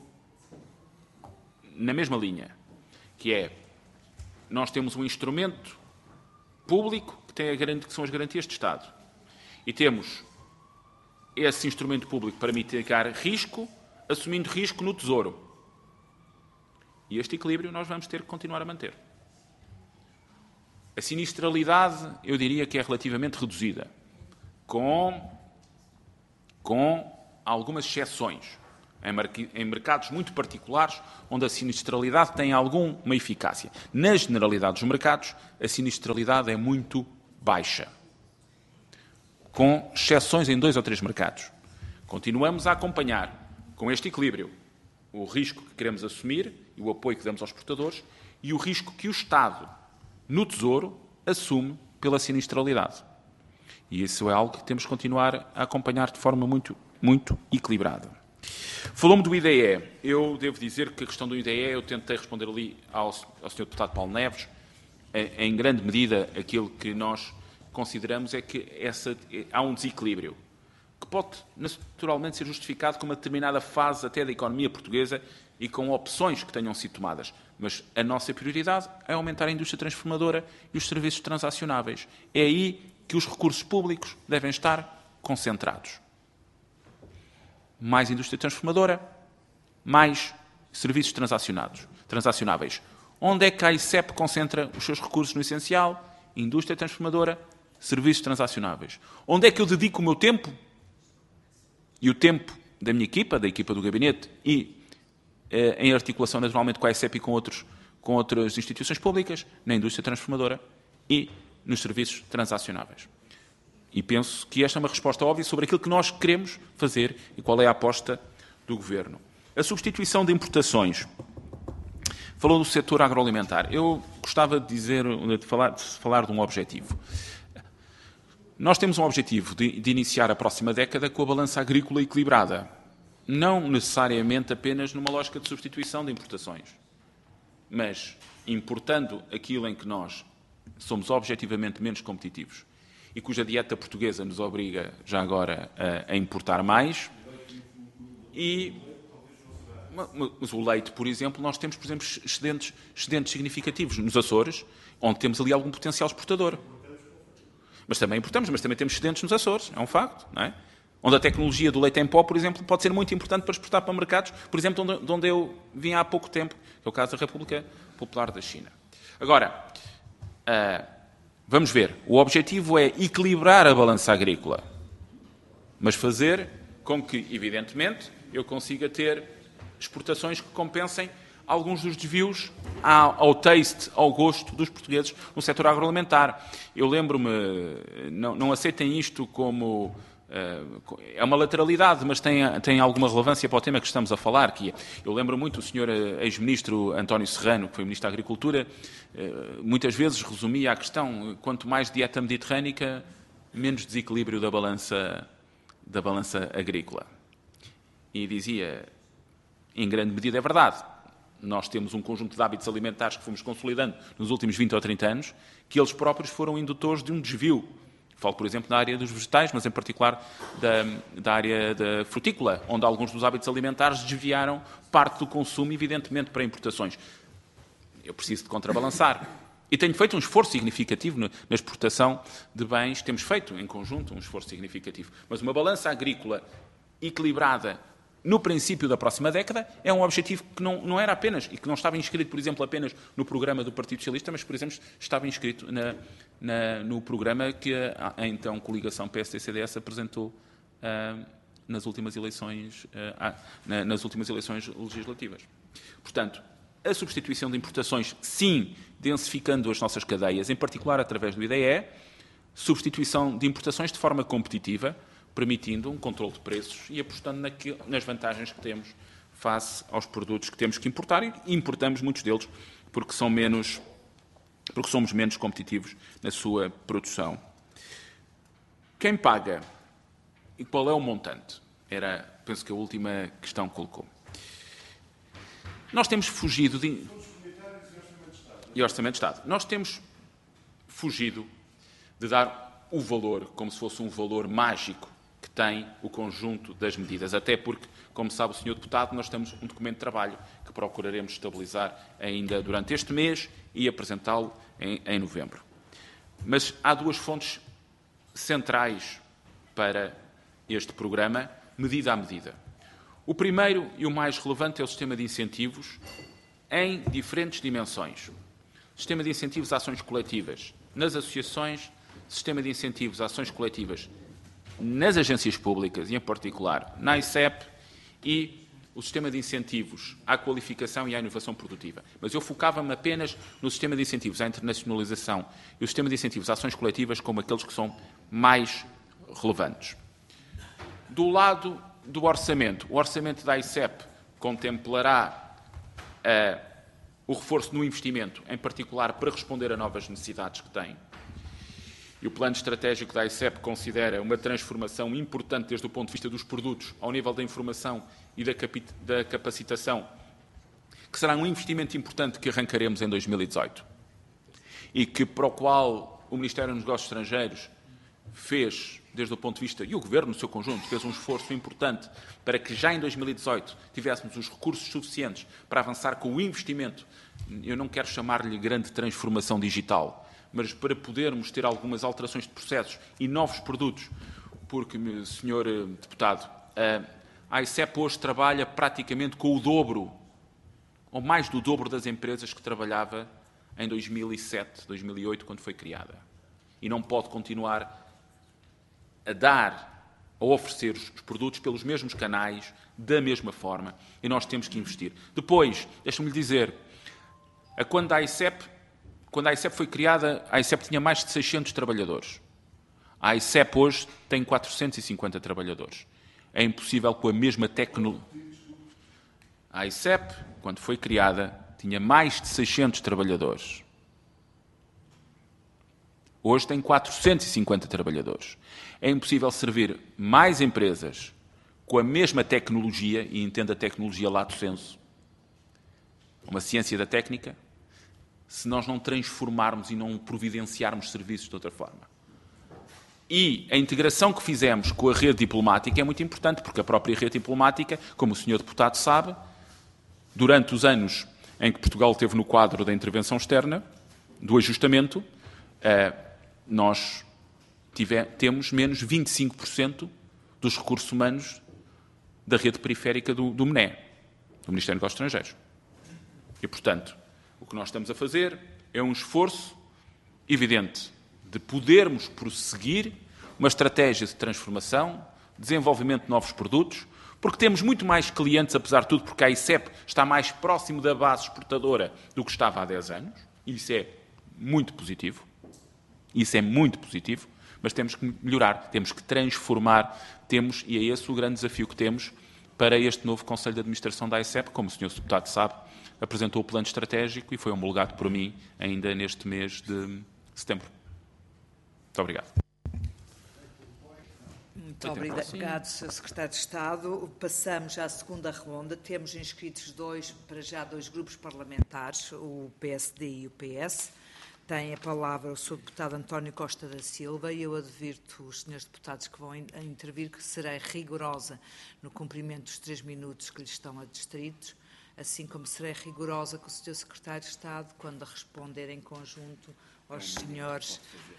na mesma linha, que é, nós temos um instrumento público que, tem a garantia, que são as garantias de Estado. E temos esse instrumento público para mitigar risco, assumindo risco no Tesouro. E este equilíbrio nós vamos ter que continuar a manter. A sinistralidade, eu diria que é relativamente reduzida, com, com algumas exceções em mercados muito particulares, onde a sinistralidade tem alguma eficácia. Na generalidade dos mercados, a sinistralidade é muito baixa, com exceções em dois ou três mercados. Continuamos a acompanhar, com este equilíbrio, o risco que queremos assumir e o apoio que damos aos exportadores e o risco que o Estado, no Tesouro, assume pela sinistralidade. E isso é algo que temos que continuar a acompanhar de forma muito, muito equilibrada. Falou-me do I D E. Eu devo dizer que a questão do I D E, eu tentei responder ali ao, ao senhor Deputado Paulo Neves, em, em grande medida aquilo que nós consideramos é que essa, há um desequilíbrio que pode naturalmente ser justificado com uma determinada fase até da economia portuguesa e com opções que tenham sido tomadas. Mas a nossa prioridade é aumentar a indústria transformadora e os serviços transacionáveis. É aí que os recursos públicos devem estar concentrados. Mais indústria transformadora, mais serviços transacionados, transacionáveis. Onde é que a I C E P concentra os seus recursos no essencial? Indústria transformadora, serviços transacionáveis. Onde é que eu dedico o meu tempo? E o tempo da minha equipa, da equipa do gabinete e eh, em articulação naturalmente com a I C E P e com, outros, com outras instituições públicas, na indústria transformadora e nos serviços transacionáveis. E penso que esta é uma resposta óbvia sobre aquilo que nós queremos fazer e qual é a aposta do Governo. A substituição de importações. Falou do setor agroalimentar. Eu gostava de dizer, de falar, de falar de um objetivo. Nós temos um objetivo de, de iniciar a próxima década com a balança agrícola equilibrada. Não necessariamente apenas numa lógica de substituição de importações, mas importando aquilo em que nós somos objetivamente menos competitivos e cuja dieta portuguesa nos obriga, já agora, a, a importar mais. E, mas o leite, por exemplo, nós temos, por exemplo, excedentes, excedentes significativos nos Açores, onde temos ali algum potencial exportador. Mas também importamos, mas também temos excedentes nos Açores, é um facto, não é? Onde a tecnologia do leite em pó, por exemplo, pode ser muito importante para exportar para mercados, por exemplo, onde, de onde eu vim há pouco tempo, que é o caso da República Popular da China. Agora, uh, vamos ver, o objetivo é equilibrar a balança agrícola, mas fazer com que, evidentemente, eu consiga ter exportações que compensem alguns dos desvios ao taste, ao gosto dos portugueses no setor agroalimentar. Eu lembro-me, não, não aceitem isto como... Uh, é uma lateralidade, mas tem, tem alguma relevância para o tema que estamos a falar, que é, eu lembro muito o senhor ex-ministro António Serrano, que foi Ministro da Agricultura, uh, muitas vezes resumia a questão, quanto mais dieta mediterrânica, menos desequilíbrio da balança, da balança agrícola. E dizia, em grande medida é verdade, nós temos um conjunto de hábitos alimentares que fomos consolidando nos últimos vinte ou trinta anos, que eles próprios foram indutores de um desvio. Falo, por exemplo, na área dos vegetais, mas em particular da, da área da frutícola, onde alguns dos hábitos alimentares desviaram parte do consumo, evidentemente, para importações. Eu preciso de contrabalançar. E tenho feito um esforço significativo na exportação de bens, temos feito em conjunto um esforço significativo. Mas uma balança agrícola equilibrada no princípio da próxima década é um objetivo que não, não era apenas, e que não estava inscrito, por exemplo, apenas no programa do Partido Socialista, mas, por exemplo, estava inscrito na, na, no programa que a, a então coligação P S D C D S apresentou uh, nas últimas eleições, uh, na, nas últimas eleições legislativas. Portanto, a substituição de importações, sim, densificando as nossas cadeias, em particular através do I D E, substituição de importações de forma competitiva, permitindo um controle de preços e apostando naquilo, nas vantagens que temos face aos produtos que temos que importar, e importamos muitos deles porque, são menos, porque somos menos competitivos na sua produção. Quem paga e qual é o montante? Era, penso que a última questão que colocou. Nós temos fugido de... E Orçamento de Estado. Nós temos fugido de dar o valor como se fosse um valor mágico que tem o conjunto das medidas. Até porque, como sabe o senhor Deputado, nós temos um documento de trabalho que procuraremos estabilizar ainda durante este mês e apresentá-lo em, em novembro. Mas há duas fontes centrais para este programa, medida a medida. O primeiro e o mais relevante é o sistema de incentivos em diferentes dimensões. Sistema de incentivos a ações coletivas nas associações, sistema de incentivos a ações coletivas nas agências públicas, e em particular na I C E P, e o sistema de incentivos à qualificação e à inovação produtiva. Mas eu focava-me apenas no sistema de incentivos à internacionalização e o sistema de incentivos às ações coletivas como aqueles que são mais relevantes. Do lado do orçamento, o orçamento da I C E P contemplará uh, o reforço no investimento, em particular para responder a novas necessidades que tem. E o plano estratégico da I C E P considera uma transformação importante desde o ponto de vista dos produtos, ao nível da informação e da, da capacitação, que será um investimento importante que arrancaremos em dois mil e dezoito e que, para o qual o Ministério dos Negócios Estrangeiros fez, desde o ponto de vista, e o Governo no seu conjunto, fez um esforço importante para que já em dois mil e dezoito tivéssemos os recursos suficientes para avançar com o investimento. Eu não quero chamar-lhe grande transformação digital, mas para podermos ter algumas alterações de processos e novos produtos, porque, senhor Deputado, a I C E P hoje trabalha praticamente com o dobro, ou mais do dobro das empresas que trabalhava em dois mil e sete, dois mil e oito, quando foi criada. E não pode continuar a dar, a oferecer os produtos pelos mesmos canais, da mesma forma, e nós temos que investir. Depois, deixe-me lhe dizer, quando a I C E P, quando a I C E P foi criada, a I C E P tinha mais de seiscentos trabalhadores. A I C E P hoje tem quatrocentos e cinquenta trabalhadores. É impossível com a mesma tecnologia. A I C E P, quando foi criada, tinha mais de seiscentos trabalhadores. Hoje tem quatrocentos e cinquenta trabalhadores. É impossível servir mais empresas com a mesma tecnologia, e entenda a tecnologia lato sensu, uma ciência da técnica, se nós não transformarmos e não providenciarmos serviços de outra forma. E a integração que fizemos com a rede diplomática é muito importante, porque a própria rede diplomática, como o senhor Deputado sabe, durante os anos em que Portugal esteve no quadro da intervenção externa, do ajustamento, nós tive, temos menos vinte e cinco por cento dos recursos humanos da rede periférica do, do M N E, do Ministério dos Negócios Estrangeiros. E, portanto, o que nós estamos a fazer é um esforço evidente de podermos prosseguir uma estratégia de transformação, desenvolvimento de novos produtos, porque temos muito mais clientes, apesar de tudo, porque a I C E P está mais próximo da base exportadora do que estava há dez anos, e isso é muito positivo, isso é muito positivo, mas temos que melhorar, temos que transformar, temos, e é esse o grande desafio que temos para este novo Conselho de Administração da I C E P, como o senhor Deputado sabe, apresentou o plano estratégico e foi homologado por mim ainda neste mês de setembro. Muito obrigado. Muito obrigado, senhor Secretário de Estado. Passamos à segunda ronda. Temos inscritos dois, para já dois grupos parlamentares, o P S D e o P S. Tem a palavra o senhor Deputado António Costa da Silva e eu advirto os senhores deputados que vão a intervir que serei rigorosa no cumprimento dos três minutos que lhes estão adstritos, assim como serei rigorosa com o senhor Secretário de Estado quando responder em conjunto aos senhores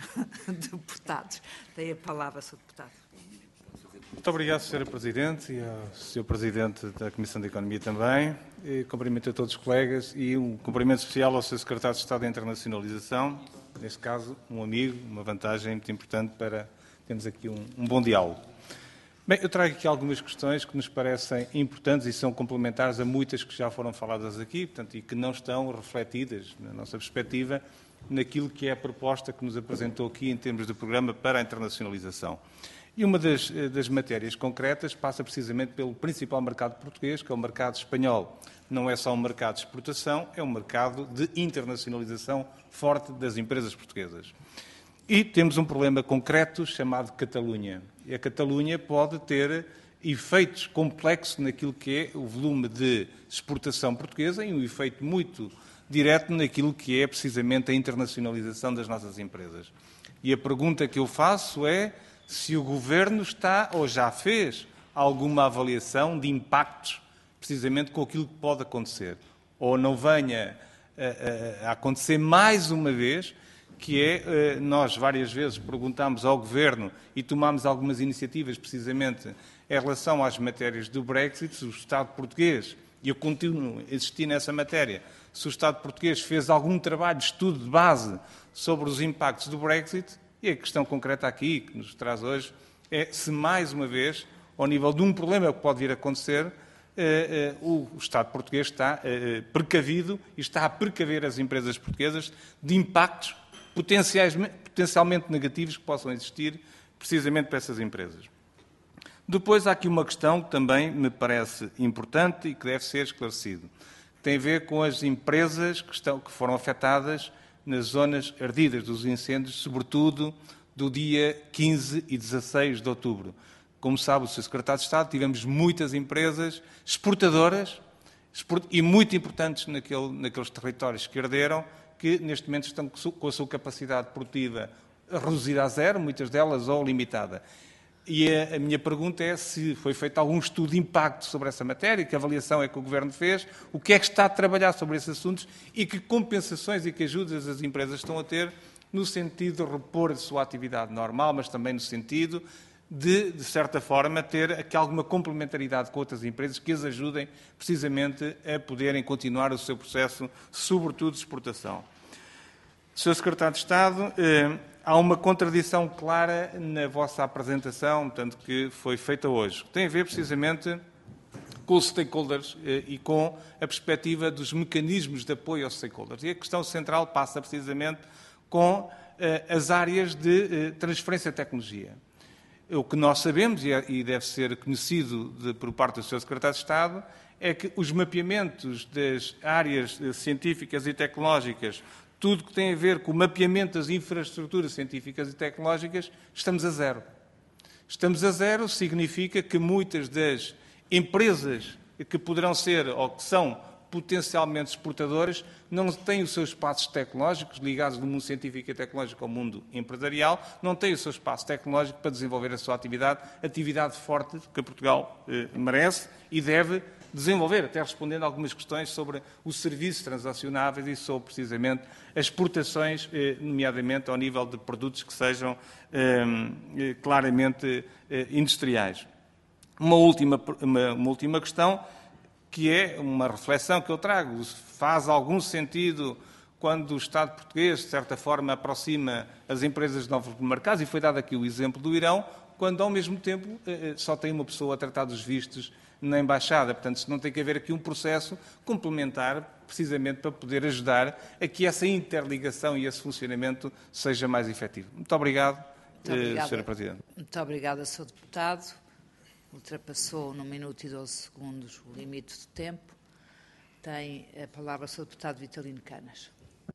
deputados. Tem a palavra, senhor Deputado. Muito obrigado, senhora Presidente, e ao senhor Presidente da Comissão de Economia também. E cumprimento a todos os colegas e um cumprimento especial ao senhor Secretário de Estado da Internacionalização, neste caso, um amigo, uma vantagem muito importante para termos aqui um, um bom diálogo. Bem, eu trago aqui algumas questões que nos parecem importantes e são complementares a muitas que já foram faladas aqui, portanto, e que não estão refletidas, na nossa perspectiva, naquilo que é a proposta que nos apresentou aqui em termos de programa para a internacionalização. E uma das, das matérias concretas passa precisamente pelo principal mercado português, que é o mercado espanhol. Não é só um mercado de exportação, é um mercado de internacionalização forte das empresas portuguesas. E temos um problema concreto chamado Catalunha. E a Catalunha pode ter efeitos complexos naquilo que é o volume de exportação portuguesa e um efeito muito direto naquilo que é precisamente a internacionalização das nossas empresas. E a pergunta que eu faço é se o Governo está ou já fez alguma avaliação de impactos precisamente com aquilo que pode acontecer. Ou não venha a, a, a acontecer mais uma vez, que é, nós várias vezes perguntámos ao Governo e tomámos algumas iniciativas precisamente em relação às matérias do Brexit, se o Estado português, e eu continuo a insistir nessa matéria, se o Estado português fez algum trabalho de estudo de base sobre os impactos do Brexit. E a questão concreta aqui, que nos traz hoje, é se, mais uma vez, ao nível de um problema que pode vir a acontecer, eh, eh, o Estado português está eh, precavido e está a precaver as empresas portuguesas de impactos potenciais, potencialmente negativos que possam existir precisamente para essas empresas. Depois há aqui uma questão que também me parece importante e que deve ser esclarecido. Tem a ver com as empresas que, estão, que foram afetadas nas zonas ardidas dos incêndios, sobretudo do dia quinze e dezasseis de outubro. Como sabe o senhor Secretário de Estado, tivemos muitas empresas exportadoras e muito importantes naquele, naqueles territórios que arderam, que neste momento estão com a sua capacidade produtiva reduzida a zero, muitas delas, ou limitada. E a, a minha pergunta é se foi feito algum estudo de impacto sobre essa matéria, que avaliação é que o Governo fez, o que é que está a trabalhar sobre esses assuntos e que compensações e que ajudas as empresas estão a ter no sentido de repor a sua atividade normal, mas também no sentido de, de certa forma, ter aqui alguma complementaridade com outras empresas que as ajudem precisamente a poderem continuar o seu processo, sobretudo de exportação. senhor Secretário de Estado, eh, há uma contradição clara na vossa apresentação, tanto que foi feita hoje, que tem a ver precisamente com os stakeholders eh, e com a perspectiva dos mecanismos de apoio aos stakeholders. E a questão central passa precisamente com eh, as áreas de eh, transferência de tecnologia. O que nós sabemos, e, é, e deve ser conhecido de, por parte do senhor Secretário de Estado, é que os mapeamentos das áreas eh, científicas e tecnológicas, tudo que tem a ver com o mapeamento das infraestruturas científicas e tecnológicas, estamos a zero. Estamos a zero significa que muitas das empresas que poderão ser ou que são potencialmente exportadoras não têm os seus espaços tecnológicos ligados do mundo científico e tecnológico ao mundo empresarial, não têm o seu espaço tecnológico para desenvolver a sua atividade, atividade forte que Portugal eh, merece e deve desenvolver, até respondendo a algumas questões sobre os serviços transacionáveis e sobre, precisamente, as exportações, eh, nomeadamente ao nível de produtos que sejam eh, claramente eh, industriais. Uma última, uma, uma última questão, que é uma reflexão que eu trago. Faz algum sentido quando o Estado português, de certa forma, aproxima as empresas de novos mercados, e foi dado aqui o exemplo do Irão, quando, ao mesmo tempo, só tem uma pessoa a tratar dos vistos na Embaixada. Portanto, não tem que haver aqui um processo complementar, precisamente para poder ajudar a que essa interligação e esse funcionamento seja mais efetivo. Muito obrigado, Muito senhora Presidente. Muito obrigada, senhor Deputado. Ultrapassou num minuto e doze segundos o limite de tempo. Tem a palavra o senhor Deputado Vitalino Canas.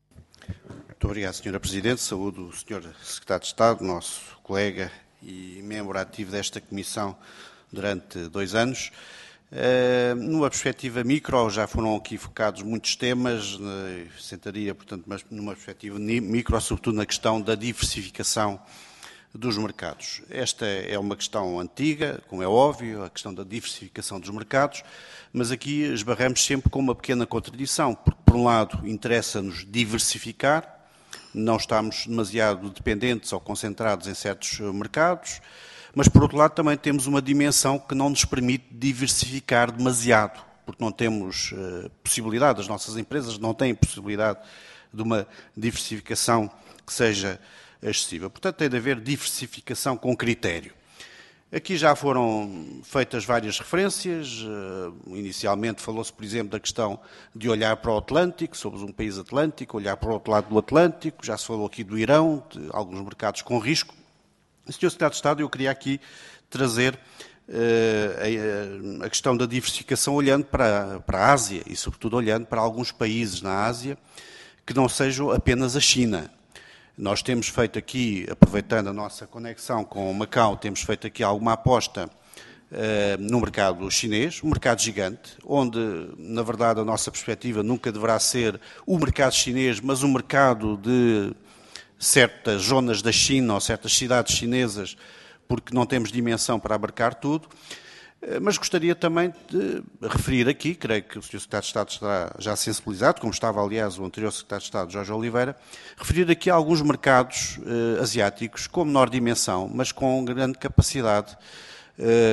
Muito obrigado, senhora Presidente. Saúdo o senhor Secretário de Estado, nosso colega e membro ativo desta Comissão durante dois anos. Uh, numa perspectiva micro, já foram aqui focados muitos temas, uh, sentaria, portanto, mas numa perspectiva micro, sobretudo na questão da diversificação dos mercados. Esta é uma questão antiga, como é óbvio, a questão da diversificação dos mercados, mas aqui esbarramos sempre com uma pequena contradição, porque, por um lado, interessa-nos diversificar, não estamos demasiado dependentes ou concentrados em certos mercados, mas, por outro lado, também temos uma dimensão que não nos permite diversificar demasiado, porque não temos uh, possibilidade, as nossas empresas não têm possibilidade de uma diversificação que seja excessiva. Portanto, tem de haver diversificação com critério. Aqui já foram feitas várias referências. Uh, inicialmente falou-se, por exemplo, da questão de olhar para o Atlântico, somos um país atlântico, olhar para o outro lado do Atlântico, já se falou aqui do Irão, de alguns mercados com risco. senhor Secretário de Estado, eu queria aqui trazer uh, a, a questão da diversificação olhando para, para a Ásia e, sobretudo, olhando para alguns países na Ásia que não sejam apenas a China. Nós temos feito aqui, aproveitando a nossa conexão com o Macau, temos feito aqui alguma aposta uh, no mercado chinês, um mercado gigante, onde, na verdade, a nossa perspectiva nunca deverá ser o mercado chinês, mas um mercado de certas zonas da China ou certas cidades chinesas, porque não temos dimensão para abarcar tudo. Mas gostaria também de referir aqui, creio que o senhor Secretário de Estado estará já sensibilizado, como estava, aliás, o anterior Secretário de Estado, Jorge Oliveira, referir aqui alguns mercados eh, asiáticos com menor dimensão, mas com grande capacidade eh,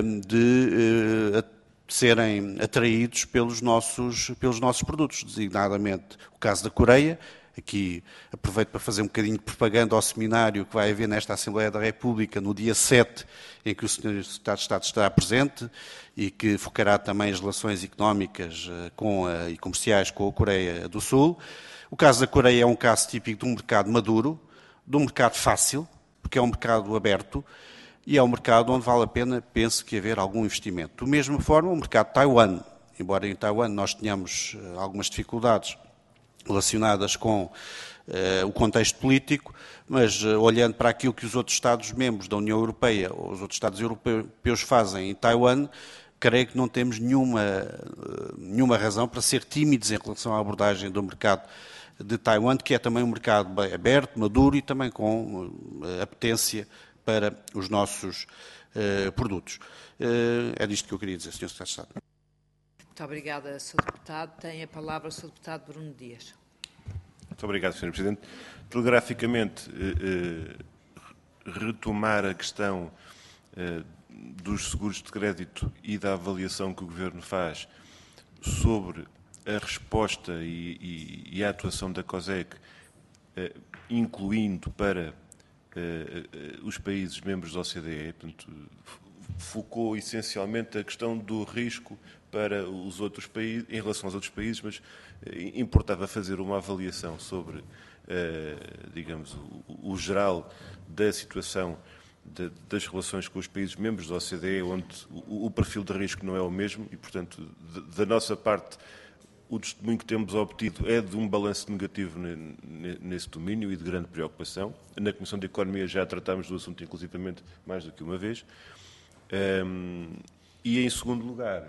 de eh, serem atraídos pelos nossos, pelos nossos produtos, designadamente o caso da Coreia, aqui aproveito para fazer um bocadinho de propaganda ao seminário que vai haver nesta Assembleia da República no dia sete, em que o senhor Secretário de Estado estará presente e que focará também as relações económicas com a, e comerciais com a Coreia do Sul. O caso da Coreia é um caso típico de um mercado maduro, de um mercado fácil, porque é um mercado aberto e é um mercado onde vale a pena, penso, que haver algum investimento. Da mesma forma, o mercado de Taiwan, embora em Taiwan nós tenhamos algumas dificuldades relacionadas com uh, o contexto político, mas uh, olhando para aquilo que os outros Estados-membros da União Europeia ou os outros Estados europeus fazem em Taiwan, creio que não temos nenhuma, uh, nenhuma razão para ser tímidos em relação à abordagem do mercado de Taiwan, que é também um mercado aberto, maduro e também com uh, apetência para os nossos uh, produtos. Uh, é disto que eu queria dizer, senhor Secretário de Estado. Muito obrigada, senhor Deputado. Tem a palavra o senhor Deputado Bruno Dias. Muito obrigado, senhor Presidente. Telegraficamente, eh, eh, retomar a questão eh, dos seguros de crédito e da avaliação que o Governo faz sobre a resposta e, e, e a atuação da COSEC, eh, incluindo para eh, os países membros da O C D E, portanto, focou essencialmente a questão do risco para os outros países, em relação aos outros países, mas eh, importava fazer uma avaliação sobre, eh, digamos, o, o geral da situação de, das relações com os países membros da O C D E, onde o, o perfil de risco não é o mesmo e, portanto, de, da nossa parte, o testemunho que temos obtido é de um balanço negativo nesse domínio e de grande preocupação. Na Comissão de Economia já tratámos do assunto, inclusivamente, mais do que uma vez. Um, e, em segundo lugar,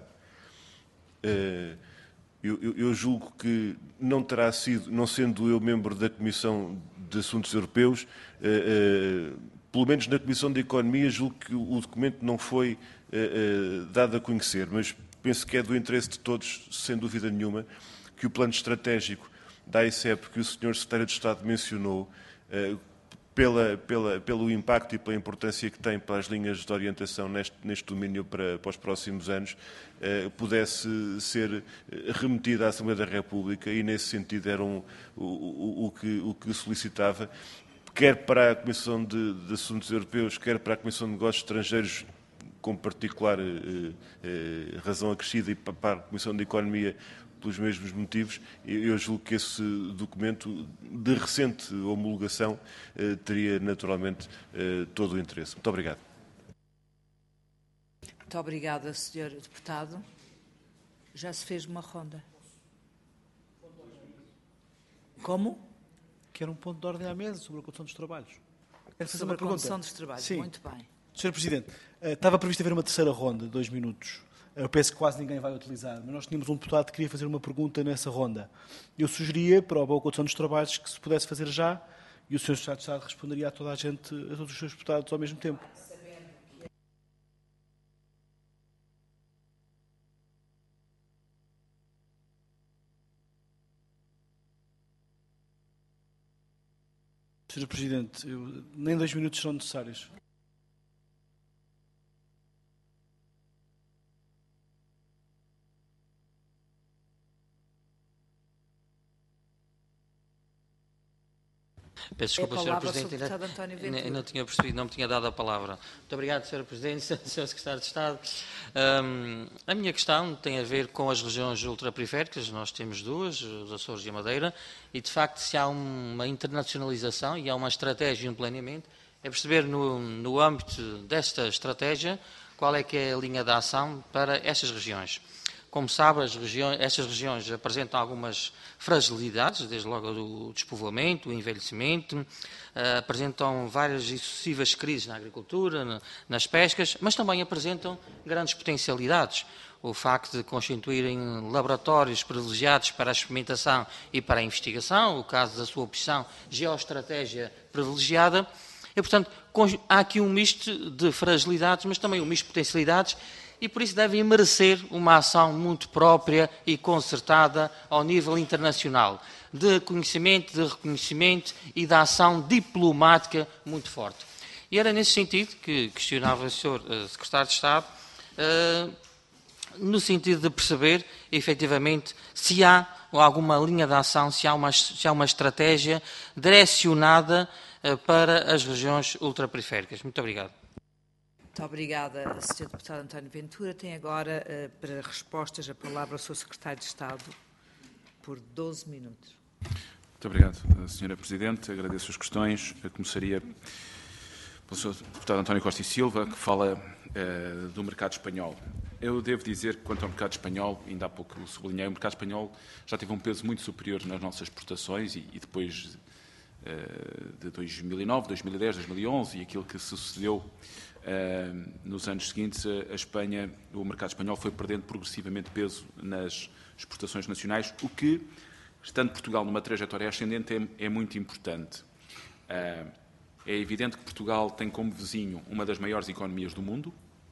uh, eu, eu julgo que não terá sido, não sendo eu membro da Comissão de Assuntos Europeus, uh, uh, pelo menos na Comissão de Economia, julgo que o documento não foi uh, uh, dado a conhecer, mas penso que é do interesse de todos, sem dúvida nenhuma, que o plano estratégico da A I C E P, que o senhor Secretário de Estado mencionou, uh, Pela, pela, pelo impacto e pela importância que tem para as linhas de orientação neste, neste domínio para, para os próximos anos, eh, pudesse ser remetida à Assembleia da República e, nesse sentido, era um, o, o, o, que, o que solicitava, quer para a Comissão de, de Assuntos Europeus, quer para a Comissão de Negócios Estrangeiros, com particular eh, eh, razão acrescida, e para a Comissão de Economia, pelos mesmos motivos. Eu julgo que esse documento de recente homologação eh, teria naturalmente eh, todo o interesse. Muito obrigado. Muito obrigada, senhor Deputado. Já se fez uma ronda. Como? Que era um ponto de ordem à mesa sobre a condução dos trabalhos. Quero fazer uma pergunta. Condução dos trabalhos. Sim. Muito bem. senhor Presidente, estava previsto haver uma terceira ronda, de dois minutos. Eu penso que quase ninguém vai utilizar, mas nós tínhamos um deputado que queria fazer uma pergunta nessa ronda. Eu sugeria, para a boa condução dos trabalhos, que se pudesse fazer já, e o senhor Secretário de Estado responderia a toda a gente, a todos os seus deputados ao mesmo tempo. senhor Presidente, eu, nem dois minutos serão necessários. Peço desculpa, senhor Presidente, ainda, ainda não tinha percebido, não me tinha dado a palavra. Muito obrigado, senhor Presidente, senhor Secretário de Estado. Um, a minha questão tem a ver com as regiões ultraperiféricas, nós temos duas, os Açores e a Madeira, e de facto se há uma internacionalização e há uma estratégia e um planeamento, é perceber no, no âmbito desta estratégia qual é que é a linha de ação para estas regiões. Como sabe, as regiões, estas regiões apresentam algumas fragilidades, desde logo o despovoamento, o envelhecimento, uh, apresentam várias e sucessivas crises na agricultura, na, nas pescas, mas também apresentam grandes potencialidades. O facto de constituírem laboratórios privilegiados para a experimentação e para a investigação, o caso da sua opção geoestratégia privilegiada, e, portanto, há aqui um misto de fragilidades, mas também um misto de potencialidades, e por isso devem merecer uma ação muito própria e concertada ao nível internacional, de conhecimento, de reconhecimento e de ação diplomática muito forte. E era nesse sentido que questionava o senhor uh, Secretário de Estado, uh, no sentido de perceber, efetivamente, se há alguma linha de ação, se há uma, se há uma estratégia direcionada uh, para as regiões ultraperiféricas. Muito obrigado. Muito obrigada, senhor Deputado António Ventura. Tem agora, uh, para respostas, a palavra ao senhor Secretário de Estado por doze minutos. Muito obrigado, senhora Presidente. Agradeço as questões. Eu começaria pelo senhor Deputado António Costa e Silva, que fala uh, do mercado espanhol. Eu devo dizer que, quanto ao mercado espanhol, ainda há pouco sublinhei, o mercado espanhol já teve um peso muito superior nas nossas exportações e, e depois uh, de dois mil e nove, dois mil e dez, dois mil e onze e aquilo que sucedeu uh, nos anos seguintes, a, a Espanha, o mercado espanhol foi perdendo progressivamente peso nas exportações nacionais, o que, estando Portugal numa trajetória ascendente, é, é muito importante. Uh, é evidente que Portugal tem como vizinho uma das maiores economias do mundo,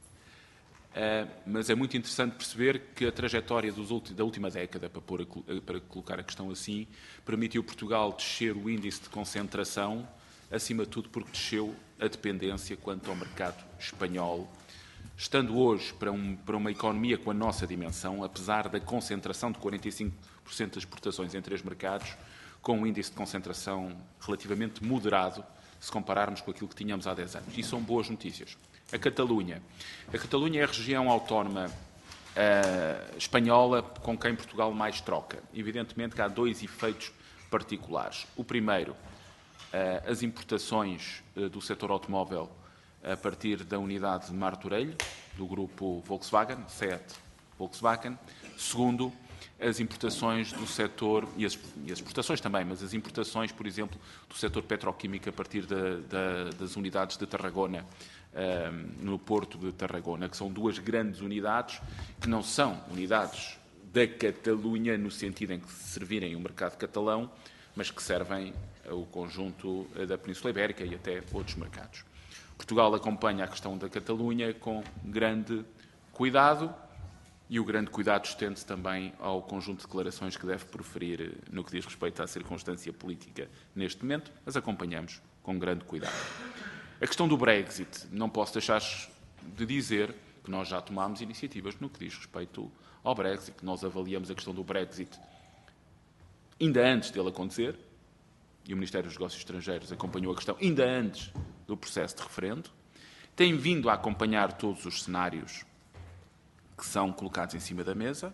Uh, mas é muito interessante perceber que a trajetória dos ulti, da última década, para, pôr a, para colocar a questão assim, permitiu Portugal descer o índice de concentração, acima de tudo porque desceu a dependência quanto ao mercado espanhol, estando hoje para, um, para uma economia com a nossa dimensão, apesar da concentração de quarenta e cinco por cento das exportações em três mercados, com um índice de concentração relativamente moderado, se compararmos com aquilo que tínhamos há dez anos. E são boas notícias. A Catalunha. A Catalunha é a região autónoma uh, espanhola com quem Portugal mais troca. Evidentemente que há dois efeitos particulares. O primeiro, uh, as importações uh, do setor automóvel a partir da unidade de Martorell, do grupo Volkswagen, SEAT Volkswagen. Segundo, as importações do setor, e as, e as exportações também, mas as importações, por exemplo, do setor petroquímico a partir da, da, das unidades de Tarragona, no Porto de Tarragona, que são duas grandes unidades, que não são unidades da Catalunha, no sentido em que servirem o mercado catalão, mas que servem o conjunto da Península Ibérica e até outros mercados. Portugal acompanha a questão da Catalunha com grande cuidado e o grande cuidado estende-se também ao conjunto de declarações que deve proferir no que diz respeito à circunstância política neste momento, mas acompanhamos com grande cuidado. A questão do Brexit, não posso deixar de dizer que nós já tomámos iniciativas no que diz respeito ao Brexit, que nós avaliamos a questão do Brexit ainda antes dele acontecer, e o Ministério dos Negócios Estrangeiros acompanhou a questão ainda antes do processo de referendo, tem vindo a acompanhar todos os cenários que são colocados em cima da mesa.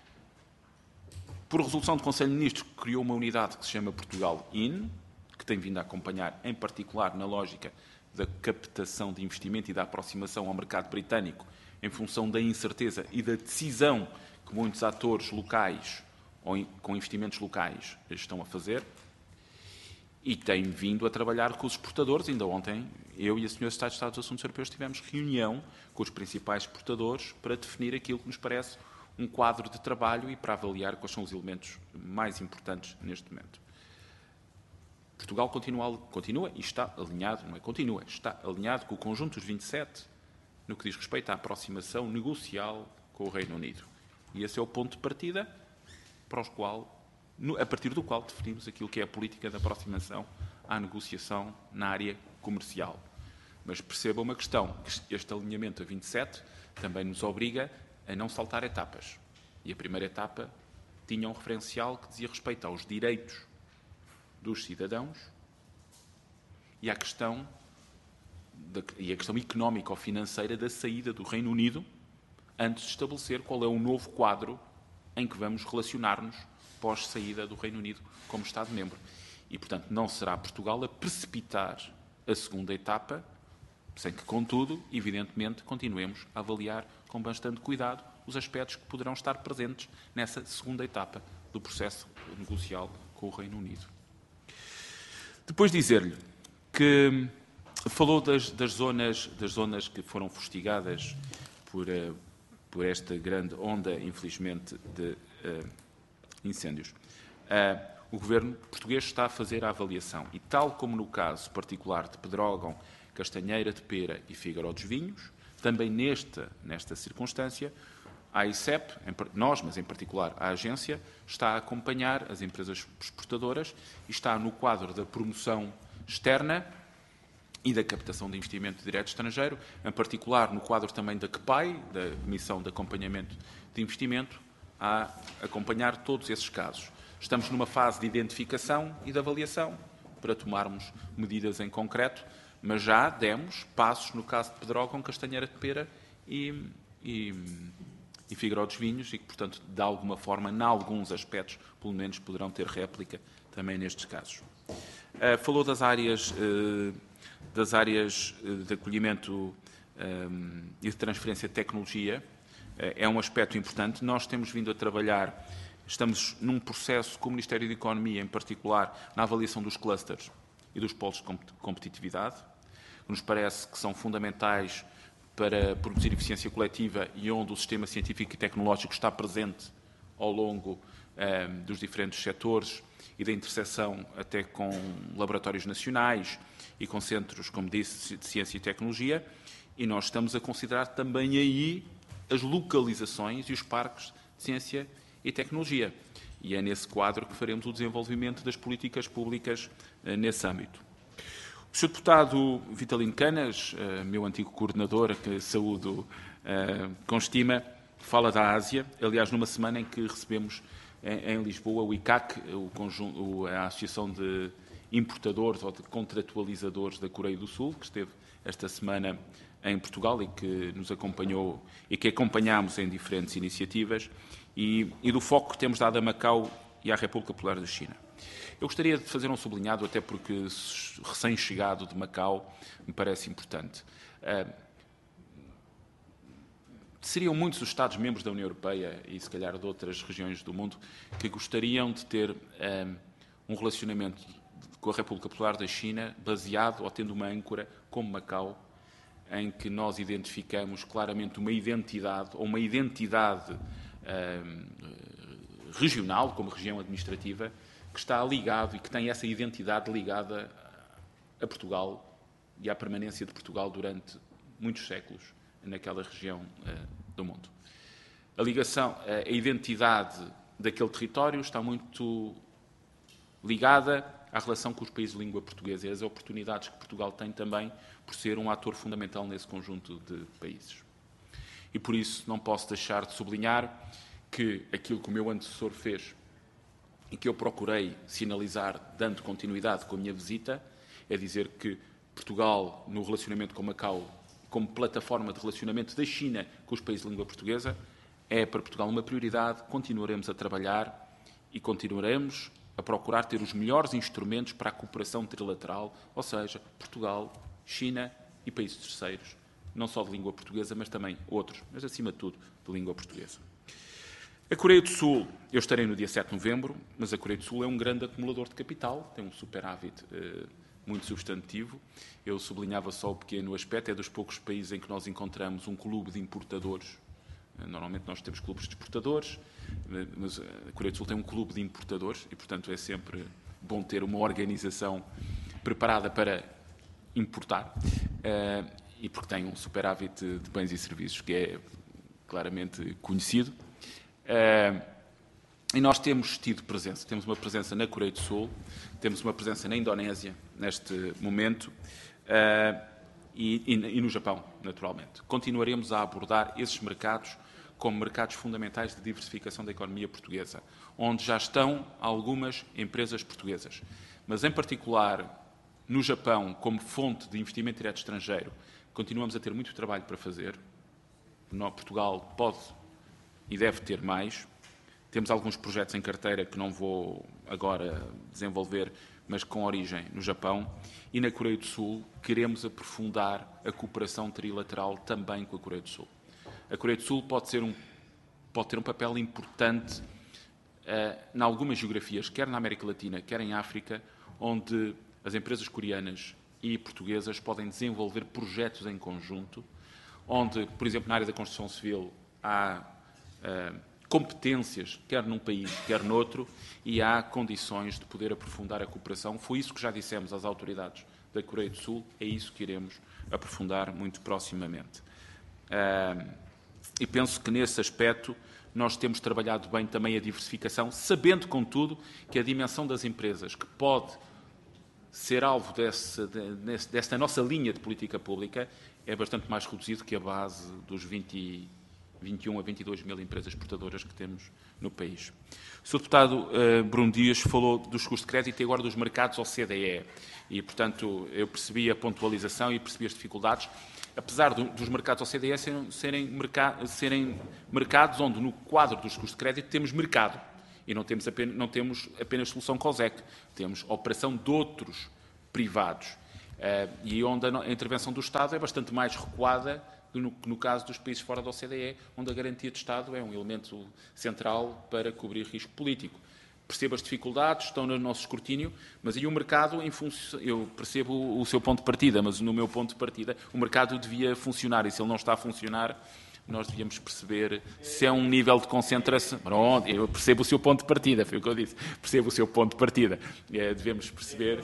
Por resolução do Conselho de Ministros, criou uma unidade que se chama Portugal I N, que tem vindo a acompanhar, em particular, na lógica da captação de investimento e da aproximação ao mercado britânico, em função da incerteza e da decisão que muitos atores locais, ou com investimentos locais, estão a fazer, e tem vindo a trabalhar com os exportadores. Ainda ontem, eu e a senhora Secretária de Estado dos Assuntos Europeus tivemos reunião com os principais exportadores para definir aquilo que nos parece um quadro de trabalho e para avaliar quais são os elementos mais importantes neste momento. Portugal continua, continua e está alinhado, não é continua, está alinhado com o conjunto dos vinte e sete no que diz respeito à aproximação negocial com o Reino Unido. E esse é o ponto de partida para os qual, a partir do qual definimos aquilo que é a política de aproximação à negociação na área comercial. Mas perceba uma questão, este alinhamento a vinte e sete também nos obriga a não saltar etapas. E a primeira etapa tinha um referencial que dizia respeito aos direitos dos cidadãos e à questão, da, e a questão económica ou financeira da saída do Reino Unido, antes de estabelecer qual é o novo quadro em que vamos relacionar-nos pós-saída do Reino Unido como Estado-membro. E, portanto, não será Portugal a precipitar a segunda etapa, sem que, contudo, evidentemente, continuemos a avaliar com bastante cuidado os aspectos que poderão estar presentes nessa segunda etapa do processo negocial com o Reino Unido. Depois dizer-lhe que falou das, das, zonas, das zonas que foram fustigadas por, uh, por esta grande onda, infelizmente, de uh, incêndios. Uh, o Governo português está a fazer a avaliação e, tal como no caso particular de Pedrógão, Castanheira de Pera e Figueiró dos Vinhos, também nesta, nesta circunstância, a I C E P, nós, mas em particular a agência, está a acompanhar as empresas exportadoras e está no quadro da promoção externa e da captação de investimento direto estrangeiro, em particular no quadro também da C P A I, da Comissão de Acompanhamento de Investimento, a acompanhar todos esses casos. Estamos numa fase de identificação e de avaliação para tomarmos medidas em concreto, mas já demos passos no caso de Pedrógão, Castanheira de Pera e, e, e Figueiró dos Vinhos e que, portanto, de alguma forma, em alguns aspectos, pelo menos, poderão ter réplica também nestes casos. Uh, falou das áreas, uh, das áreas uh, de acolhimento um, e de transferência de tecnologia. Uh, é um aspecto importante. Nós temos vindo a trabalhar, estamos num processo com o Ministério da Economia, em particular, na avaliação dos clusters e dos polos de competitividade, que nos parece que são fundamentais para produzir eficiência coletiva e onde o sistema científico e tecnológico está presente ao longo um, dos diferentes setores e da interseção até com laboratórios nacionais e com centros, como disse, de ciência e tecnologia, e nós estamos a considerar também aí as localizações e os parques de ciência e tecnologia. E é nesse quadro que faremos o desenvolvimento das políticas públicas uh, nesse âmbito. O senhor Deputado Vitalino Canas, uh, meu antigo coordenador, que saúdo uh, com estima, fala da Ásia, aliás, numa semana em que recebemos em, em Lisboa o I C A C, o conjunto, a Associação de Importadores ou de Contratualizadores da Coreia do Sul, que esteve esta semana em Portugal e que nos acompanhou e que acompanhámos em diferentes iniciativas, e, e do foco que temos dado a Macau e à República Popular da China. Eu gostaria de fazer um sublinhado, até porque recém-chegado de Macau me parece importante. Uh, seriam muitos os Estados-membros da União Europeia e, se calhar, de outras regiões do mundo que gostariam de ter um, um relacionamento com a República Popular da China baseado ou tendo uma âncora como Macau, em que nós identificamos claramente uma identidade ou uma identidade um, regional, como região administrativa, que está ligado e que tem essa identidade ligada a Portugal e à permanência de Portugal durante muitos séculos naquela região uh, do mundo. A ligação, a identidade daquele território está muito ligada à relação com os países de língua portuguesa e às oportunidades que Portugal tem também por ser um ator fundamental nesse conjunto de países. E por isso não posso deixar de sublinhar que aquilo que o meu antecessor fez e que eu procurei sinalizar, dando continuidade com a minha visita, é dizer que Portugal, no relacionamento com Macau, como plataforma de relacionamento da China com os países de língua portuguesa, é para Portugal uma prioridade, continuaremos a trabalhar e continuaremos a procurar ter os melhores instrumentos para a cooperação trilateral, ou seja, Portugal, China e países terceiros, não só de língua portuguesa, mas também outros, mas acima de tudo de língua portuguesa. A Coreia do Sul, eu estarei no dia sete de novembro, mas a Coreia do Sul é um grande acumulador de capital, tem um superávit eh, muito substantivo. Eu sublinhava só o pequeno aspecto, é dos poucos países em que nós encontramos um clube de importadores. Normalmente nós temos clubes de exportadores, mas a Coreia do Sul tem um clube de importadores e, portanto, é sempre bom ter uma organização preparada para importar uh, e porque tem um superávit de bens e serviços que é claramente conhecido. Uh, e nós temos tido presença, temos uma presença na Coreia do Sul, temos uma presença na Indonésia neste momento uh, e, e, e no Japão, naturalmente. Continuaremos a abordar esses mercados como mercados fundamentais de diversificação da economia portuguesa, onde já estão algumas empresas portuguesas. Mas, em particular, no Japão, como fonte de investimento direto estrangeiro, continuamos a ter muito trabalho para fazer. Portugal pode e deve ter mais. Temos alguns projetos em carteira que não vou agora desenvolver, mas com origem no Japão. E na Coreia do Sul queremos aprofundar a cooperação trilateral também com a Coreia do Sul. A Coreia do Sul pode, ser um, pode ter um papel importante uh, em algumas geografias, quer na América Latina, quer em África, onde as empresas coreanas e portuguesas podem desenvolver projetos em conjunto, onde, por exemplo, na área da construção civil há uh, competências, quer num país, quer noutro, e há condições de poder aprofundar a cooperação. Foi isso que já dissemos às autoridades da Coreia do Sul, é isso que iremos aprofundar muito proximamente. Uh, E penso que, nesse aspecto, nós temos trabalhado bem também a diversificação, sabendo, contudo, que a dimensão das empresas, que pode ser alvo desse, de, desta nossa linha de política pública, é bastante mais reduzido que a base dos vinte vinte e um a vinte e dois mil empresas exportadoras que temos no país. O senhor Deputado uh, Bruno Dias falou dos seguros de crédito e agora dos mercados ao C D E. E, portanto, eu percebi a pontualização e percebi as dificuldades, apesar do, dos mercados ao C D E serem, serem, merca, serem mercados onde, no quadro dos seguros de crédito, temos mercado. E não temos apenas, não temos apenas solução COSEC, temos operação de outros privados. Uh, e onde a, a intervenção do Estado é bastante mais recuada No, no caso dos países fora da O C D E, onde a garantia de Estado é um elemento central para cobrir risco político. Percebo as dificuldades, estão no nosso escrutínio, mas aí o mercado, em função, eu percebo o seu ponto de partida, mas no meu ponto de partida, o mercado devia funcionar, e se ele não está a funcionar, nós devíamos perceber se é um nível de concentração. Pronto, eu percebo o seu ponto de partida, foi o que eu disse, percebo o seu ponto de partida. É, devemos perceber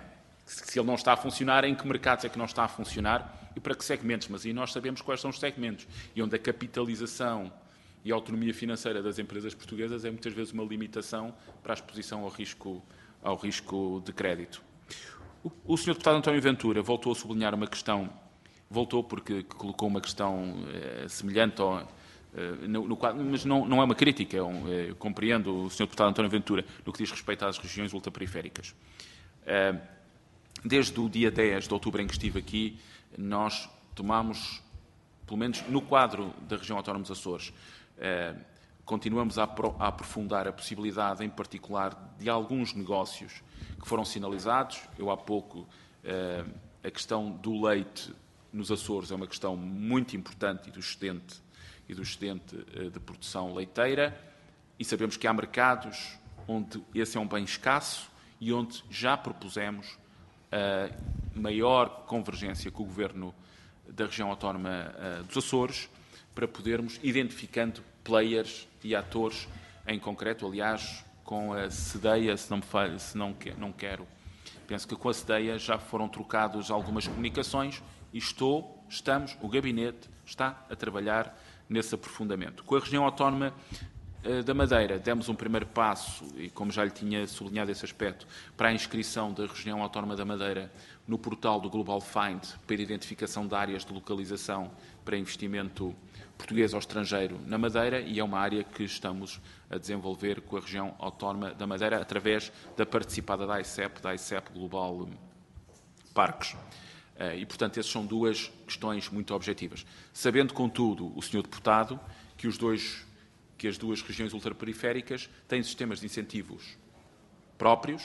se ele não está a funcionar, em que mercados é que não está a funcionar, e para que segmentos, mas aí nós sabemos quais são os segmentos, e onde a capitalização e a autonomia financeira das empresas portuguesas é muitas vezes uma limitação para a exposição ao risco, ao risco de crédito. O, o senhor Deputado António Ventura voltou a sublinhar uma questão, voltou porque colocou uma questão eh, semelhante ao, eh, no, no quadro, mas não, não é uma crítica, é um, eh, eu compreendo o senhor Deputado António Ventura no que diz respeito às regiões ultraperiféricas. Eh, desde o dia dez de outubro em que estive aqui, nós tomamos, pelo menos no quadro da região autónoma dos Açores, eh, continuamos a, pro, a aprofundar a possibilidade, em particular, de alguns negócios que foram sinalizados. Eu, há pouco, eh, a questão do leite nos Açores é uma questão muito importante e do excedente, e do excedente eh, de produção leiteira, e sabemos que há mercados onde esse é um bem escasso e onde já propusemos a maior convergência com o Governo da região autónoma uh, dos Açores, para podermos, identificando players e atores em concreto, aliás, com a CEDEA, se não, me falha, se não, que, não quero, penso que com a CEDEA já foram trocadas algumas comunicações e estou, estamos, o Gabinete está a trabalhar nesse aprofundamento. Com a região autónoma da Madeira, demos um primeiro passo, e como já lhe tinha sublinhado esse aspecto, para a inscrição da região autónoma da Madeira no portal do Global Find, para a identificação de áreas de localização para investimento português ao estrangeiro na Madeira, e é uma área que estamos a desenvolver com a região autónoma da Madeira através da participada da I C E P, da I C E P Global Parques. E, portanto, essas são duas questões muito objetivas. Sabendo, contudo, o senhor Deputado, que os dois que as duas regiões ultraperiféricas têm sistemas de incentivos próprios,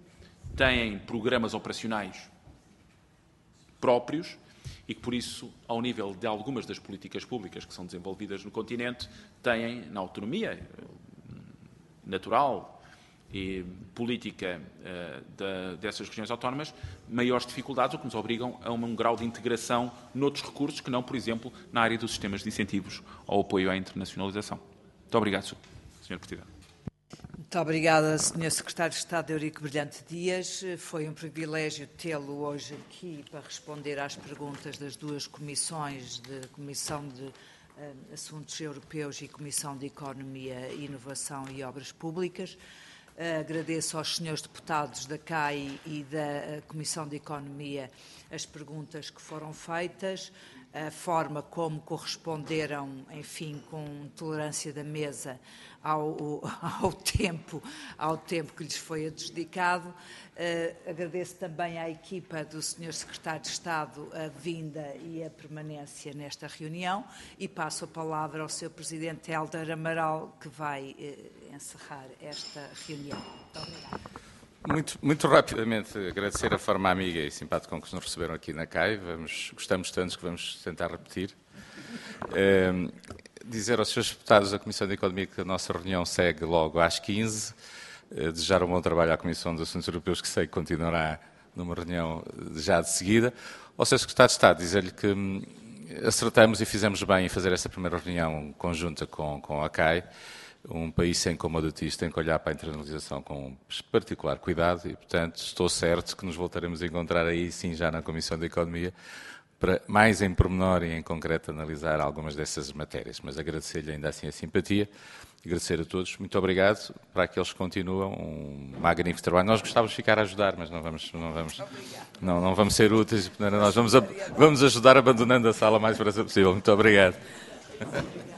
têm programas operacionais próprios e que, por isso, ao nível de algumas das políticas públicas que são desenvolvidas no continente, têm, na autonomia natural e política uh, da, dessas regiões autónomas, maiores dificuldades, o que nos obrigam a um, um grau de integração noutros recursos que não, por exemplo, na área dos sistemas de incentivos ao apoio à internacionalização. Muito obrigado, senhor Presidente. Muito obrigada, senhor Secretário de Estado Eurico Brilhante Dias. Foi um privilégio tê-lo hoje aqui para responder às perguntas das duas comissões, de Comissão de uh, Assuntos Europeus e Comissão de Economia, Inovação e Obras Públicas. Uh, agradeço aos senhores deputados da C A I e da uh, Comissão de Economia as perguntas que foram feitas, a forma como corresponderam, enfim, com tolerância da mesa ao, ao, tempo, ao tempo que lhes foi adjudicado. Uh, agradeço também à equipa do senhor Secretário de Estado a vinda e a permanência nesta reunião e passo a palavra ao senhor Presidente Hélder Amaral, que vai uh, encerrar esta reunião. Muito obrigada. Muito, muito rapidamente agradecer a forma amiga e simpática com que nos receberam aqui na C A I. Vamos, gostamos tanto que vamos tentar repetir. Uh, dizer aos senhores deputados da Comissão de Economia que a nossa reunião segue logo às quinze. Uh, desejar um bom trabalho à Comissão dos Assuntos Europeus, que sei que continuará numa reunião já de seguida. Ao senhor Secretário de Estado, dizer-lhe que hum, acertamos e fizemos bem em fazer esta primeira reunião conjunta com, com a C A I. Um país sem commodities tem que olhar para a internalização com particular cuidado e, portanto, estou certo que nos voltaremos a encontrar aí, sim, já na Comissão de Economia, para mais em pormenor e em concreto analisar algumas dessas matérias. Mas agradecer-lhe ainda assim a simpatia, agradecer a todos. Muito obrigado. Para aqueles que continuam, um magnífico trabalho. Nós gostávamos de ficar a ajudar, mas não vamos, não vamos, não, não vamos ser úteis. Nós vamos, a, vamos ajudar abandonando a sala o mais breve possível. Muito obrigado.